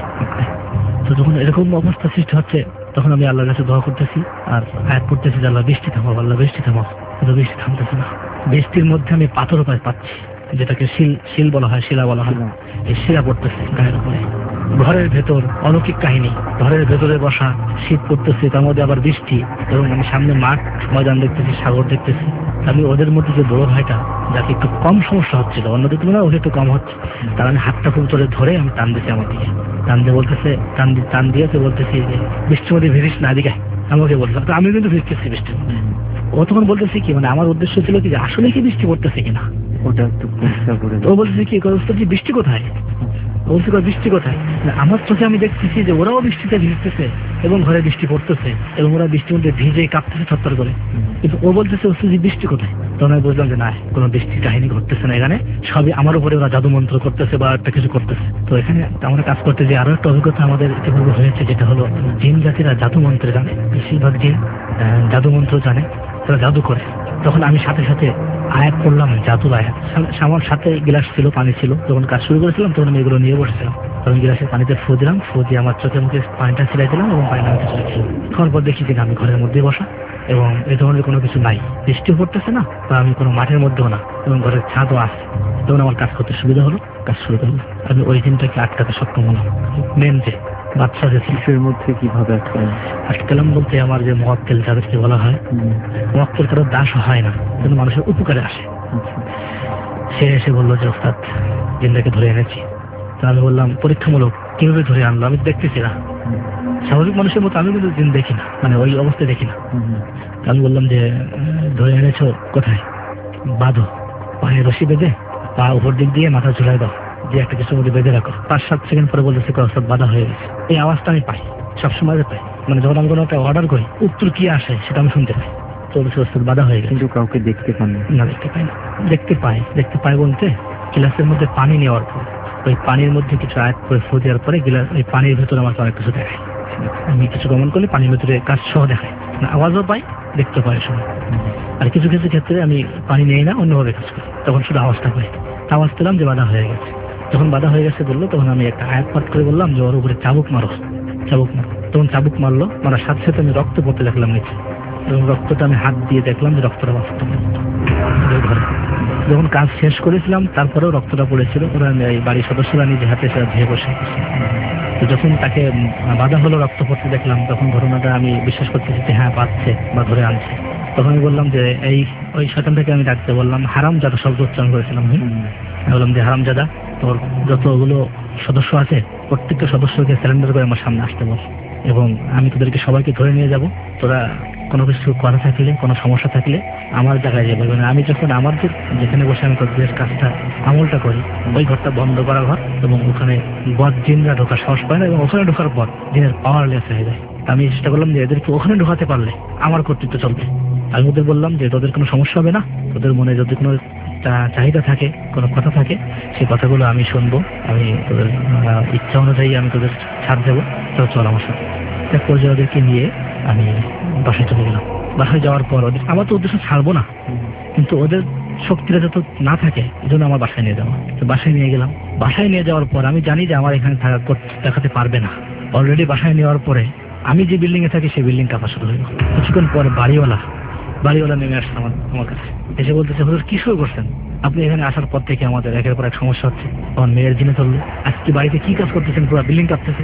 তো যখন এরকম অবস্থা সৃষ্টি হচ্ছে, তখন আমি আল্লাহর কাছে দোয়া করতেছি আর হায়াত করতেছি যে আল্লাহ বৃষ্টি থামাও, আল্লাহ বৃষ্টি থামাও। কিন্তু বৃষ্টি থামতেছে না। বৃষ্টির মধ্যে আমি পাথর পায় পাচ্ছি, যেটাকে শিল শিল বলা হয়, শিলা বলা হয়, এই শিলা পড়তেছে গায়ের উপরে। ঘরের ভেতর অলৌকিক কাহিনী, ঘরের ভেতরে বসা, শীত পড়তেছে, তার মধ্যে আবার বৃষ্টি, এবং আমি সামনে মাঠ ময়দান দেখতেছি, সাগর দেখতেছি। আমি ওদের মধ্যে যে বড় ভাইটা, যাকে একটু কম সমস্যা হচ্ছিল, অন্যদের তুলনায় ওকে একটু কম হচ্ছে, তার আমি হাতটা খুব জোরে ধরে আমি টান দিচ্ছি আমার দিকে, টান দিয়ে বলতেছে, টান টান দিয়েছে বলতেছি যে বৃষ্টির মধ্যে ভিজিস না, দিকে আমাকে বললাম। তো আমি কিন্তু ভিজতেছি বৃষ্টি। ও তখন বলতেছি কি, মানে আমার উদ্দেশ্য ছিল কি যে আসলে কি বৃষ্টি পড়তেছে কিনা ওটা একটু পরিষ্কার করে। ও বলতেছে কি, বৃষ্টি কোথায়? বলছি বৃষ্টি কোথায়? আমার চোখে আমি দেখতেছি যে ওরাও বৃষ্টিতে ভিজতেছে এবং ঘরে বৃষ্টি পড়তেছে এবং ওরা বৃষ্টির মধ্যে ভিজে কাঁপতেছে ছত্তর করে, কিন্তু ও বলতেছে যে বৃষ্টি কোথায়? তখন আমি বুঝলাম যে না, কোনো বৃষ্টির কাহিনী ঘটতেছে না এখানে, সবই আমার উপরে ওরা জাদু মন্ত্র করতেছে বা একটা কিছু করতেছে। তো এখানে আমরা কাজ করতে যে আরো একটা অভিজ্ঞতা আমাদের ইতিপূর্বে হয়েছে, যেটা হলো জিন জাতিরা জাদু মন্ত্র জানে, বেশিরভাগ জিন জাদু মন্ত্র জানে, তারা জাদু করে। তখন আমি সাথে সাথে আয়াত পড়লাম, জাদুর আয়াত। আমার সাথে গ্লাস ছিল, পানি ছিল, যখন কাজ শুরু করেছিলাম তখন আমি এগুলো নিয়ে বসেছিলাম। তখন গ্লাসের পানিতে ফু দিলাম, ফু দিয়ে আমার চোখে মুখে পানিটা ছিলাই দিলাম এবং পানিটা আমাকে চলে ছিল। খাওয়ার পর দেখি যে আমি ঘরের মধ্যে বসা এবং এই ধরনের কোনো কিছু নাই, বৃষ্টিও পড়তেছে না বা আমি কোনো মাঠের মধ্যেও না, এবং ঘরের ছাদও আছে। তখন আমার কাজ করতে সুবিধা হলো, কাজ শুরু করলো। আমি ওই দিনটাকে আটকাতে সক্ষম হলাম। মেন যে বাচ্চা যে শিশুর মধ্যে কিভাবে আটকালাম বলতে, আমার যে মুয়াক্কেল যাদেরকে বলা হয়, মুয়াক্কেল কারো দাস হয় না, কিন্তু মানুষের উপকারে আসে। সে এসে বললো যে ওস্তাদ জিন্দাকে ধরে এনেছি। তো আমি বললাম পরীক্ষামূলক কিভাবে ধরে আনলো? আমি দেখতেছি না, স্বাভাবিক মানুষের মতো আমি কিন্তু জিন দেখি না, মানে ওই অবস্থায় দেখি না। আমি বললাম যে ধরে এনেছো কোথায়? বাঁধো, পায়ে রশি বেঁধে পা উপর দিক দিয়ে মাথা ঝুলাই দাও, যে একটা কিছুর মধ্যে বেঁধে রাখো। পাঁচ সাত সেকেন্ড পরে বলতেছে ওস্তাদ বাধা হয়ে গেছে। এই আওয়াজটা আমি পাই, সবসময় পাই, মানে যখন আমি কোনো একটা অর্ডার করি উত্তর কি আসে সেটা আমি শুনতে পাই। তো বলছে ওস্তাদ বাধা হয়ে গেছে, কিন্তু কাউকে দেখতে পান না? দেখতে পাই না। দেখতে পাই, দেখতে পাই বলতে গ্লাসের মধ্যে পানি নেওয়ার পর ওই পানির মধ্যে কিছু আয়াত করে ফু দেওয়ার পরে গ্লাস ওই পানির ভেতরে আমাকে অনেক কিছু দেখায়। আমি কিছু গমন করলে পানির ভেতরে কাজ সহ দেখায়, আওয়াজও পাই, দেখতে পাই সময়। আর কিছু কিছু ক্ষেত্রে আমি পানি নেই না, অন্যভাবে কাজ করি, তখন শুধু আওয়াজটা পাই। আওয়াজ পেলাম যে বাধা হয়ে গেছে। যখন বাধা হয়ে গেছে বললো, তখন আমি একটা আয়াত পাঠ করে বললাম যে ওর উপরে চাবুক মারো, চাবুক মারো। তখন চাবুক মারলো, মারার সাথে সাথে আমি রক্ত পড়তে দেখলাম নিচে, এবং রক্তটা আমি হাত দিয়ে দেখলাম যে রক্তটা বাঁচতে ঘরে। যখন কাজ শেষ করেছিলাম তারপরেও রক্তটা পড়েছিল, ওরা এই বাড়ির সদস্যরা নিজে হাতে সেটা ধুয়ে বসে। তো যখন তাকে বাধা হলো, রক্ত পড়তে দেখলাম, তখন ঘটনাটা আমি বিশ্বাস করতেছি যে হ্যাঁ পাচ্ছে বা ধরে আনছে। তখন আমি বললাম যে এই ওই শয়তানটাকে আমি ডাকতে বললাম, হারাম জাদা শব্দ উচ্চারণ করেছিলাম। আমি বললাম যে হারাম জাদা, তোর যতগুলো সদস্য আছে প্রত্যেকটা সদস্যকে স্যালেন্ডার করে আমার সামনে আসতে বল, এবং আমি তোদেরকে সবাইকে ধরে নিয়ে যাব। তোরা কোনো কিছু করা থাকলে, কোনো সমস্যা থাকলে আমার জায়গায় যাবে। মানে আমি যখন আমাদের যেখানে বসে আমি তোদের কাজটা আমলটা করি, ওই ঘরটা বন্ধ করা ঘর, এবং ওখানে বদ জিনরা ঢোকার সাহস পায় না, এবং ওখানে ঢোকার পর জিনের পাওয়ার লেস হয়ে যায়। আমি চেষ্টা করলাম যে এদেরকে ওখানে ঢোকাতে পারলে আমার কর্তৃত্ব চলবে। আমি ওদের বললাম যে তোদের কোনো সমস্যা হবে না, তোদের মনে যদি কোনো চাহিদা থাকে, কোনো কথা থাকে, সেই কথাগুলো আমি শুনবো, আমি তোদের ইচ্ছা অনুযায়ী আমি তোদের ছাড় দেবো, তো চল আমার সাথে। এক পর্যায়ে ওদেরকে নিয়ে আমি বাসায় চলে গেলাম। বাসায় যাওয়ার পর ওদের, আমার তো উদ্দেশ্য ছাড়বো না, কিন্তু ওদের শক্তিটা যত না থাকে এই জন্য আমার বাসায় নিয়ে যাওয়া। তো বাসায় নিয়ে গেলাম। বাসায় নিয়ে যাওয়ার পর আমি জানি যে আমার এখানে থাকা দেখাতে পারবে না। অলরেডি বাসায় নেওয়ার পরে আমি যে বিল্ডিং এ থাকি সেই বিল্ডিং কাঁপা শুরু হইল। কিছুক্ষণ পরে বাড়িওয়ালা বাড়িওয়ালা নেমে আসছে আমার আমার কাছে, এসে বলতেছে হুজুর কি শুরু করছেন আপনি? এখানে আসার পর থেকে আমাদের একের পর এক সমস্যা হচ্ছে। আমার মেয়ের জিনে ধরলো, আজকে বাড়িতে কি কাজ করতেছেন? পুরো বিল্ডিং কাঁপতেছে।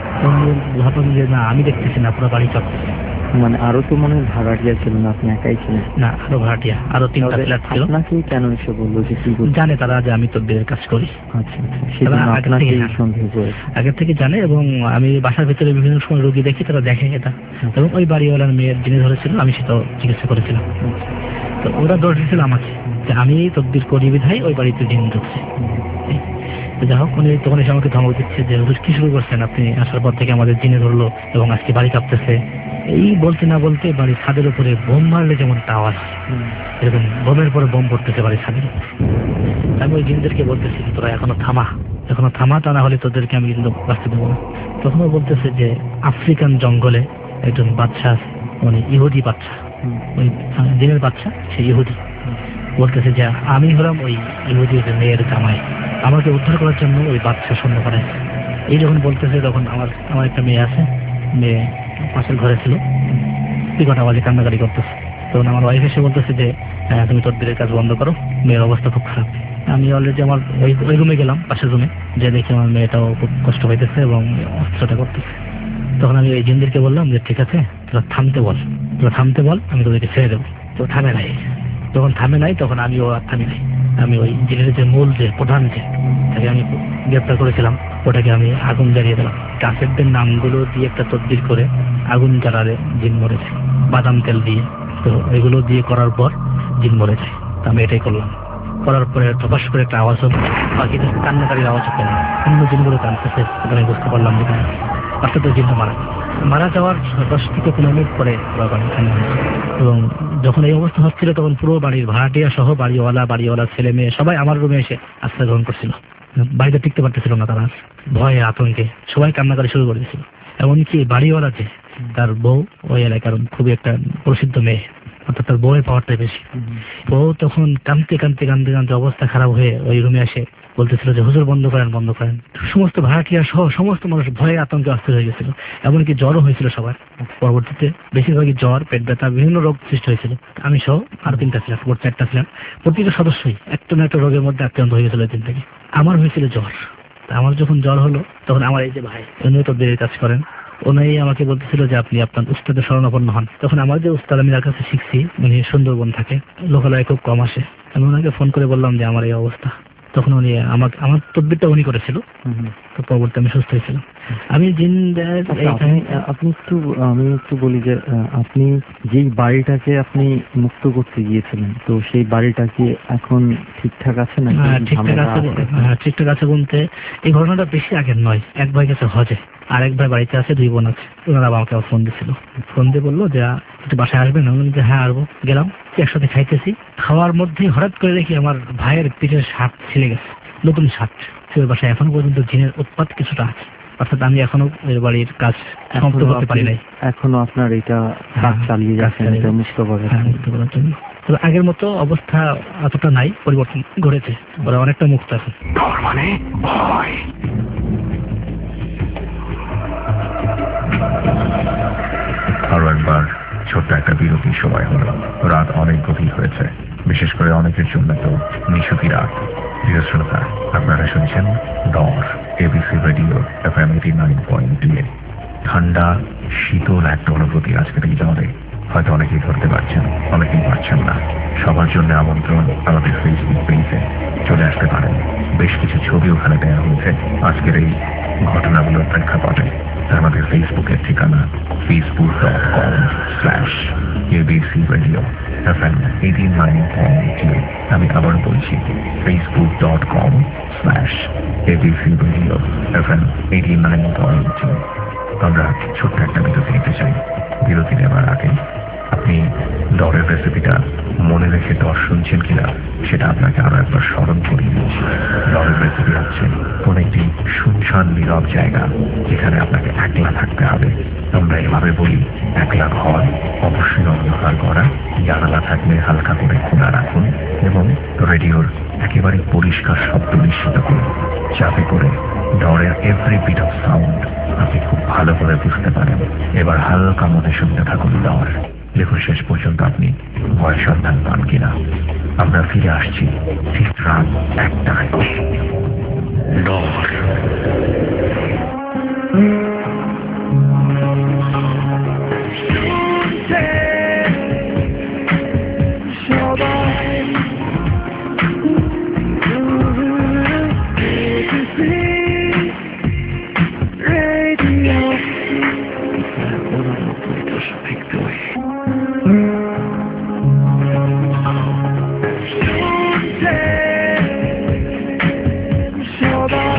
ভাবলাম যে না, আমি দেখতেছি না, পুরো বাড়ি কাঁপতেছে। মানে আরো তো মনে হয় ভাড়াটিয়া ছিল না, আপনি একাই ছিলেন? না, আরো ভাড়াটিয়া, আরো তিনটা ফ্ল্যাট ছিল। আপনাকে কেন এসে বললো যে কি জানে তারা যে আমি তদবিরের কাজ করি? আচ্ছা, আগের থেকে জানে, এবং আমি বাসার ভিতরে বিভিন্ন সময় রোগী দেখি, তারা দেখে এটা, এবং ওই বাড়িওয়ালার মেয়ের যিনি ধরেছিল আমি সেটা চিকিৎসা করেছিলাম। তো ওরা দোষ দিয়েছিল আমাকে যে আমি তদবির করি বিধায় ওই বাড়িতে জিন ঢুকছে। তো যাই হোক উনি তখন এসে আমাকে ধমক দিচ্ছে যে হুজুর কি শুরু করছেন, আপনি আসার পর থেকে আমাদের জিনে ধরলো এবং আজকে বাড়ি কাঁপতেছে। এই বলতে না বলতে বাড়ির ছাদের উপরে বোম মারলে যেমন একটা আওয়াজ হয়, এরকম বোমের পরে বোম পড়তেছে বাড়ির ছাদের উপর। আমি ওই জিনদেরকে বলতেছি তোরা এখনো থামা, এখনো থামা, তা না হলে তোদেরকে আমি কিন্তু বাঁচতে দেবো না। তখন ও বলতেছে যে আফ্রিকান জঙ্গলে একজন বাচ্চা আছে, মানে ইহুদি বাচ্চা, ওই জিনের বাচ্চা, সে ইহুদি। বলতেছে যে আমি হলাম ওই ইহুদি মেয়ের জামাই, আমাকে উদ্ধার করার জন্য ওই বাচ্চা শূন্য করাইছে। এই যখন বলতেছে তখন আমার আমার একটা মেয়ে আছে, মেয়ে পাশের ঘরে ছিল, বিকট আওয়াজে কান্নাকাটি করতেছে। তখন আমার ওয়াইফ এসে বলতেছে যে তুমি তদবিরের কাজ বন্ধ করো, মেয়ের অবস্থা খুব খারাপ। আমি অলরেডি আমার ওই ওই রুমে গেলাম, পাশের রুমে, যে দেখি আমার মেয়েটাও খুব কষ্ট হইতেছে এবং অস্ত্রটা করতেছে। তখন আমি এই জিনদেরকে বললাম যে ঠিক আছে তোরা থামতে বল, তোরা থামতে বল, আমি তোদেরকে ছেড়ে দেবো। তো থামে নাই। যখন থামে নাই তখন আমিও আর থামি নাই। আমি ওই জিনের যে মূল যে প্রধান যে তাকে আমি গ্রেপ্তার করেছিলাম, ওটাকে আমি আগুন জ্বালিয়ে দিলাম। কাফেরদের নামগুলো দিয়ে একটা তদবির করে আগুন জ্বালালে জিন মরে যায়, বাদাম তেল দিয়ে। তো এগুলো দিয়ে করার পর জিন মরে যায়। তো আমি এটাই করলাম। করার পরে প্রকাশ করে একটা আওয়াজ হলো, বাকিদের কান্নাকারীর আওয়াজ হতো, অন্য জিনগুলো কাঁদতেছে। আমি বুঝতে পারলাম যে অর্থাৎ ওই জিনটা মারা মারা যাওয়ার দশ থেকে পনেরো মিনিট পরে এখানে হয়েছে। এবং যখন এই অবস্থা হচ্ছিল তখন পুরো বাড়ির ভাড়াটিয়া সহ বাড়িওয়ালা বাড়িওয়ালা ছেলে মেয়ে সবাই আমার রুমে এসে আশ্রয় গ্রহণ করছিল। বাড়িতে টিকতে পারতেছিল না তারা, ভয়ে আতঙ্কে সবাই কান্নাকারি শুরু করে দিয়েছিল। এমনকি বাড়িওয়ালা যে তার বউ ওই এলাকার খুবই একটা প্রসিদ্ধ মেয়ে, অর্থাৎ তার বউয়ের পাওয়ারটাই বেশি। বউ তখন কাঁদতে কাঁদতে কাঁদতে কাঁদতে অবস্থা খারাপ হয়ে ওই রুমে এসে বলতেছিল যে হুজুর বন্ধ করেন বন্ধ করেন। সমস্ত ভাড়াটিয়া সহ সমস্ত মানুষ ভয়ে আতঙ্কে অস্থির হয়ে গেছিল। এমনকি জ্বরও হয়েছিল সবার। পরবর্তীতে বেশিরভাগই জ্বর, পেট ব্যথা, বিভিন্ন রোগ সৃষ্টি হয়েছিল। আমি সহ আরো তিনটা ছিলাম, মোট চারটা ছিলাম। প্রতিটা সদস্যই একটা না একটা রোগের মধ্যে আক্রান্ত হয়ে গেছিল দিন থেকে। আমার হয়েছিল জ্বর। আমার যখন জ্বর হলো তখন আমার এই যে ভাই উনিও তো দেরি কাজ করেন, উনি আমাকে বলতেছিল যে আপনি আপনার উস্তাদের শরণাপন্ন হন। তখন আমার যে উস্তাদ আমি যার কাছে শিখছি উনি সুন্দরবন থাকে, লোকালয়ে খুব কম আসে। আমি ওনাকে ফোন করে বললাম যে আমার এই অবস্থা। তখন উনি আমাকে আমার তদবিরটা উনি করেছিল। তো পরবর্তী আমি সুস্থ হয়েছিলাম। আমি জিন আপনি একটু আমি একটু বলি যে আপনি যেই বাড়িটাকে আপনি মুক্ত করতে গিয়েছিলেন, তো সেই বাড়িটা কি এখন ঠিকঠাক আছে না? ঠিকঠাক আছে, ঠিকঠাক আছে বলতে এই ঘটনাটা বেশি আগের নয়। এক ভাই গেছে হজে, আর এক ভাই বাড়িতে আছে, দুই বোন আছে। ওনারা আমাকে ফোন দিয়েছিল, ফোন দিয়ে বললো যে একটু বাসায় আসবেন। আমি বললাম যে হ্যাঁ আসবো। গেলাম, একসাথে খাইতেছি, খাওয়ার মধ্যেই হঠাৎ করে দেখি আমার ভাইয়ের পিঠের শার্ট ছিঁড়ে গেছে, নতুন শার্ট। সে বাসায় এখনো পর্যন্ত জিনের উৎপাত কিছুটা আছে, অর্থাৎ আমি এখনো বাড়ির কাজ সমাপ্ত করতে পারি নাই। এখনো আপনার এটা কাজ চালিয়ে যাচ্ছেন এটা মুক্ত করার জন্য? তবে আগের মতো অবস্থা এতটা নাই, পরিবর্তন ঘটেছে, ওরা অনেকটা মুক্ত এখন। মানে ভয় আরো একবার ছোট্ট একটা বিরতির সময় হলো। রাত অনেক গভীর হয়েছে, বিশেষ করে অনেকের জন্য তো নিশুতি রাত। প্রিয় শ্রোতা, আপনারা শুনছেন Dor ABC radio F M eighty nine point two এ। ঠান্ডা শীতল একটা অনুভূতি আজকের এই জ্বরে হয়তো অনেকেই ধরতে পারছেন, অনেকেই পারছেন না। সবার জন্য আমন্ত্রণ আমাদের ফেসবুক পেজে চলে আসতে পারেন। বেশ কিছু ছবি ওখানে দেওয়া হয়েছে আজকের এই ঘটনাগুলোর প্রেক্ষাপটে। আমাদের ফেসবুকের ঠিকানা Facebook dot com slash ABC radio F M eighty nine point two. আমি আবার বলছি Facebook dot com slash ABC radio F M eighty nine point two. আমরা ছোট্ট একটা বিরতি নিতে চাই। বিরতি নেওয়ার আগে আপনি ডরের রেসিপিটা মনে রেখে ডর শুনছেন কিনা সেটা আপনাকে আরো একবার স্মরণ করিয়ে দিচ্ছি। ডরের রেসিপি হচ্ছে কোন একটি শুনশান নীরব জায়গা যেখানে আপনাকে একলা থাকতে হবে। আমরা এভাবে বলি একলা ঘর, অবশ্যই অন্ধকার করা, জানালা থাকলে হালকা করে খোলা রাখুন এবং রেডিওর একেবারে পরিষ্কার শব্দ নিশ্চিত করুন, যাতে করে ডরের এভরি বিট অফ সাউন্ড আপনি খুব ভালো করে বুঝতে পারেন। এবার হালকা মনে শুনতে থাকুন ডর। দেখুন শেষ পর্যন্ত আপনি ভয় সন্ধান পান কিনা। আমরা ফিরে আসছি ঠিক রাত একটায়। ডর। Bye.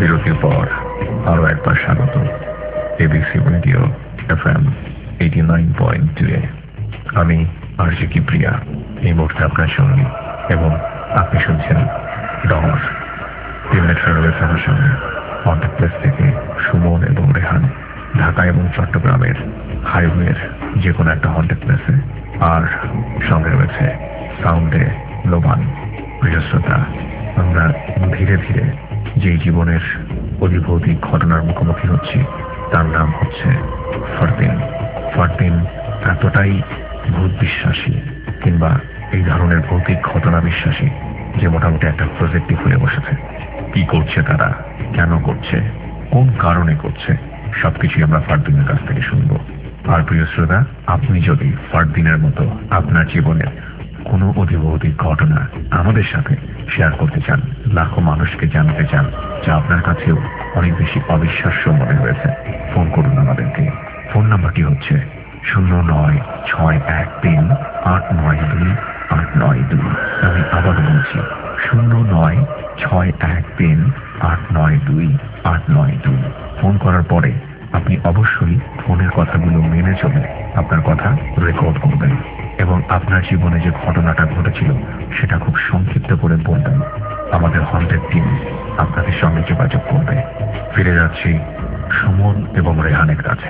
বিরতির পর আরো একবার স্বাগত ABC radio F M eighty nine point two এ। আমি আরজি কিপ্রিয়া এই মুহূর্তে আপনার সঙ্গে, এবং আপনি শুনছেন ডর। তিন মিনিট রয়েছে আমার সঙ্গে হন্টেড প্লেস থেকে সুমন এবং রেহান, ঢাকা এবং চট্টগ্রামের হাইওয়ের যে কোনো একটা হন্টেড প্লেসে, আর সঙ্গে রয়েছে সাউন্ডে লোবান। প্রিয় শ্রোতা, আমরা ধীরে ধীরে যে জীবনের অধিভৌতিক ঘটনার মুখোমুখি হচ্ছি তার নাম হচ্ছে ফারদিন। ফারদিন এতটাই ভূত বিশ্বাসী কিংবা এই ধরনের ভৌতিক ঘটনা বিশ্বাসী যে মোটামুটি একটা প্রজেক্টই খুলে বসেছে। কি করছে তারা, কেন করছে, কোন কারণে করছে, সবকিছুই আমরা ফারদিনের কাছ থেকে শুনবো। আর প্রিয় শ্রোতা, আপনি যদি ফারদিনের মতো আপনার জীবনের কোনো অধিভৌতিক ঘটনা আমাদের সাথে শেয়ার করতে চান, লাখো মানুষকে জানাতে চান, যা আপনার কাছেও অনেক বেশি অবিশ্বাস্য মনে হয়েছে, ফোন করুন আমাদেরকে। ফোন নাম্বারটি হচ্ছে শূন্য নয় ছয় এক তিন আট নয় দুই আট নয় দুই। আমি আবার বলছি শূন্য নয় ছয় এক তিন আট নয় দুই আট নয় দুই। ফোন করার পরে আপনি অবশ্যই ফোনের কথাগুলো মেনে চলে আপনার কথা রেকর্ড করবেন এবং আপনার জীবনে যে ঘটনাটা ঘটেছিল সেটা খুব সংক্ষিপ্ত করে বলবেন। আমাদের হন্টেড টিম আপনাদের সঙ্গে যোগাযোগ করবে। ফিরে যাচ্ছি সুমন এবং রেহানের কাছে।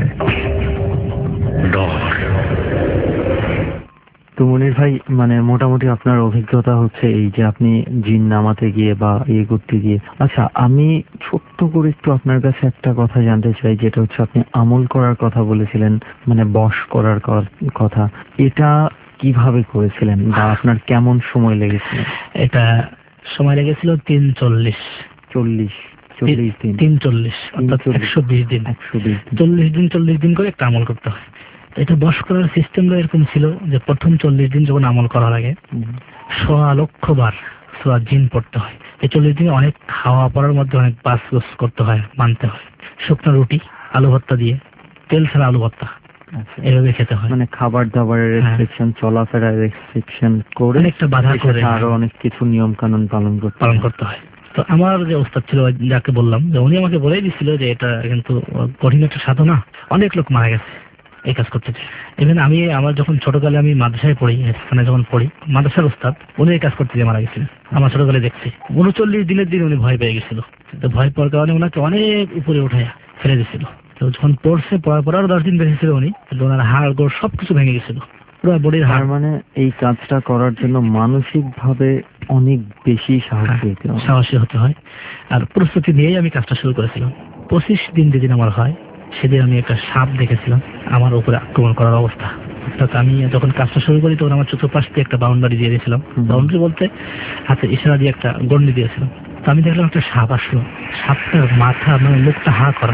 তো মনির ভাই, মানে মোটামুটি আপনার অভিজ্ঞতা হচ্ছে এই যে আপনি জিন নামাতে গিয়ে বা ইয়ে করতে গিয়ে। আচ্ছা, আমি ছোট্ট করে একটু আপনার কাছে একটা কথা জানতে চাই, যেটা হচ্ছে আপনি আমল করার কথা বলেছিলেন, মানে বশ করার কথা। এটা কিভাবে করেছিলেন বা আপনার কেমন সময় লেগেছিল? এটা সময় লেগেছিল তিন চল্লিশ চল্লিশ চল্লিশ দিন তিন চল্লিশ অর্থাৎ একশো বিশ দিন একশো বিশ চল্লিশ দিন চল্লিশ দিন করে একটা আমল করতে হয়। এটা বশ করার সিস্টেমটা এরকম ছিল যে প্রথম চল্লিশ দিন যখন আমল করার আগে সোয়া লক্ষ বার সোয়া জিন পড়তে হয়। এই চল্লিশ দিনে অনেক খাওয়া পড়ার মধ্যে অনেক বাস গোস করতে হয়, মানতে হয়। শুকনো রুটি, আলু ভর্তা দিয়ে, তেল ছাড়া আলু ভর্তা, এভাবে খেতে হয়। মানে খাবার দাবারের রেস্ট্রিকশন, চলাফেরার রেস্ট্রিকশন করে একটা বাধা করে আরো অনেক কিছু নিয়ম কানুন পালন করতে পালন করতে হয়। তো আমার যে ওস্তাদ ছিল, যাকে বললাম, যে উনি আমাকে বলেই দিচ্ছিল যে এটা কিন্তু কঠিন একটা সাধনা, অনেক লোক মারা গেছে এই কাজ করতে চাই। ইভেন আমি আমার যখন ছোটকালে আমি মাদ্রাসায় পড়ি, স্থানে যখন পড়ি, মাদ্রাসার ওস্তাদ উনি এই কাজ করতে গিয়ে মারা গেছিলেন। আমার ছোটকালে দেখছি উনচল্লিশ দিনের দিন উনি ভয় পেয়ে গেছিল। তো ভয় পাওয়ার কারণে ওনাকে অনেক উপরে উঠাইয়া ফেলে দিয়েছিল। তো যখন পড়ছে, পড়ার পর আরো দশ দিন বেঁচেছিল উনি, ওনার হাড় গোড় সবকিছু ভেঙে গেছিল, পুরো বডির হাড়। মানে এই কাজটা করার জন্য মানসিক ভাবে অনেক বেশি সাহসী সাহসী হতে হয়। আর প্রস্তুতি নিয়েই আমি কাজটা শুরু করেছিলাম। পঁচিশ দিন যেদিন আমার হয়, সেদিন আমি একটা সাপ দেখেছিলাম আমার উপরে আক্রমণ করার অবস্থা। অর্থাৎ আমি যখন কাজটা শুরু করি তখন আমার চতুর্পাশ দিয়ে একটা বাউন্ডারি দিয়ে দিয়েছিলাম। বাউন্ডারি বলতে হাতে ইশারা দিয়ে একটা গন্ডি দিয়েছিলাম। তো আমি দেখলাম একটা সাপ আসলো। সাপটার মাথা, মানে মুখটা হা করা,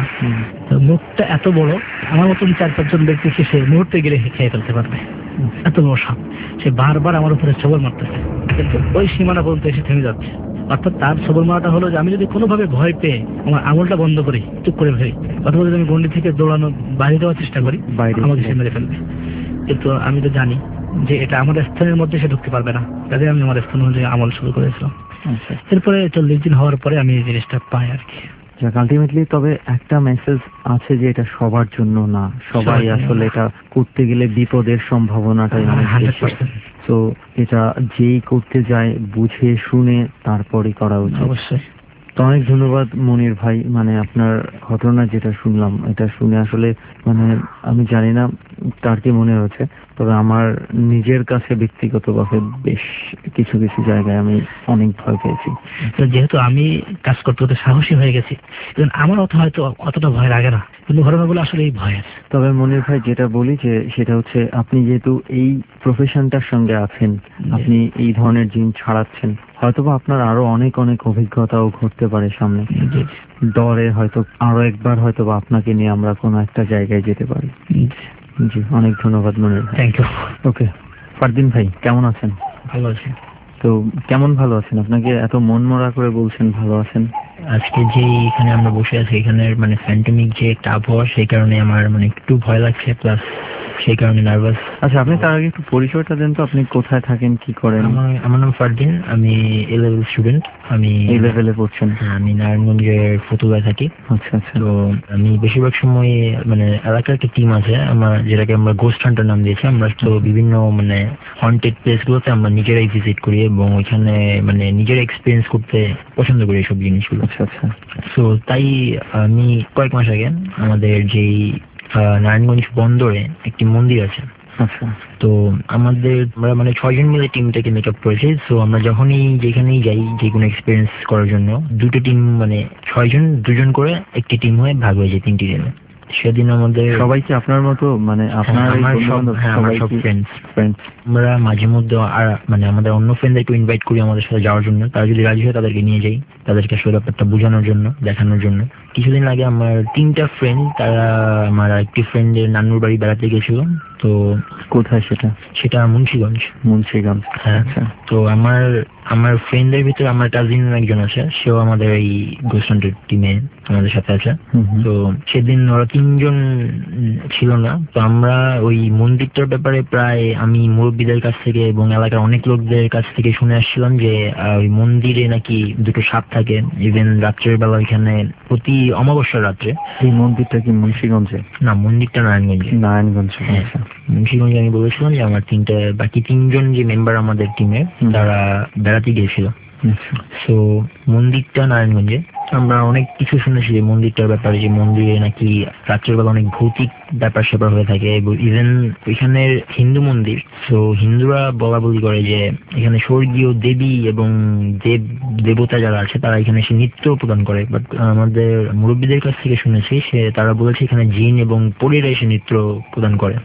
মুখটা এত বড়, আমার মতন চার পাঁচজন ব্যক্তিকে সে মুহূর্তে গেলে খেয়ে ফেলতে পারবে, এত বড় সাপ। সে বারবার আমার উপরে ছবল মারতেছে, কিন্তু ওই সীমানা পর্যন্ত এসে থেমে যাচ্ছে। অর্থাৎ তার ছবল মারাটা হলো যে আমি যদি কোনোভাবে ভয় পেয়ে আমার আঙুলটা বন্ধ করি, চুপ করে ফেলি, অথবা যদি আমি গন্ডি থেকে দৌড়ানো বাইরে যাওয়ার চেষ্টা করি, আমাকে সে মেরে ফেলবে। কিন্তু আমি তো জানি যে এটা আমাদের স্থানের মধ্যে সে ঢুকতে পারবে না, তাদের আমি আমার স্থান অনুযায়ী আমল শুরু করেছিলাম। এরপরে চল্লিশ দিন হওয়ার পরে আমি এই জিনিসটা পাই আর কি। আলটিমেটলি তবে একটা মেসেজ আছে যে এটা সবার জন্য না, সবাই আসলে এটা করতে গেলে বিপদের সম্ভাবনাটাই অনেক বেশি। তো এটা যেই করতে যায় বুঝে শুনে তারপরই করা উচিত। অবশ্যই। তো অনেক ধন্যবাদ মনির ভাই। মানে আপনার ঘটনা যেটা শুনলাম, এটা শুনে আসলে মানে আমি জানি না তার কি মনে হচ্ছে, তবে আমার নিজের কাছে ব্যক্তিগতভাবে বেশ কিছু কিছু জায়গায় আমি অনেক ভয় পেয়েছি। যেহেতু আমি কাজ করতে করতে সাহসী হয়ে গেছি, আমার অত হয়তো অতটা ভয় লাগে না, কিন্তু ঘটনাগুলো আসলে এই ভয়ের। তবে মনির ভাই যেটা বলি যে সেটা হচ্ছে আপনি যেহেতু এই প্রফেশনটার সঙ্গে আছেন, আপনি এই ধরনের জিন ছাড়াচ্ছেন, হয়তোবা আপনার আরো অনেক অনেক অভিজ্ঞতাও ঘটতে পারে সামনে। ডরে হয়তো আরো একবার হয়তোবা আপনাকে নিয়ে আমরা কোনো একটা জায়গায় যেতে পারি। জি, অনেক ধন্যবাদ মনির ভাই। Thank you. ওকে, ফারদিন ভাই কেমন আছেন? ভালো আছি। তো কেমন ভালো আছেন? আপনাকে এত মন মরা করে বলছেন ভালো আছেন। আজকে যে এখানে আমরা বসে আছি, এখানের মানে ফ্যান্টমিক যে একটা আবহাওয়া, সেই কারণে আমার মানে একটু ভয় লাগছে, প্লাস সেই কারণে নার্ভাস। আচ্ছা, আপনি তার আগে একটু পরিচয়টা দেন তো, আপনি কোথায় থাকেন, কি করেন? আমার আমার নাম ফারদিন, আমি এ লেভেল স্টুডেন্ট। আমি এই লেভেলে পড়ছেন? হ্যাঁ, আমি নারায়ণগঞ্জের ফতুল্লায় থাকি। আচ্ছা আচ্ছা। তো আমি বেশিরভাগ সময় মানে এলাকার একটা টিম আছে আমার, যেটাকে আমরা গোস্ট হান্টার নাম দিয়েছি। আমরা তো বিভিন্ন মানে হন্টেড প্লেস গুলোতে আমরা নিজেরাই ভিজিট করি এবং ওইখানে মানে নিজেরা এক্সপিরিয়েন্স করতে পছন্দ করি এইসব জিনিসগুলো। আচ্ছা আচ্ছা। তো তাই আমি কয়েক মাস আগে আমাদের যেই নারায়ণগঞ্জ বন্দরে একটি মন্দির আছে। আচ্ছা। তো আমাদের আমরা মানে ছয়জন মিলে টিমটাকে মেক আপ করেছি। সো আমরা যখনই যেখানেই যাই যে কোনো এক্সপিরিয়েন্স করার জন্য দুটো টিম মানে ছয়জন দুজন করে একটি টিম হয়ে ভাগ হয়ে যায় তিনটি টিমে। সেদিন আমাদের সবাই কি আপনার মতো মানে আপনার আমার সব হ্যাঁ আমার সব ফ্রেন্ডস ফ্রেন্ডস আমরা মাঝে মধ্যে আর মানে আমাদের অন্য ফ্রেন্ডদেরকে ইনভাইট করি আমাদের সাথে যাওয়ার জন্য। তারা যদি রাজি হয় তাদেরকে নিয়ে যাই, তাদেরকে আসলে ব্যাপারটা বোঝানোর জন্য, দেখানোর জন্য। কিছুদিন আগে আমার তিনটা ফ্রেন্ড, তারা আমার একটি ফ্রেন্ডের নানুর বাড়ি বেড়াতে গেছিল। তো কোথায় সেটা? সেটা মুন্সিগঞ্জ। মুন্সিগঞ্জ, হ্যাঁ। তো আমার আমার ফ্রেন্ডদের ভিতরে আমার কাজিন একজন আছে, সেও আমাদের এই গোস্ট হান্টার টিমে আমাদের সাথে আছে। তো সেদিন ওরা তিনজন ছিল না। তো আমরা ওই মন্দিরটার ব্যাপারে প্রায় আমি মুরব্বীদের কাছ থেকে এবং এলাকার অনেক লোকদের কাছ থেকে শুনে আসছিলাম যে ওই মন্দিরে নাকি দুটো সাপ থাকে। ইভেন রাত্রের বেলা ওইখানে প্রতি অমাবস্যার রাত্রে। এই মন্দিরটা কি মুন্সিগঞ্জে? না, মন্দিরটা নারায়ণগঞ্জে। নারায়ণগঞ্জে। হ্যাঁ, মুন্সিগঞ্জে। আমি বলেছিলাম যে আমার তিনটা বাকি তিনজন যে মেম্বার আমাদের টিমে তারা বেড়াতে গিয়েছিল। তো মন্দিরটা নারায়ণগঞ্জে। আমরা অনেক কিছু শুনেছি যে মন্দিরটার ব্যাপারে, যে মন্দিরে নাকি রাত্রের বেলা অনেক ভৌতিক ব্যাপার স্যাপার হয়ে থাকে। ইভেন ওইখানের হিন্দু মন্দির, তো হিন্দুরা বলা বলি করে যে এখানে স্বর্গীয় দেবী এবং দেব দেবতা যারা আছে তারা এখানে এসে নৃত্য প্রদান করে। বাট আমাদের মুরব্বীদের কাছ থেকে শুনেছি সে তারা বলেছে এখানে জিন এবং পরীরা এসে নৃত্য প্রদান করে।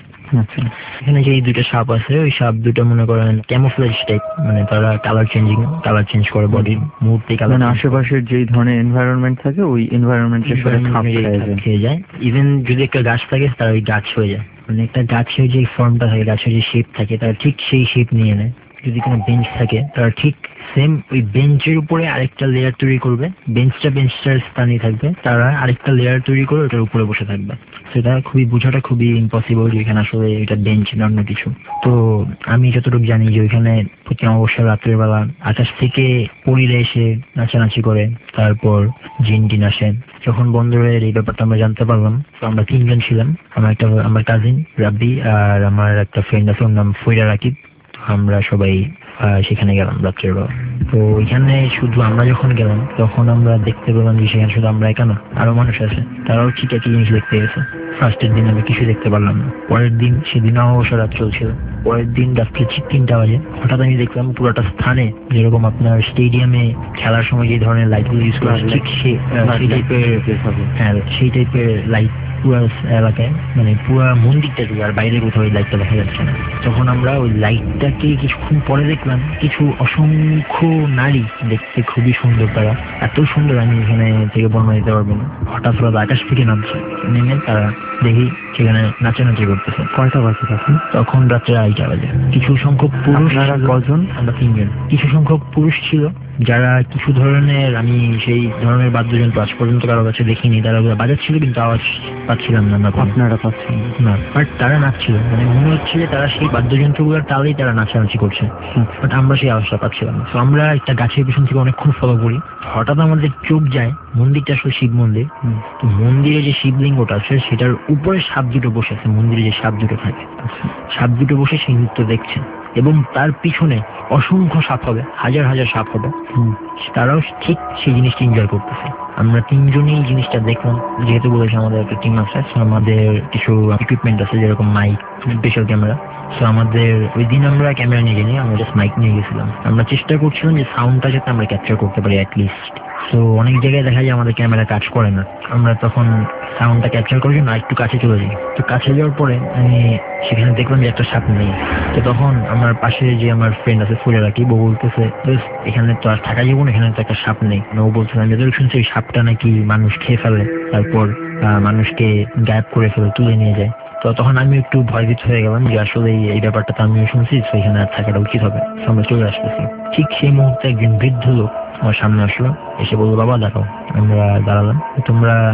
এখানে যে দুইটা সাপ আছে, ওই সাপ দুটো মনে করেন ক্যামোফ্লেজ টাইপ, মানে তারা কালার চেঞ্জিং কালার চেঞ্জ করে বডির মুহূর্তে কালার। মানে আশেপাশের যেই ধরনের এনভায়রনমেন্ট থাকে ওই এনভায়রনমেন্টের সাথে খাপ খেয়ে যায়। ইভেন যদি একটা গাছ থাকে তার ওই গাছ হয়ে যায়, মানে একটা গাছের যে ফর্মটা থাকে, গাছের যে শেপ থাকে তার ঠিক সেই শেপ নিয়ে নেয়। যদি কোনো বেঞ্চ থাকে তারা ঠিক সেম ওই বেঞ্চের উপরে আরেকটা লেয়ার তৈরি করবে, বেঞ্চটা বেঞ্চটার স্থানেই থাকবে, তারা আরেকটা লেয়ার তৈরি করে ওটার উপরে বসে থাকবে। সেটা খুবই বোঝাটা খুবই ইম্পসিবল যে এখানে আসলে এটা বেঞ্চ না অন্য কিছু। তো আমি যতটুকু জানি যে ওইখানে প্রতি অমাবস্যা রাত্রের বেলা আকাশ থেকে পরীরা এসে নাচানাচি করে, তারপর জিন টিন আসে। যখন বন্দরের এই ব্যাপারটা আমরা জানতে পারলাম, তো আমরা তিনজন ছিলাম, আমার একটা আমার কাজিন রাব্বি আর আমার একটা ফ্রেন্ড আছে, ওর নাম ফইরা রাকিব। আমরা সবাই সেখানে গেলাম রাত্রের বেলা। তো ওইখানে শুধু আমরা যখন গেলাম তখন আমরা দেখতে পেলাম যে সেখানে শুধু আমরা একা না, আরো মানুষ আছে, তারাও ঠিক একই জিনিস দেখতে গেছে। ফার্স্টের দিন আমি কিছু দেখতে পারলাম না। পরের দিন সেদিন অমাবস্যা রাত চলছিল, পরের দিন রাত্রে ঠিক তিনটা বাজে হঠাৎ আমি দেখলাম পুরোটা স্থানে যেরকম আপনার স্টেডিয়ামে খেলার সময় যে ধরনের লাইট গুলো ইউজ করা হয় ঠিক সেই টাইপের, হ্যাঁ সেই টাইপের লাইট পুরো এলাকায়, মানে পুরো মন্দিরটা দিয়ে, আর বাইরে কোথাও ওই লাইটটা দেখা যাচ্ছে না। তখন আমরা ওই লাইটটাকে কিছুক্ষণ পরে দেখলাম কিছু অসংখ্য নারী, দেখতে খুবই সুন্দর, তারা এত সুন্দর আমি এখানে থেকে বর্ণনা দিতে পারবো না। হঠাৎ ওরা আকাশ থেকে নামছে, নেমে তারা দেখি সেখানে নাচানাচি করতেছে। কয়টা বাজে তখন? তখন রাত্রে আড়াইটা বাজে। কিছু সংখ্যক পুরুষ, কজন? আমরা তিনজন। কিছু সংখ্যক পুরুষ ছিল যারা কিছু ধরনের, আমি সেই ধরনের বাদ্যযন্ত্র আজ পর্যন্ত কারো কাছে দেখিনি, তারা বাজাচ্ছিল কিন্তু আওয়াজ পাচ্ছিলাম না আমরা। আপনারা পাচ্ছেন না, বাট তারা নাচছিল, মানে মনে হচ্ছে যে তারা সেই বাদ্যযন্ত্রগুলোর তালেই তারা নাচানাচি করছে, বাট আমরা সেই আওয়াজটা পাচ্ছিলাম না। তো আমরা একটা গাছের পিছন থেকে অনেকক্ষণ ফলো করি। হঠাৎ আমাদের চোখ যায়, মন্দিরটা আসলে শিব মন্দির, তো মন্দিরে যে শিবলিঙ্গটা আছে সেটার উপরে সাপ দুটো বসে আছে। মন্দিরে যে সাপ দুটো থাকে, সাপ দুটো বসে সেই নৃত্য দেখছে এবং তার পিছনে অসংখ্য সাপ হবে, হাজার হাজার সাপ হবে, তারাও ঠিক সেই জিনিসটা এনজয় করতেছে। আমরা তিনজনই জিনিসটা দেখলাম। যেহেতু বলেছে আমাদের একটা টিম আছে, আমাদের কিছু ইকুইপমেন্ট আছে যেরকম মাইক, স্পেশাল ক্যামেরা। সো আমাদের ওই দিন আমরা ক্যামেরা নিয়ে যাইনি, আমরা জাস্ট মাইক নিয়ে গেছিলাম। আমরা চেষ্টা করছিলাম যে সাউন্ডটা যাতে আমরা ক্যাপচার করতে পারি অ্যাটলিস্ট। তো অনেক জায়গায় দেখা যায় আমাদের ক্যামেরা কাজ করে না, আমরা তখন সাউন্ডটা ক্যাপচার করার জন্য একটু কাছে চলে যাই। তো কাছে যাওয়ার পরে আমি সেখানে দেখলাম যে একটা সাপ নেই। তো তখন আমার পাশে যে আমার ফ্রেন্ড আছে ফুলে রাখি, বউ বলতেছে এখানে তো আর থাকা যাবো না, এখানে তো একটা সাপ নেই। ও বলছে আমি যতটুকু শুনছি ওই সাপটা নাকি মানুষ খেয়ে ফেলে, তারপর মানুষকে গায়েব করে ফেলে, তুলে নিয়ে যায়। তো তখন আমি একটু ভয়ভীত হয়ে গেলাম যে আসলে এই ব্যাপারটা তো আমিও শুনছি, তো এখানে আর থাকাটা উচিত হবে। আমরা চলে আসতেছি। ঠিক সেই মুহূর্তে একজন বৃদ্ধ লোক আমার সামনে আসলো, এসে বললো বাবা দাঁড়াও। আমরা দাঁড়ালাম। তোমরা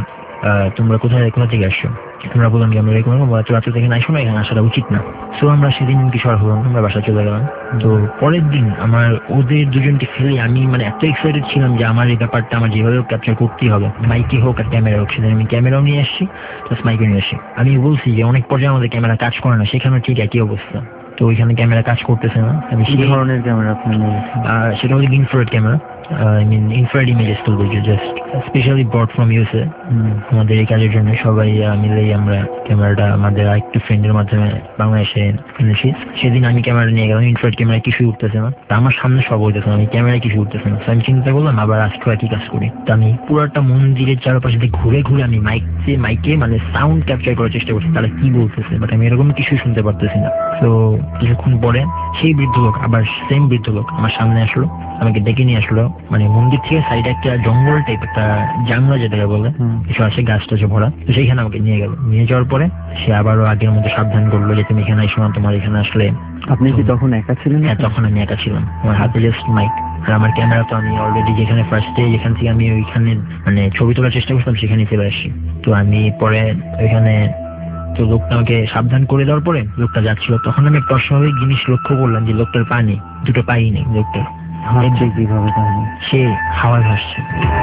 তোমরা কোথায় কোথা থেকে আসছো? আমরা বললাম যে আমরা এরকম রাত্রে থেকে না আসো না, এখানে আসাটা উচিত না। সো আমরা সেদিন কিশোর হলাম, আমরা বাসা চলে গেলাম। তো পরের দিন আমার ওদের দুজনকে ফেলে আমি মানে এত এক্সাইটেড ছিলাম যে আমার এই ব্যাপারটা আমার যেভাবে ক্যাপচার করতেই হবে, মাইকে হোক আর ক্যামেরা হোক। সেদিন আমি ক্যামেরাও নিয়ে আসছি প্লাস মাইকে নিয়ে আসছি। আমি বলছি যে অনেক পর্যায়ে আমাদের ক্যামেরা কাজ করে না, সেখানে ঠিক একই অবস্থা। তো ওইখানে ক্যামেরা কাজ করতেছে না। আমি কি ধরনের ক্যামেরা আপনার? সেটা হচ্ছে infrared camera, I mean infrared images তুলবে, just specially brought from USA. আমাদের এই কাজের জন্য সবাই মিলেই আমরা ক্যামেরাটা আমাদের আরেকটু ফ্রেন্ডের মাধ্যমে বাংলাদেশে এনেছি। সেদিন আমি ক্যামেরা নিয়ে গেলাম, ইনফ্রারেড ক্যামেরা কিছুই উঠতেছে না, আমার সামনে সব হইতেছে না, আমি ক্যামেরায় কিছু উঠতেছে না। আমি চিন্তা করলাম আবার আজকে একই কাজ করি। তো আমি পুরোটা মন্দিরের চারপাশে দিয়ে ঘুরে ঘুরে আমি মাইকে মাইকে মানে সাউন্ড ক্যাপচার করার চেষ্টা করছি, তারা কি বলতেছে, বাট আমি এরকম কিছুই শুনতে পারতেছি না। তো কিছুক্ষণ পরে সেই বৃদ্ধ লোক, আবার সেম বৃদ্ধ লোক আমার সামনে আসলো, আমাকে ডেকে নিয়ে আসলো। মানে মন্দির থেকে সাইডে একটা জঙ্গল টাইপ একটা জাংলা যেটাকে বলে কিছু আছে, গাছ টাছে ভরা। তো সেইখানে আমাকে নিয়ে গেল। নিয়ে যাওয়ার পরে সে আবারও আগের মধ্যে সাবধান করলো যে তুমি এখানে এসো না, তোমার এখানে আসলে। আপনি কি তখন একা ছিলেন? হ্যাঁ, তখন আমি একা ছিলাম। আমার হাতে জাস্ট মাইক আর আমার ক্যামেরা। তো আমি অলরেডি যেখানে ফার্স্টে যেখান থেকে আমি ওইখানে মানে ছবি তোলার চেষ্টা করতাম সেখানে চলে আসছি। তো আমি পরে ওইখানে তো লোকটা আমাকে সাবধান করে দেওয়ার পরে লোকটা যাচ্ছিল, তখন আমি একটা অস্বাভাবিক জিনিস লক্ষ্য করলাম যে লোকটার পা নেই, দুটো পাই নেই লোকটার। সে হাওয়ায় ভাসছে।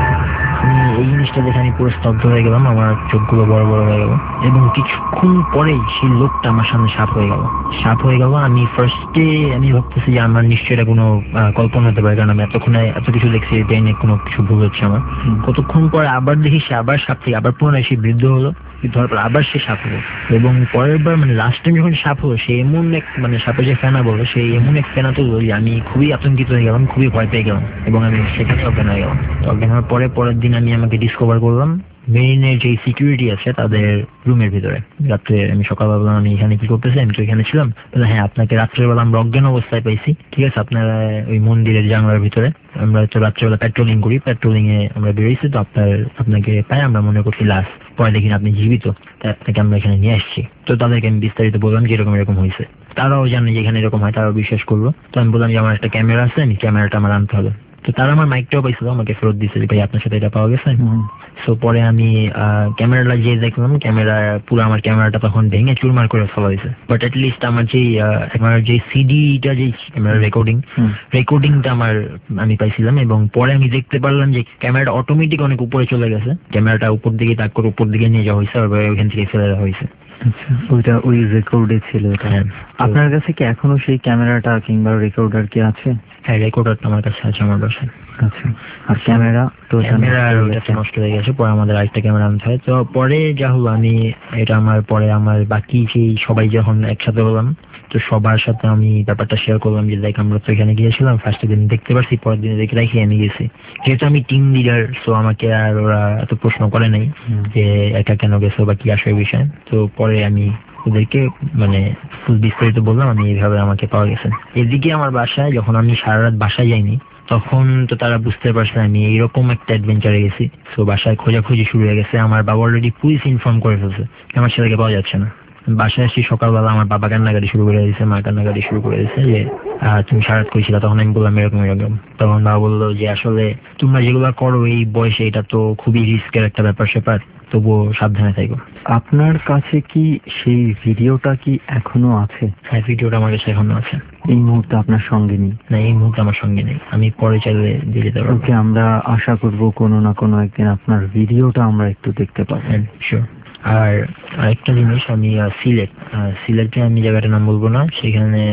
আমি এই জিনিসটা দেখে আমি পুরো স্তব্ধ হয়ে গেলাম, আমার চোখগুলো বড় বড় হয়ে গেল। এবং কিছুক্ষণ পরেই সেই লোকটা আমার সামনে সাপ হয়ে গেল সাপ হয়ে গেল আমি ফার্স্টে আমি ভাবতেছি যে আমার নিশ্চয়ই এটা কোনো কল্পনা হতে পারে, কারণ আমি এতক্ষণে এত কিছু দেখছি, ব্রেনে কোনো কিছু ভুল হচ্ছে আমার। কতক্ষণ পরে আবার দেখি সে আবার সাপ থেকে আবার পুনরায় সে বৃদ্ধ হলো, ধরার পর আবার সে সাপ হলো। এবং পরের বার মানে লাস্ট টাইম যখন সাপ হলো, সে এমন এক মানে সাপের যে ফেনা বলো, সে এমন এক ফেনা তুললো যে আমি খুবই আতঙ্কিত হয়ে গেলাম, খুবই ভয় পেয়ে গেলাম এবং আমি সেখানে অজ্ঞান হয়ে গেলাম। অজ্ঞান হওয়ার পরে পরের দিন আমি আমাকে ডিসকভার করলাম মেরিনের যে সিকিউরিটি আছে তাদের রুমের ভিতরে। রাত্রে আমি সকালবেলা বললাম আমি এখানে কি করতেছি, আমি তো এখানে ছিলাম। হ্যাঁ, আপনাকে রাত্রেবেলা আমরা অজ্ঞান অবস্থায় পাইছি, ঠিক আছে, আপনারা ওই মন্দিরের জানলার ভিতরে। আমরা তো রাত্রেবেলা পেট্রোলিং করি, পেট্রোলিং এ আমরা বেরিয়েছি, তো আপনার আপনাকে পাই আমরা মনে করছি লাশ, পরে দেখি আপনি জীবিত, তাই আপনাকে আমরা এখানে নিয়ে আসছি। তো তাদেরকে আমি বিস্তারিত বললাম যে এরকম এরকম হয়েছে। তারাও জানে যে এখানে এরকম হয়, তারাও বিশ্বাস করলো। তো আমি বললাম যে আমার একটা ক্যামেরা আছে, আমি ক্যামেরাটা আমার আনতে হবে। তো তারা আমার মাইকটাও পাইছিল, আমাকে ফেরত দিচ্ছে যে ভাই আপনার সাথে এটা পাওয়া গেছে। সো পরে আমি ক্যামেরাটা যে দেখলাম, ক্যামেরা পুরো আমার ক্যামেরাটা তখন ভেঙে চুরমার করে ফেলা হয়েছে। বাট অ্যাটলিস্ট আমার যে আমার যে সিডিটা যে ক্যামেরা রেকর্ডিং রেকর্ডিংটা আমার আমি পাইছিলাম। এবং পরে আমি দেখতে পারলাম যে ক্যামেরাটা অটোমেটিক অনেক উপরে চলে গেছে, ক্যামেরাটা উপর দিকে তাক করে উপর দিকে নিয়ে যাওয়া হয়েছে, আর ওইখান থেকে ফেলে দেওয়া হয়েছে। ওইটা ওই রেকর্ডে ছিল। আপনার কাছে কি এখনো সেই ক্যামেরাটা কিংবা রেকর্ডার কি আছে? হ্যাঁ, রেকর্ডারটা আমার কাছে আছে আমার বাসায়। আচ্ছা, আর ক্যামেরা তো ক্যামেরা নষ্ট হয়ে গেছে, পরে আমাদের আরেকটা ক্যামেরা আনতে হয়। তো পরে যা হলো আমি এটা আমার পরে আমার বাকি সেই সবাই যখন একসাথে হলাম, তো সবার সাথে আমি ব্যাপারটা শেয়ার করলাম যে লাইক আমরা তো এখানে গিয়েছিলাম, ফার্স্ট দিন দেখতে পারছি, পরের দিনে দেখে রাখি আমি গেছি। যেহেতু আমি টিম লিডার, সো আমাকে আর ওরা এত প্রশ্ন করে নাই যে একা কেন গেছো বা কি আসে বিষয়। তো পরে আমি ওদেরকে মানে ফুল বিস্তারিত বললাম আমি এইভাবে আমাকে পাওয়া গেছে। এদিকে আমার বাসায় যখন আমি সারা রাত বাসায় যাইনি, তখন তো তারা বুঝতে পারছে আমি এইরকম একটা অ্যাডভেঞ্চারে গেছি। সো বাসায় খোঁজাখুঁজি শুরু হয়ে গেছে। আমার বাবা অলরেডি পুলিশ ইনফর্ম করে ফেলছে, আমার ছেলেকে পাওয়া যাচ্ছে না। বাসায় আসি সকালবেলা, আমার বাবা কান্নাকাটি শুরু করে দিয়েছে, মা কান্নাকাটি শুরু করে দিয়েছে যে তুমি সারাত করেছিল। তখন আমি বললাম এরকম এরকম। তখন বাবা বললো যে আসলে তোমরা যেগুলো করো এই বয়সে এটা তো খুবই রিস্কের একটা ব্যাপার স্যাপার, তবুও সাবধানে থাকো। আপনার কাছে কি সেই ভিডিওটা কি এখনো আছে? হ্যাঁ, ভিডিওটা আমার কাছে এখনো আছে। এই মুহূর্তে আপনার সঙ্গে নেই? না, এই মুহূর্তে আমার সঙ্গে নেই, আমি পরে চাইলে দিয়ে যেতে পারবো। ওকে, আমরা আশা করবো কোনো না কোনো একদিন আপনার ভিডিওটা আমরা একটু দেখতে পাবো। হ্যাঁ, শিওর। আর আরেকটা জিনিস, আমি সিলেট সিলেটে আমি জায়গাটার নাম বলবো না, সেখানে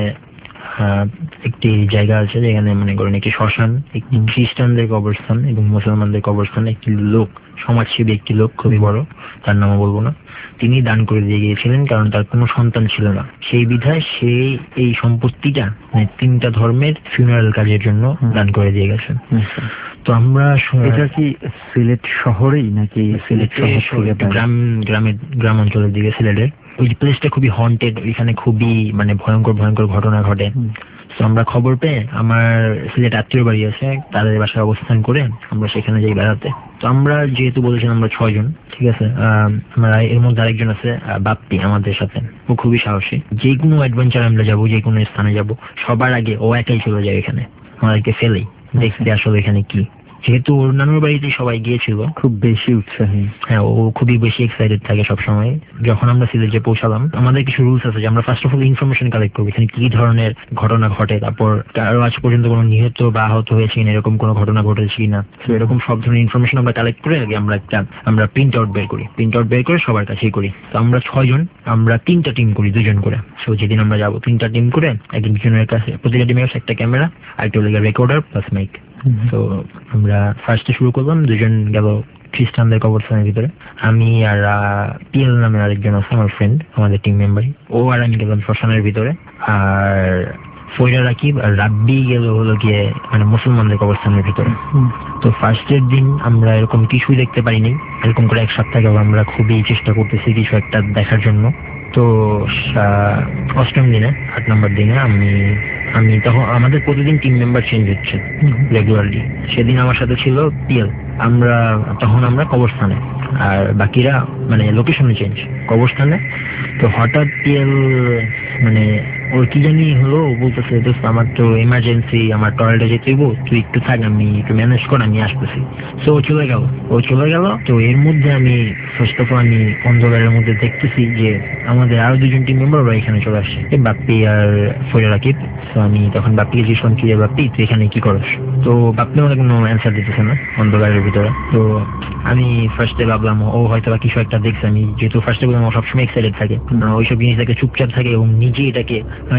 একটি জায়গা আছে যেখানে মনে করেন একটি শ্মশান, একটি খ্রিস্টানদের কবরস্থান এবং মুসলমানদের কবরস্থান। একটি লোক, সমাজসেবী একটি লোক, খুবই বড়, তার নামও বলবো না, তিনি দান করে দিয়ে গিয়েছিলেন, কারণ তার কোনো সন্তান ছিল না। সেই বিধায় সে এই সম্পত্তিটা মানে তিনটা ধর্মের ফিউনারাল কাজের জন্য দান করে দিয়ে গেছেন। তো আমরা এটা কি সিলেট শহরেই নাকি সিলেট গ্রাম গ্রামের গ্রাম অঞ্চলের দিকে সিলেটের ওই প্লেসটা খুবই হন্টেড, ওইখানে খুবই মানে ভয়ঙ্কর ভয়ঙ্কর ঘটনা ঘটে। তো আমরা খবর পেয়ে, আমার সিলেট আত্মীয় বাড়ি আছে, তাদের বাসায় অবস্থান করে আমরা সেখানে যাই বেড়াতে। তো আমরা যেহেতু বলেছিলাম আমরা ছয় জন, ঠিক আছে, আমরা এর মধ্যে আরেকজন আছে বাপ্পি আমাদের সাথে, ও খুবই সাহসী। যে কোনো অ্যাডভেঞ্চার আমরা যাবো, যে কোনো স্থানে যাব, সবার আগে ও একাই চলে যায় এখানে আমাদেরকে ফেলেই, দেখতে আসলে এখানে কি। যেহেতু ওর নানুর বাড়িতে সবাই গিয়েছিল, খুব বেশি উৎসাহী। হ্যাঁ, ও খুবই বেশি এক্সাইটেড থাকে সবসময়। যখন আমরা সিলেটে পৌঁছালাম, আমাদের কিছু রুলস আছে যে আমরা first of all information collect করবো এখানে কি ধরনের ঘটনা ঘটে, তারপর কারো আজ পর্যন্ত কোনো নিহত বা আহত হয়েছে কিনা, এরকম কোনো ঘটনা ঘটেছে কিনা, তো এরকম সব ধরনের ইনফরমেশন আমরা কালেক্ট করে আগে আমরা একটা আমরা প্রিন্ট আউট বের করি প্রিন্ট আউট বের করে সবার কাছেই করি। তো আমরা ছয়জন, আমরা তিনটা টিম করি, দুজন করে। সো যেদিন আমরা যাবো তিনটা টিম করে, একজনের কাছে প্রতিটা টিমের কাছে একটা ক্যামেরা আর একটা রেকর্ডার প্লাস মাইক। তো আমরা ফার্স্টে শুরু করলাম, দুজন গেল খ্রিস্টানদের কবরস্থানের ভিতরে, আমি আর পিএল নামে আরেকজন আছে আমার ফ্রেন্ড, আমাদের টিম মেম্বারই, ও আর আমি গেলাম শ্মশানের ভিতরে। আর ফয়রা রাকিব আর রাব্বি গেল হলো গিয়ে মানে মুসলমানদের কবরস্থানের ভিতরে। তো ফার্স্টের দিন আমরা এরকম কিছুই দেখতে পারিনি, এরকম করে এক সপ্তাহ গেল আমরা খুবই চেষ্টা করতেছি কিছু একটা দেখার জন্য। তো অষ্টম দিনে, আট নম্বর দিনে আমি আমি তখন আমাদের প্রতিদিন টিম মেম্বার চেঞ্জ হচ্ছে রেগুলারলি। সেদিন আমার সাথে ছিল পিএল, আমরা তখন আমরা কবরস্থানে, আর বাকিরা মানে লোকেশনে চেঞ্জ কবরস্থানে। তো হঠাৎ পিএল মানে ওর কি জানি হলো, ও বলতেছে দোস্ত আমার তো এমার্জেন্সি, আমার টয়লেটে যেতে হইব, তুই একটু থাক, আমি একটু ম্যানেজ কর, আমি আসতেছি। তো ও চলে গেল ও চলে গেল তো এর মধ্যে আমি ফার্স্ট অফ অল আমি অন্ধকারের মধ্যে দেখতেছি যে আমাদের আরো দুজন টিম মেম্বার ওরা এখানে চলে আসছে, বাপ্পি আর ফয়রা রাকিব। তো আমি তখন বাপ্পিকে জিজ্ঞেস করলাম, কি রে বাপ্পি তুই এখানে কি করস? তো বাপ্পি আমাকে কোনো অ্যান্সার দিতেছে না অন্ধকারের ভিতরে। তো আমি ফার্স্টে ভাবলাম ও হয়তো বা কিছু একটা দেখছে। আমি যেহেতু ফার্স্টে বললাম ও সবসময় এক্সাইটেড থাকে, ওইসব জিনিস থেকে চুপচাপ থাকে এবং নিজে এটাকে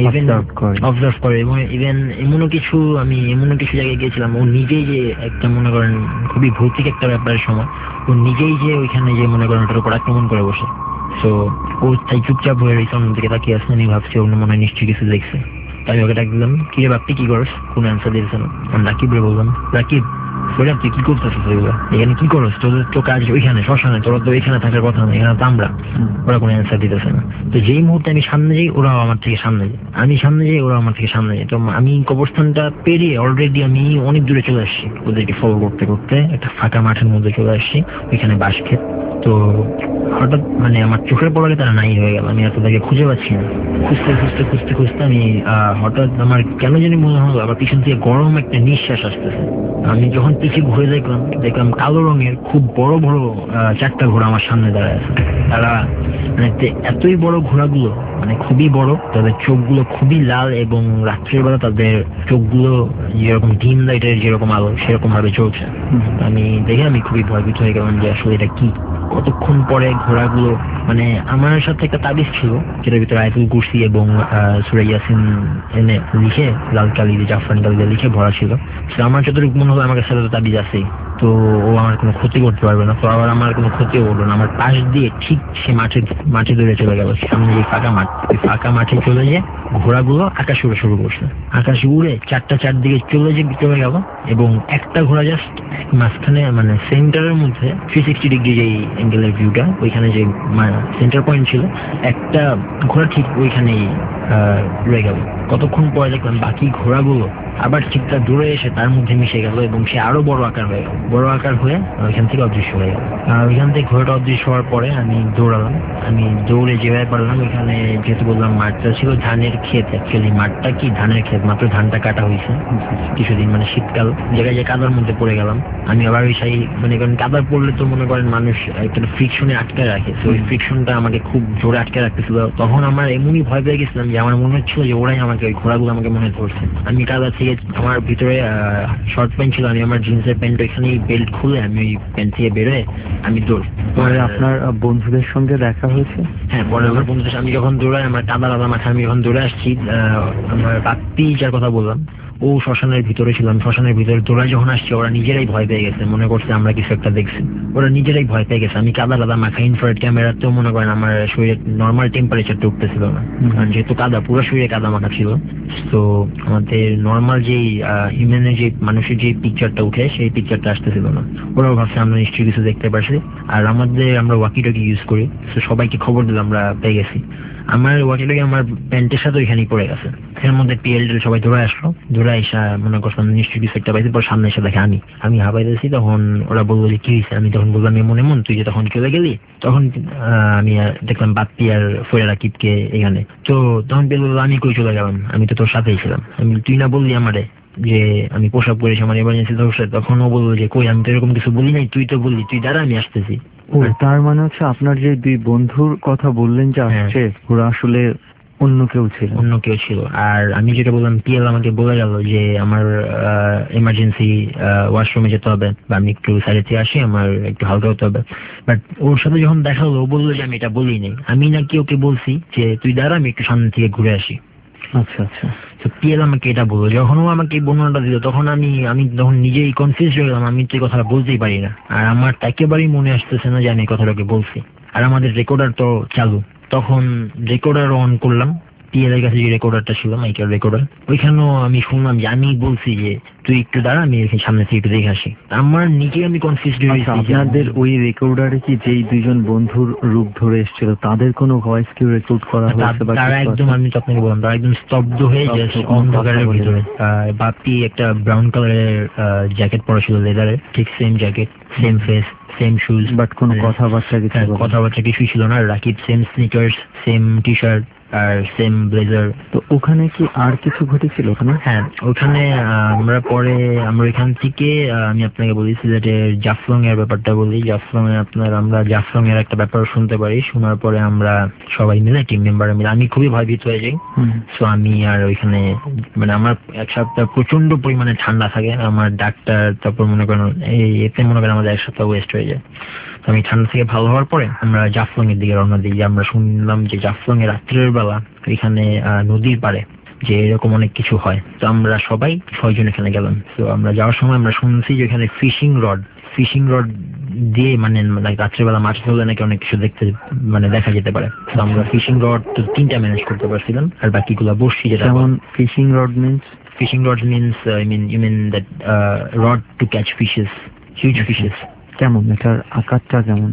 অবজার্ভ করে। এবং ইভেন এমনও কিছু আমি এমনও কিছু জায়গায় গিয়েছিলাম, ও নিজেই যে একটা মনে করেন খুবই ভৌতিক একটা ব্যাপারের সময় ও নিজেই যে ওইখানে যে মনে করেন ওটার উপর আক্রমণ করে বসে। তো ও তাই চুপচাপ হয়ে রয়েছে, অন্য দিকে তাকিয়ে আসছে। আমি ভাবছি অন্য মনে হয় নিশ্চয়ই কিছু দেখছে। তাই ওকে ডাক দিলাম, কি রে বাপ্পি কি করস? কোনো অ্যান্সার দিয়েছে না। আমি রাকিব রে বললাম, রাকিব ফয়রা তুই কি করতেছিস? এখানে কি করস? তোদের তো কাজ ওইখানে শ্মশানে, তোরা তো এখানে থাকার কথা না, এখানে তো আমরা। ওরা কোনো অ্যান্সার দিতেছে না। তো যেই মুহূর্তে আমি সামনে যাই ওরাও আমার থেকে সামনে যায়, আমি সামনে যাই ওরাও আমার থেকে সামনে যায়। তো আমি কবরস্থানটা পেরিয়ে অলরেডি আমি অনেক দূরে চলে আসছি, ওদেরকে ফলো করতে করতে একটা ফাঁকা মাঠের মধ্যে চলে আসছি, ওইখানে বাঁশ ক্ষেত। তো হঠাৎ মানে আমার চোখের পড়াকে তারা নাই হয়ে গেল, আমি এত তাকে খুঁজে পাচ্ছি না। খুঁজতে খুঁজতে খুঁজতে খুঁজতে আমি হঠাৎ আমার কেন জানি মনে হলো আবার পিছন থেকে গরম একটা নিঃশ্বাস আসতেছে। আমি যখন পিছিয়ে ঘুরে দেখলাম দেখলাম কালো রঙের খুব বড় বড় চারটা ঘোড়া আমার সামনে দাঁড়ায় আছে। তারা মানে এতই বড় ঘোড়াগুলো মানে খুবই বড়, তাদের চোখগুলো খুবই লাল এবং রাত্রের বেলা তাদের চোখগুলো যেরকম ডিম লাইটের যেরকম আলো সেরকম ভাবে চলছে। আমি দেখে আমি খুবই ভয়ভীত হয়ে গেলাম যে আসলে এটা কি। কতক্ষণ পরে ঘোড়াগুলো মানে আমার সাথে একটা তাবিজ ছিল যেটার ভিতরে আয়াতুল কুরসি এবং সূরা ইয়াসিন এনে লিখে লাল কালি দিয়ে জাফরান কালি দিয়ে লিখে ভরা ছিল। আমার যতটুকু মনে হলো আমার কাছে তো তাবিজ আছেই, তো ও আমার কোনো ক্ষতি করতে পারবে না। তো আবার আমার কোনো ক্ষতিও হলো না। আমার পাশ দিয়ে ঠিক সে মাঠে মাঠে দৌড়ে চলে গেল, সামনে যে ফাঁকা মাঠ, ওই ফাঁকা মাঠে চলে যে ঘোড়াগুলো আকাশে উড়ে শুরু করছে। আকাশে উড়ে চারটা চারদিকে চলে যে চলে গেল এবং একটা ঘোড়া জাস্ট মাঝখানে মানে সেন্টারের মধ্যে থ্রি সিক্সটি ডিগ্রি যে অ্যাঙ্গেলের ভিউটা, ওইখানে যে সেন্টার পয়েন্ট ছিল একটা ঘোড়া ঠিক ওইখানেই রয়ে গেল। কতক্ষণ পরে দেখলাম বাকি ঘোড়াগুলো আবার ঠিকটা দূরে এসে তার মধ্যে মিশে গেল এবং সে আরো বড় আকার হয়ে গেল বড় আকার হয়ে ওইখান থেকে অদৃশ্য হয়ে গেল। আর ওইখান থেকে ঘোড়াটা অদৃশ্য হওয়ার পরে আমি দৌড়ালাম। আমি দৌড়ে যেভাবে পারলাম, ওইখানে যেহেতু বললাম মাঠটা ছিল ধানের ক্ষেত, অ্যাকচুয়ালি মাঠটা কি ধানের ক্ষেত, মাত্র ধানটা কাটা হয়েছে কিছুদিন, মানে শীতকাল জায়গায় যে কাদার মধ্যে পড়ে গেলাম আমি। আবার ওই সাই মানে কারণ কাদার পড়লে তো মনে করেন মানুষ একটা ফ্রিকশনে আটকে রাখে, তো ওই ফ্রিকশনটা আমাকে খুব জোরে আটকে রাখতেছিল। তখন আমার এমনই ভয় পেয়ে গেছিলাম যে আমার মনে হচ্ছিল যে ওরাই আমাকে, ওই ঘোড়াগুলো আমাকে মনে ধরছে। আমি কাদা থেকে আমার ভিতরে শর্ট প্যান্ট ছিল, আমি আমার জিন্সের প্যান্ট ওইখানে বেল্ট খুলে আমি ওই প্যান্ট থেকে বেরোয় আমি দৌড়। পরে আপনার বন্ধুদের সঙ্গে দেখা হয়েছে? হ্যাঁ, পরে আমার বন্ধুদের আমি যখন দৌড়াই আমার কাদা কাদা মাঠে আমি যখন দৌড়ে আসছি, আমার বাপ্পি যার কথা বললাম ও শ্মশানের ভিতরে ছিলাম। শ্মশানের ভিতরে দৌড়ায় যখন আসছে ওরা নিজেরাই ভয় পেয়ে গেছে, মনে করছে আমরা কিছু একটা দেখছি। ওরা নিজেরাই ভয় পেয়ে গেছে। আমি কাদা কাদা মাখা, ইনফ্রারেড ক্যামেরাতেও মনে করেন আমার শরীরের নর্মাল টেম্পারেচারটা উঠতেছিল না, কারণ যেহেতু কাদা পুরো শরীরে কাদা মাখা ছিল। তো আমাদের নর্মাল যেই হিউম্যানের যে মানুষের যে পিকচারটা উঠে সেই পিকচারটা আসতেছিল না। ওরাও ভাবছে আমরা নিশ্চয়ই কিছু দেখতে পারছি। আর আমাদের আমরা ওয়াকি টকি ইউজ করি, তো সবাইকে খবর দিলাম আমরা পেয়ে গেছি। আমার ওয়াকিটকি আমার প্যান্টের সাথে ওইখানেই পড়ে গেছে। এর মধ্যে পিএল সবাই দৌড়ে আসলো, দৌড়ে এসে মনে করছিলাম নিশ্চয়ই কিছু একটা পাইছি। পর সামনে এসে দেখে আমি আমি হাবাইতেছি। তখন ওরা বললো যে কি হয়েছে? আমি তখন বললাম এমন এমন, তুই যে তখন চলে গেলি তখন আমি দেখলাম বাপ্পি আর ফয়রা রাকিবকে এখানে। তো তখন বললো আমি কই চলে গেলাম, আমি তো তোর সাথেই ছিলাম। আমি তুই না বললি আমারে যে আমি পোশাক করেছি আমার এমার্জেন্সি দরকার, তখন ও বললো যে কই আমি তো এরকম কিছু বলি নাই, তুই তো বললি, তুই দাঁড়া আমি আসতেছি। ও তার মানে হচ্ছে আপনার যে দুই বন্ধুর কথা বললেন যে আসছে ওরা আসলে অন্য কেউ ছিল। অন্য কেউ ছিল। আর আমি যেটা বললাম পিএল আমাকে বলে গেল যে আমার এমার্জেন্সি ওয়াশরুমে যেতে হবে বা আমি একটু সাইডে থেকে আসি, আমার একটু হালকা হতে হবে। বাট ওর সাথে যখন দেখা হলো ও বললো যে আমি এটা বলি নাই, আমি নাকি ওকে বলছি যে তুই দাঁড়া আমি একটু সামনে থেকে ঘুরে আসি। আচ্ছা আচ্ছা। তো পিএল আমাকে এটা বললো, যখন ও আমাকে বর্ণনাটা দিল তখন আমি আমি তখন নিজেই কনফিউজ হয়ে গেলাম, আমি তো এই কথাটা বলতেই পারি না। আর আমার একেবারেই মনে আসতেছে না যে আমি এই কথাটাকে বলছি। আর আমাদের রেকর্ডার তো চালু, তখন রেকর্ডার অন করলাম, পিএল এর কাছে যে রেকর্ডারটা ছিল মাইকের রেকর্ডার, ওইখানেও আমি শুনলাম যে আমি বলছি যে তুই একটু দাঁড়া আমি সামনে থেকে একটু দেখে আসি। আমার নিজে আমি কনফিউজ হয়ে গেছি। আপনাদের ওই রেকর্ডারে কি যেই দুইজন বন্ধুর রূপ ধরে এসেছিল তাদের কোনো ভয়েস কি রেকর্ড করা হয়েছে? তারা একদম, আমি তো আপনাকে বললাম, তারা একদম স্তব্ধ হয়ে যায় অন্ধকারের ভিতরে। বাপি একটা ব্রাউন কালারের জ্যাকেট পরা ছিল, লেদারের, ঠিক same jacket, same face, same shoes, but কোনো কথাবার্তা কিছু কথাবার্তা কিছুই ছিল না। Rakib same sneakers, same T shirt আর সেম ব্লেজার। তো ওখানে কি আর কিছু ঘটেছিল ওখানে? হ্যাঁ, ওখানে আমরা পরে আমরা এখান থেকে আমি আপনাকে বলি সিলেটের জাফলং এর ব্যাপারটা বলি। জাফলং এ আপনার আমরা জাফলং এর একটা ব্যাপার শুনতে পারি, শোনার পরে আমরা সবাই মিলে টিম মেম্বার মিলে আমি খুবই ভয়ভীত হয়ে যাই। সো আমি আর ওইখানে মানে আমার এক সপ্তাহ প্রচন্ড পরিমাণে ঠান্ডা থাকে, আমার ডাক্তার, তারপর মনে করেন এই এতে মনে করেন আমাদের এক সপ্তাহ ওয়েস্ট হয়ে যায়। আমি ঠান্ডা থেকে ভালো হওয়ার পরে আমরা জাফলং এর দিকে রওনা দিই। আমরা শুনলাম যে জাফলং এর রাত্রের বেলা এখানে নদীর পাড়ে যে এরকম অনেক কিছু হয়। তো আমরা সবাই ছয়জন এখানে গেলাম। তো আমরা যাওয়ার সময় আমরা শুনছি যে এখানে ফিশিং রড ফিশিং রড দিয়ে মানে রাত্রেবেলা মাছ ধরলে নাকি অনেক কিছু দেখতে মানে দেখা যেতে পারে। তো আমরা ফিশিং রড তো তিনটা ম্যানেজ করতে পারছিলাম, আর বাকিগুলো বসছি। যেটা fishing rod means fishing rod means I mean you mean that rod to catch fishes, huge fishes. কেমন এটার আকারটা কেমন?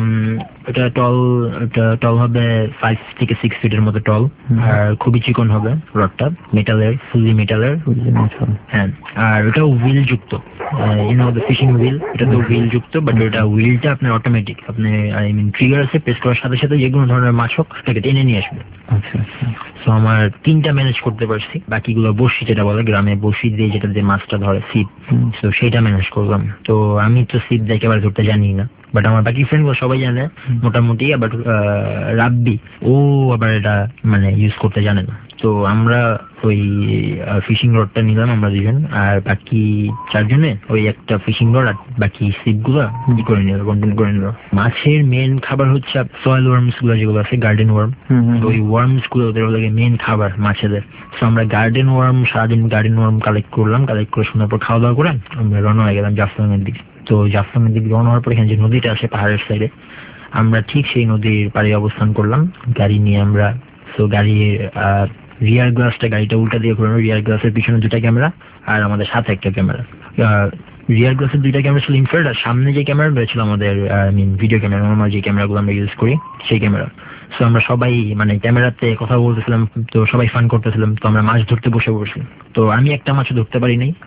এটা টল এটা টল হবে ফাইভ থেকে সিক্স ফিটের মতো টল, আর খুবই চিকন হবে রডটা, মেটালের, ফুললি মেটালের। হ্যাঁ, আর ওটাও হুইল যুক্ত, ইউনো দ্য ফিশিং হুইল, এটা তো হুইল যুক্ত, বাট ওটা হুইলটা আপনার অটোমেটিক, আপনি আই মিন ট্রিগার আছে, প্রেস করার সাথে সাথে যে কোনো ধরনের মাছ হোক তাকে টেনে নিয়ে আসবে। আচ্ছা আচ্ছা। তো আমার তিনটা ম্যানেজ করতে পারছি, বাকিগুলো বসি যেটা বলে গ্রামে বসি দিয়ে যেটা দিয়ে মাছটা ধরে, সিপ, তো সেইটা ম্যানেজ করলাম। তো আমি তো সিপ দিয়ে একেবারে ধরতে জানি না, বাট আমার বাকি ফ্রেন্ডগুলো সবাই জানে মোটামুটি। আবার রাব্বি ও আবার এটা মানে ইউজ করতে জানে না। তো আমরা ওই ফিশিং রডটা নিলাম আমরা দুজন, আর বাকি চারজনে ওই একটা ফিশিং রড আর বাকি সিপ গুলো ই করে নিল, কন্টেন্ট করে নিল। মাছের মেন খাবার হচ্ছে সয়েল ওয়ার্মস গুলো যেগুলো আছে, গার্ডেন ওয়ার্ম, ওই ওয়ার্মস গুলো ওদের লাগে মেন খাবার মাছেদের। তো আমরা গার্ডেন ওয়ার্ম সারাদিন গার্ডেন ওয়ার্ম কালেক্ট করলাম, কালেক্ট করে শোনার পর খাওয়া দাওয়া করে আমরা রওনা হয়ে গেলাম জাফলং এর দিকে। তো জাফলং এর দিকে রওনা হওয়ার পর এখানে যে নদীটা আছে পাহাড়ের সাইডে, আমরা ঠিক সেই নদীর পাড়ে অবস্থান করলাম গাড়ি নিয়ে আমরা। তো গাড়ির রিয়ার গ্লাসটা গাড়িটা উল্টা দিয়ে ঘোরানো, রিয়ার গ্লাসের পিছনে দুটা ক্যামেরা আর আমাদের সাথে একটা ক্যামেরা। রিয়ার গ্লাসের দুইটা ক্যামেরা ছিল ইনফ্রারেড, আর সামনে যে ক্যামেরা ছিল আমাদের I mean video camera, normal যে ক্যামেরাগুলো আমরা ইউজ করি সেই ক্যামেরা। সো আমরা সবাই মানে ক্যামেরাতে কথা বলতেছিলাম, তো সবাই ফান করতেছিলাম। তো আমরা মাছ ধরতে বসে পড়ছি। তো আমি একটা মাছও ধরতে পারি নাই।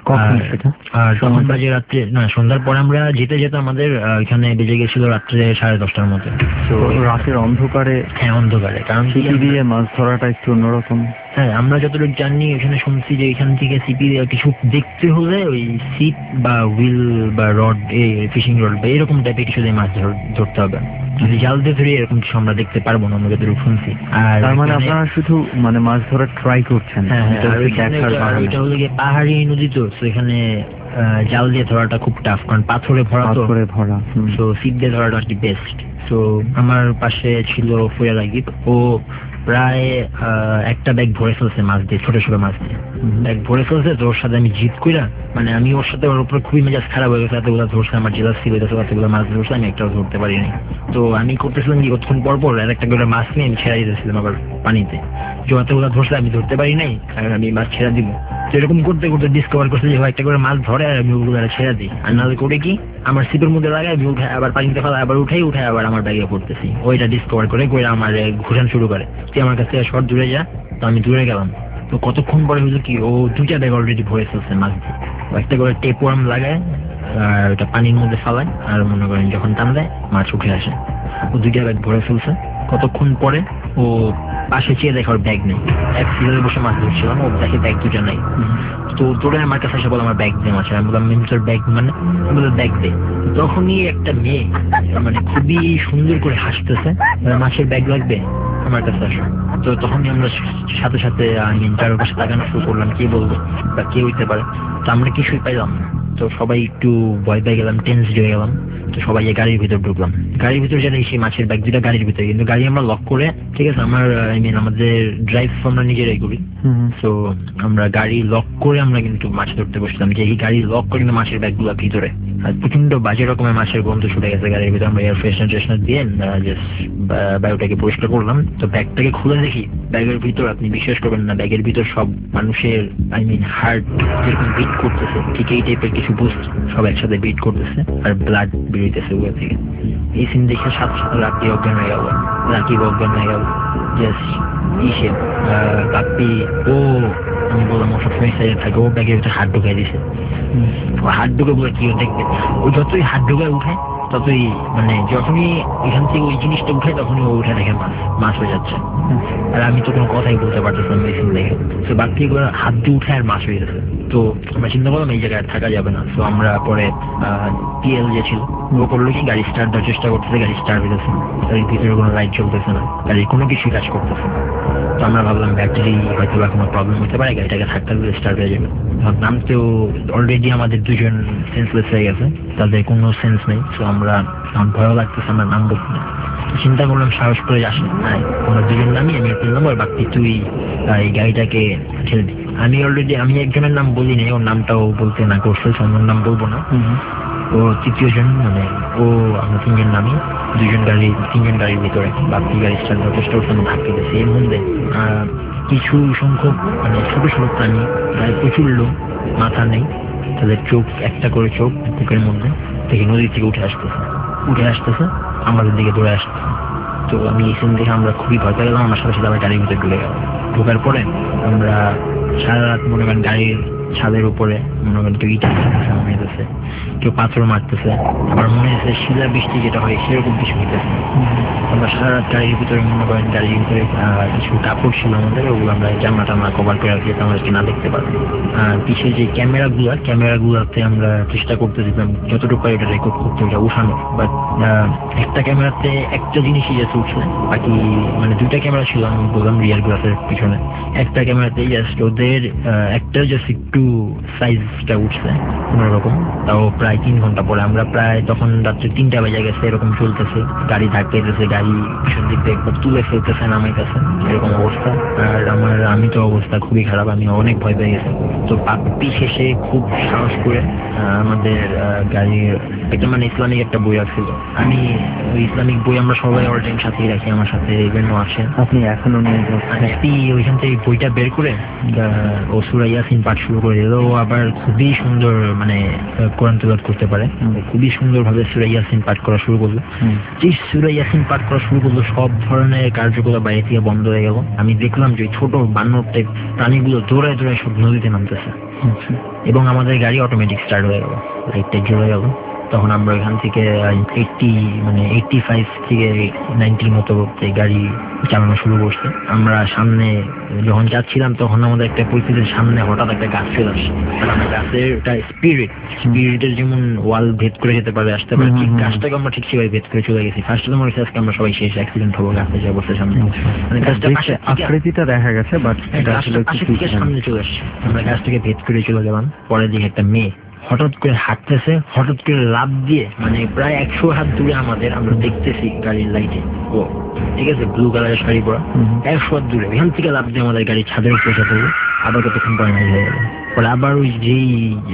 আর তখন বাজে রাত্রে না সন্ধ্যার পরে আমরা যেতে যেতে আমাদের এখানে বেজে গেছিল রাত্রে সাড়ে দশটার মতো। তো রাতের অন্ধকারে, হ্যাঁ অন্ধকারে, কারণ সিপি দিয়ে মাছ ধরাটা একটু অন্যরকম। হ্যাঁ, আমরা যতটুকু জানি এখানে শুনছি যে এখান থেকে সিপি কিছু দেখতে হলে ওই সিপ বা হুইল বা রড, এই ফিশিং রড বা এরকম টাইপের কিছু দিয়ে মাছ ধরতে হবে। যদি জাল দিয়ে ধরে এরকম কিছু আমরা দেখতে পারবো না, আমরা যতটুকু শুনছি। আর তার মানে আপনারা শুধু মানে মাছ ধরার ট্রাই করছেন? হ্যাঁ, এটা হলো গিয়ে পাহাড়ি নদী, তো সেখানে জাল দিয়ে ধরাটা খুব টাফ, কারণ পাথরে ভরা, তো পাথরে ভরা। তো সিপ দিয়ে ধরাটা আর কি বেস্ট। তো আমার পাশে ছিল ফুয়া রাগিব, ও প্রায় একটা ব্যাগ ভরে ফেলছে মাছ দিয়ে, ছোট ছোট মাছ দিয়ে ব্যাগ ভরে ফেলছে। তো ওর সাথে আমি জিত কইরা মানে আমি ওর সাথে ওর উপরে খুবই মেজাজ খারাপ হয়ে গেছে, এতগুলো ধরছে, আমার জেলাস ছিল এতগুলো মাছ ধরছে, আমি একটাও ধরতে পারিনি। তো আমি করতেছিলাম কি কতক্ষণ পর পর আর একটা করে মাছ নিয়ে আমি ছেড়া দিতেছিলাম আবার পানিতে, যে এতগুলো ধরছে আমি ধরতে পারি নাই আর আমি মাছ ছেড়া দিব। তো এরকম করতে করতে ডিসকভার করছে যে একটা করে মাছ ধরে আর আমি ওগুলো ছেড়া দিই, আর নাহলে করে কি আমার সিপের মধ্যে লাগাই আমি উঠে আবার পানিতে ফেলা, আবার উঠাই উঠাই আবার আমার ব্যাগে পড়তেছি। ওইটা ডিসকভার করে করে আমার ঘুরান শুরু করে, তুই আমার কাছে শর্ট দূরে যা। তো আমি দূরে গেলাম। তো কতক্ষণ পরে হলো কি ও দুইটা ব্যাগ অলরেডি ভরে ফেলছে মাছ দিয়ে, একটা করে টেপ ওয়ার্ম লাগায় আর ওটা পানির মধ্যে ফালায়, আর মনে করেন যখন টান দেয় মাছ উঠে আসে। ও দুইটা ব্যাগ ভরে ফেলছে। কতক্ষণ পরে ও পাশে চেয়ে দেখে ওর ব্যাগ নেই, এক সিজনে বসে মাছ ধরছিলাম, ও দেখে ব্যাগ দুটা নেই। তো তোরা আমার কাছে এসে বলে আমার ব্যাগ দে মাছের, আমি বললাম তোর ব্যাগ মানে ব্যাগ দে। তখনই একটা মেয়ে মানে খুবই সুন্দর করে হাসতেছে, মাছের ব্যাগ লাগবে আমার কাছে আসো। তো তখনই আমরা সাথে সাথে আমি তার কাছে তাকানো শুরু করলাম কি বলবো বা কে হইতে পারে। তো আমরা কিছুই পাইলাম না, তো সবাই একটু ভয় পেয়ে গেলাম, টেন্স হয়ে গেলাম। তো সবাই গাড়ির ভিতর ঢুকলাম, গাড়ির ভিতর যেন সেই মাছের ব্যাগ দুটা গাড়ির ভিতরে, কিন্তু গাড়ি আমরা লক করে, ঠিক আছে আমার আই মিন আমাদের ড্রাইভ আমরা নিজেরাই করি। তো আমরা গাড়ি লক করে আমরা কিন্তু মাছ ধরতে বসলাম, যে এই গাড়ি লক করে কিন্তু মাছের ব্যাগ গুলা ভিতরে, আর প্রচন্ড বাজে রকমের মাছের গন্ধ ছুটে গেছে গাড়ির ভিতরে। আমরা এয়ার ফ্রেশনার ট্রেশনার দিয়ে জাস্ট বায়ুটাকে পরিষ্কার করলাম। তো ব্যাগটাকে খুলে দেখি ব্যাগের ভিতর, আপনি বিশ্বাস করবেন না, ব্যাগের ভিতর সব মানুষের আই মিন হার্ট যেরকম বিট করতেছে ঠিক এই টাইপের কিছু বুস্ট সব একসাথে বিট করতেছে, আর ব্লাড বেরোইতেছে ওগুলো থেকে। এই সিন দেখে সাথে সাথে রাকি অজ্ঞান হয়ে গেল, রাকি অজ্ঞান হয়ে গেল জাস্ট ইসে বাপ্পি। ও আমি বললাম ও সবসময় সাইডে থাকে, ও ব্যাগের ভিতরে হাত ঢুকাই দিছে। ও হাত ঢুকে বলে কি দেখবে, ও যতই হাত ঢুকায় উঠে ততই মানে যখনই এখান থেকে ওই জিনিসটা উঠে তখনই ও উঠে দেখে মাছ মাছ হয়ে যাচ্ছে। আর আমি তো কোনো কথাই বলতে পারতেছিলাম মেশিন দেখে। তো বাকি হাত দিয়ে উঠে আর মাছ হয়ে গেছে। তো আমরা চিন্তা করলাম এই জায়গায় থাকা যাবে না। তো আমরা পরে টিএল যে ছিল ও করলো কি গাড়ি স্টার্ট দেওয়ার চেষ্টা করতেছে, গাড়ি স্টার্ট হয়ে গেছে, গাড়ির ভিতরে কোনো লাইট চলতেছে না, গাড়ির কোনো কিছুই কাজ করতেছে না। তো আমরা ভাবলাম ব্যাটারি হয়তো বা কোনো প্রবলেম হতে পারে, গাড়িটাকে থাকতে দিলে স্টার্ট হয়ে যাবে। নামতেও অলরেডি আমাদের দুজন সেন্সলেস হয়ে গেছে, তাদের কোনো সেন্স নেই। তো আমরা ভয় লাগতেছে, আমরা নামবো না। চিন্তা করলাম সাহস করে আসে নাই, আমরা দুজন নামি, আমি একটা নাম্বার বাকি তুই এই গাড়িটাকে ঠেলে দিই। আমি অলরেডি আমি একজনের নাম বলি নাই, ওর নামটাও বলতে না করছে, অন্য নাম বলবো না। ও তৃতীয় জন মানে ও আমরা তিনজন নামি, দুজন গাড়ি তিনজন গাড়ির ভিতরে, বাকি গাড়ি স্টার্ট করার চেষ্টা করছে, আমরা ভাগ পেতেছি। এর মধ্যে কিছু সংখ্যক মানে ছোট ছোট প্রাণী, প্রায় প্রচুর লোক, মাথা নেই, তাদের চোখ একটা করে চোখ বুকের মধ্যে থেকে নদী থেকে উঠে আসতেছে উঠে আসতেছে আমাদের দিকে দৌড়ে আসতেছে। তো আমি এই সিন দেখে আমরা খুবই ভয় পেয়ে গেলাম, আমার সাথে সাথে আমার গাড়ির ভিতরে ঢুকে গেলাম। ঢোকার পরে আমরা সারা রাত মনে করেন গাড়ির ছাদের উপরে মনে করেন কেউ ইটা মারতেছে, কেউ পাথর মারতেছে, আবার মনে হচ্ছে শিলা বৃষ্টি যেটা হয় সেরকম কিছু হইতেছে। আমরা সারা রাত গাড়ির ভিতরে মনে করেন গাড়ির ভিতরে কিছু কাপড় ছিল আমাদের, ওগুলো আমরা জামা টামা কভার করে রাখি আমাদেরকে না দেখতে পারবো। আর পিছিয়ে যে ক্যামেরা গুলা ক্যামেরা গুলাতে আমরা চেষ্টা করতেছিলাম যতটুকু এটা রেকর্ড করতে, ওটা উঠানো। বাট একটা ক্যামেরাতে একটা জিনিসই যাচ্ছে উঠছে, বাকি মানে দুইটা ক্যামেরা ছিল আমি বললাম রিয়ার গ্লাসের পিছনে, একটা ক্যামেরাতে জাস্ট ওদের একটা জাস্ট একটু সাইজটা উঠছে কোনোরকম। তাও প্রায় তিন ঘন্টা পরে আমরা প্রায় তখন রাত্রে তিনটা বেজে গেছে, এরকম চলতেছে, গাড়ি ধাক্কাইতেছে, গাড়ি পিছন দিক থেকে একবার তুলে ফেলতেছে, নামাইতেছে, এরকম অবস্থা। আর আমার আমি তো অবস্থা খুবই খারাপ, আমি অনেক ভয় পেয়ে গেছি। তো পাপ্পি শেষে খুব সাহস করে আমাদের গাড়ির একটা মানে ইসলামিক একটা বই আসছিল, আমি ওই ইসলামিক বই আমরা সবাই অল টাইম সাথেই রাখি, আমার সাথে ইভেনও আসেন, আপনি এখনো ওইখান থেকে বইটা বের করে ও সূরা ইয়াসিন পাঠ শুরু করে দিল। ও আবার খুবই সুন্দর মানে কোরআন তেলাওয়াত করতে পারে, খুবই সুন্দর ভাবে সূরা ইয়াসিন পাঠ করা শুরু করলো। যে সূরা ইয়াসিন পাঠ করা শুরু করলো সব ধরনের কার্যকলাপ বাইরে থেকে বন্ধ হয়ে গেল। আমি দেখলাম যে ছোট বানর টাইপ প্রাণীগুলো দৌড়ায় দৌড়ায় সব নদীতে নামতেছে, এবং আমাদের গাড়ি অটোমেটিক স্টার্ট হয়ে গেল, লাইটটা জ্বলে গেল। তখন আমরা এখান থেকে এইটটি মানে এইটটি ফাইভ থেকে নাইনটির মতো গাড়ি চালানো শুরু করছে। আমরা সামনে যখন যাচ্ছিলাম তখন আমাদের একটা পরিস্থিতির সামনে হঠাৎ একটা গাছ চলে আসে, আর আমরা গাছের একটা স্পিরিট স্পিরিটের যেমন ওয়াল ভেদ করে যেতে পারে আসতে পারে, ঠিক গাছটাকে আমরা ঠিক সেভাবে ভেদ করে চলে গেছি। ফার্স্ট মনে হচ্ছে আজকে আমরা সবাই শেষ, অ্যাক্সিডেন্ট হবো গাছে যা বসে সামনে, মানে গাছটা আকৃতিটা দেখা গেছে বাট এটা আসলে সামনে চলে আসছে। আমরা গাছটাকে ভেদ করে চলে গেলাম। পরের দিকে একটা মেয়ে হঠাৎ করে হাঁটতেছে, হঠাৎ করে লাফ দিয়ে মানে প্রায় একশো হাত দূরে আমাদের, আমরা দেখতেছি গাড়ির লাইটে ও ঠিক আছে ব্লু কালারের শাড়ি পরা, একশো হাত দূরে এখান থেকে লাফ দিয়ে আমাদের গাড়ি ছাদের উপরে সাথে আবার কতক্ষণ পরে নাই হয়ে গেল। পরে আবার ওই যেই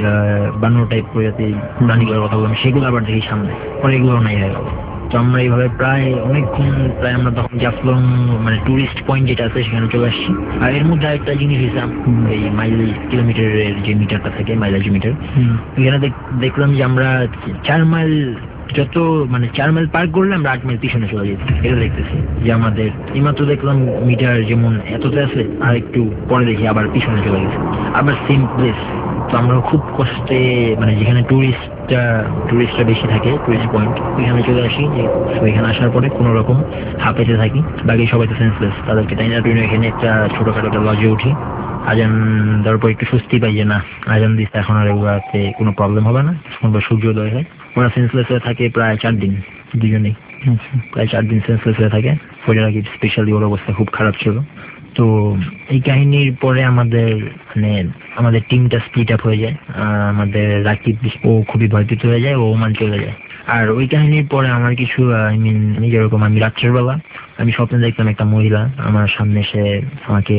বানর টাইপ প্রজাতি প্রাণীগুলোর কথা বললাম সেগুলো আবার দেখি সামনে, পরে এগুলো নাই হয়ে গেল। তো আমরা এইভাবে প্রায় অনেকক্ষণ প্রায় আমরা তখন জাফলং মানে টুরিস্ট পয়েন্ট যেটা আছে সেখানে চলে আসছি। আর এর মধ্যে একটা জিনিস হয়েছে, এই মাইল কিলোমিটারের যে মিটারটা থাকে মাইলেজ মিটার, এখানে দেখলাম যে আমরা চার মাইল যত মানে চার মাইল পার করলে আমরা আট মাইল পিছনে চলে যেতাম। এটা দেখতেছি যে আমাদের এইমাত্র দেখলাম মিটার যেমন এতটা আছে, আর একটু পরে দেখি আবার পিছনে চলে গেছে, আবার সেম প্লেস। তো আমরা খুব কষ্টে মানে যেখানে টুরিস্ট একটা টুরিস্টরা বেশি থাকে, টুরিস্ট পয়েন্ট, ওইখানে চলে আসি। যে ওইখানে আসার পরে কোনো রকম হাঁপাইতে থাকি, বাকি সবাই তো সেন্সলেস, তাদেরকে তাই না টুইনে এখানে একটা ছোটখাটো একটা লজে উঠি। আজান দেওয়ার পর একটু স্বস্তি পাই যে না আজান দিচ্ছে, এখন আর এগুলোতে কোনো প্রবলেম হবে না, সুন্দর সূর্যোদয় হয়। ওরা সেন্সলেস হয়ে থাকে প্রায় চার দিন, দুজনেই প্রায় চার দিন সেন্সলেস হয়ে থাকে। ফজর আগে স্পেশালি ওর অবস্থা খুব খারাপ ছিল। তো এই কাহিনীর পরে আমাদের মানে আমাদের টিমটা স্প্লিট আপ হয়ে যায়। আমাদের রাকিব ও খুবই ভয়ভীত হয়ে যায়, ও ওমান চলে যায়। আর ওই কাহিনীর পরে আমার কিছু আই মিন যেরকম আমি রাত্রের বেলা আমি স্বপ্নে দেখলাম একটা মহিলা আমার সামনে এসে আমাকে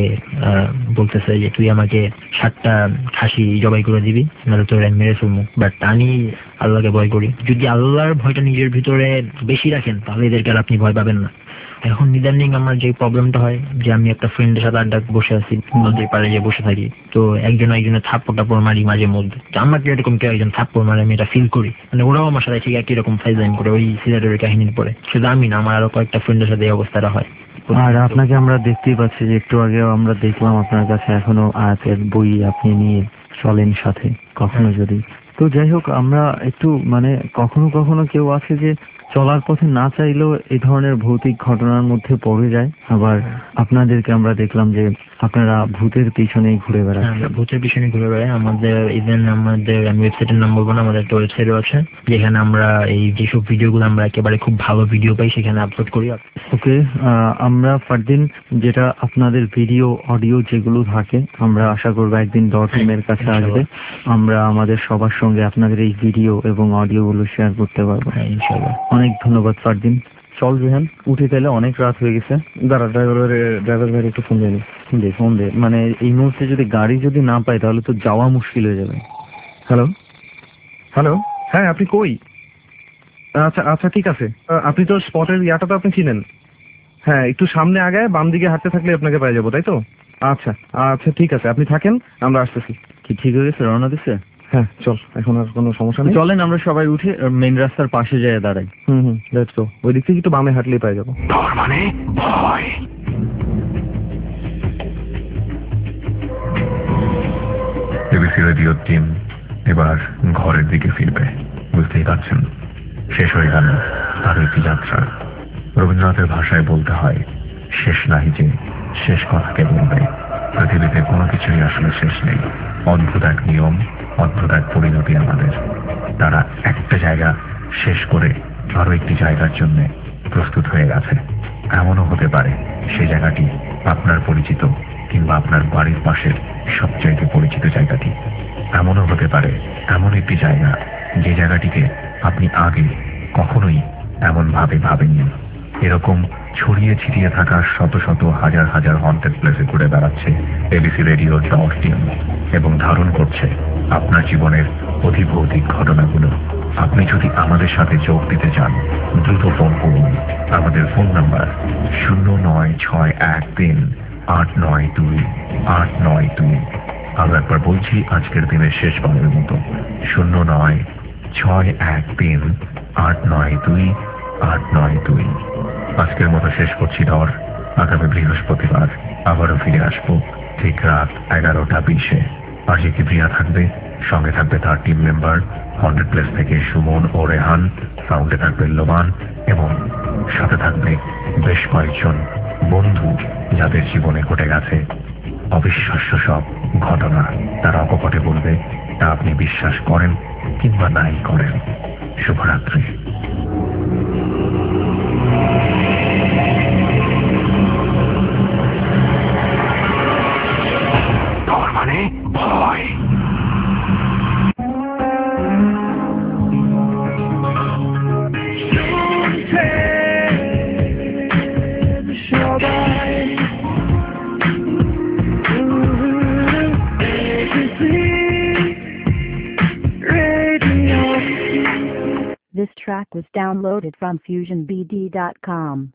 বলতেছে যে তুই আমাকে সাতটা খাসি জবাই করে দিবি, নাহলে তোর আমি মেরে ফেলবো। বাট আমি আল্লাহকে ভয় করি। যদি আল্লাহর ভয়টা নিজের ভিতরে বেশি রাখেন তাহলে এদেরকে আর আপনি ভয় পাবেন না। এখন ইদানিং আমার যে প্রবলেমটা হয় যে আমি একটা ফ্রেন্ডের সাথে আড্ডা বসে আছি, নদীর পাড়ে যে বসে থাকি, তো একজন একজনের থাপ্পড় টাপ্পড় মারি মাঝে মধ্যে। আমাকে এরকম কেউ একজন থাপ্পড় মারে, আমি এটা ফিল করি। মানে ওরাও আমার সাথে ঠিক একই রকম ফাইজলাইন করে ওই সিলেটের কাহিনীর পরে। শুধু আমি না, আমার আরো কয়েকটা ফ্রেন্ডের সাথে এই অবস্থাটা হয়। আর আপনাকে আমরা দেখতেই পাচ্ছি যে একটু আগেও আমরা দেখলাম আপনার কাছে এখনো আয়াতের বই আপনি নিয়ে চলেন সাথে কখনো যদি। তো যাই হোক, আমরা একটু মানে কখনো কখনো কেউ আছে যে চলার পথে না চাইলেও এই ধরনের ভৌতিক ঘটনার মধ্যে পড়ে যায়। আবার আপনাদেরকে আমরা দেখলাম যে আপনারা ভূতের পিছনেই ঘুরে বেড়ান। ভূতের পিছনে ঘুরে বেড়াই। আমাদের ইভেন আমাদের আমি ওয়েবসাইটের নাম বলবো না, আমাদের একটা ওয়েবসাইটও আছে যেখানে আমরা এই যেসব ভিডিওগুলো আমরা একেবারে খুব ভালো ভিডিও পাই সেখানে আপলোড করি। ওকে, আমরা ফারদিন যেটা আপনাদের ভিডিও অডিও যেগুলো থাকে আমরা আশা করবো একদিন ডট টিমের কাছে আসবে, আমরা আমাদের সবার সঙ্গে আপনাদের এই ভিডিও এবং অডিও গুলো শেয়ার করতে পারবো। হ্যাঁ ইনশাআল্লাহ। অনেক ধন্যবাদ ফারদিন। চল রেহান উঠে গেলে, অনেক রাত হয়ে গেছে। দাঁড়া, ড্রাইভার ড্রাইভার ভাই একটু ফোন দিয়ে দে ফোন দে মানে এই মুহূর্তে যদি গাড়ি যদি না পাই তাহলে তো যাওয়া মুশকিল হয়ে যাবে। হ্যালো হ্যালো হ্যাঁ আপনি কই? আচ্ছা আচ্ছা ঠিক আছে, আপনি তো স্পটের ইয়াটা তো আপনি চিনেন। হ্যাঁ একটু সামনে আগায় বাম দিকে হাঁটতে থাকলে আপনাকে পেয়ে যাবো, তাই তো? আচ্ছা আচ্ছা ঠিক আছে, আপনি থাকেন, আমরা আসতেছি। কি ঠিক হয়ে গেছে? রওনা দিচ্ছে? হ্যাঁ চল, এখন আর কোনো সমস্যা নেই। চলেন আমরা সবাই উঠে মেইন রাস্তার পাশে যেয়ে দাঁড়াই। Hmm hmm let's go. ওই দিক থেকে একটু বামে হাঁটলেই পেয়ে যাবো। তার মানে ভয়। এবিসি রেডিও টিম এবার ঘরের দিকে ফিরবে, বুঝতেই পারছেন। শেষ হয়ে গেল আরো একটি যাত্রা। রবীন্দ্রনাথের ভাষায় বলতে হয়, শেষ নাই যে শেষ কথাকে বলবে। পৃথিবীতে কোনো কিছুই আসলে শেষ নেই। অদ্ভুত এক নিয়ম, অদ্ভুত এক পরিণতি আমাদের। তারা একটা জায়গা শেষ করে আরো একটি জায়গার জন্য প্রস্তুত হয়ে গেছে। এমনও হতে পারে সেই জায়গাটি আপনার পরিচিত, কিংবা আপনার বাড়ির পাশের সবচাইতে পরিচিত জায়গাটি। এমনও হতে পারে এমন একটি জায়গা যে জায়গাটিকে আপনি আগে কখনোই এমন ভাবে ভাবেননি। এরকম ছড়িয়ে ছিটিয়ে থাকা শত শত হাজার হাজার হন্টেড প্লেসে ঘুরে বেড়াচ্ছে এবিসি রেডিও ডট টিম এবং ধারণ করছে আপনার জীবনের অধিভৌতিক ঘটনাগুলো। আপনি যদি আমাদের সাথে যোগ দিতে চান দ্রুত ফোন করুন। আমাদের ফোন নাম্বার শূন্য নয় ছয় এক তিন আট নয় দুই আট নয় দুই। আরো একবার বলছি আজকের দিনের শেষবারের মতো, শূন্য নয় ছয় এক তিন আট নয় দুই আট নয় দুই। আজকের মতো শেষ করছি ডর। আগামী বৃহস্পতিবার আবারও ফিরে আসবো ঠিক রাত এগারোটা বিশে। আজকে কি প্রিয়া থাকবে, সঙ্গে থাকবে তার টিম মেম্বার হান্ড্রেড প্লেস থেকে সুমন ও রেহান, সাউন্ডে থাকবে লোমান এবং সাথে থাকবে বেশ কয়েকজন বন্ধু যাদের জীবনে ঘটে গেছে অবিশ্বাস্য সব ঘটনা। তারা অকপটে বলবে, তা আপনি বিশ্বাস করেন কিংবা নাই করেন। শুভরাত্রি। তার মানে ভয়। This track was downloaded from fusion b d dot com.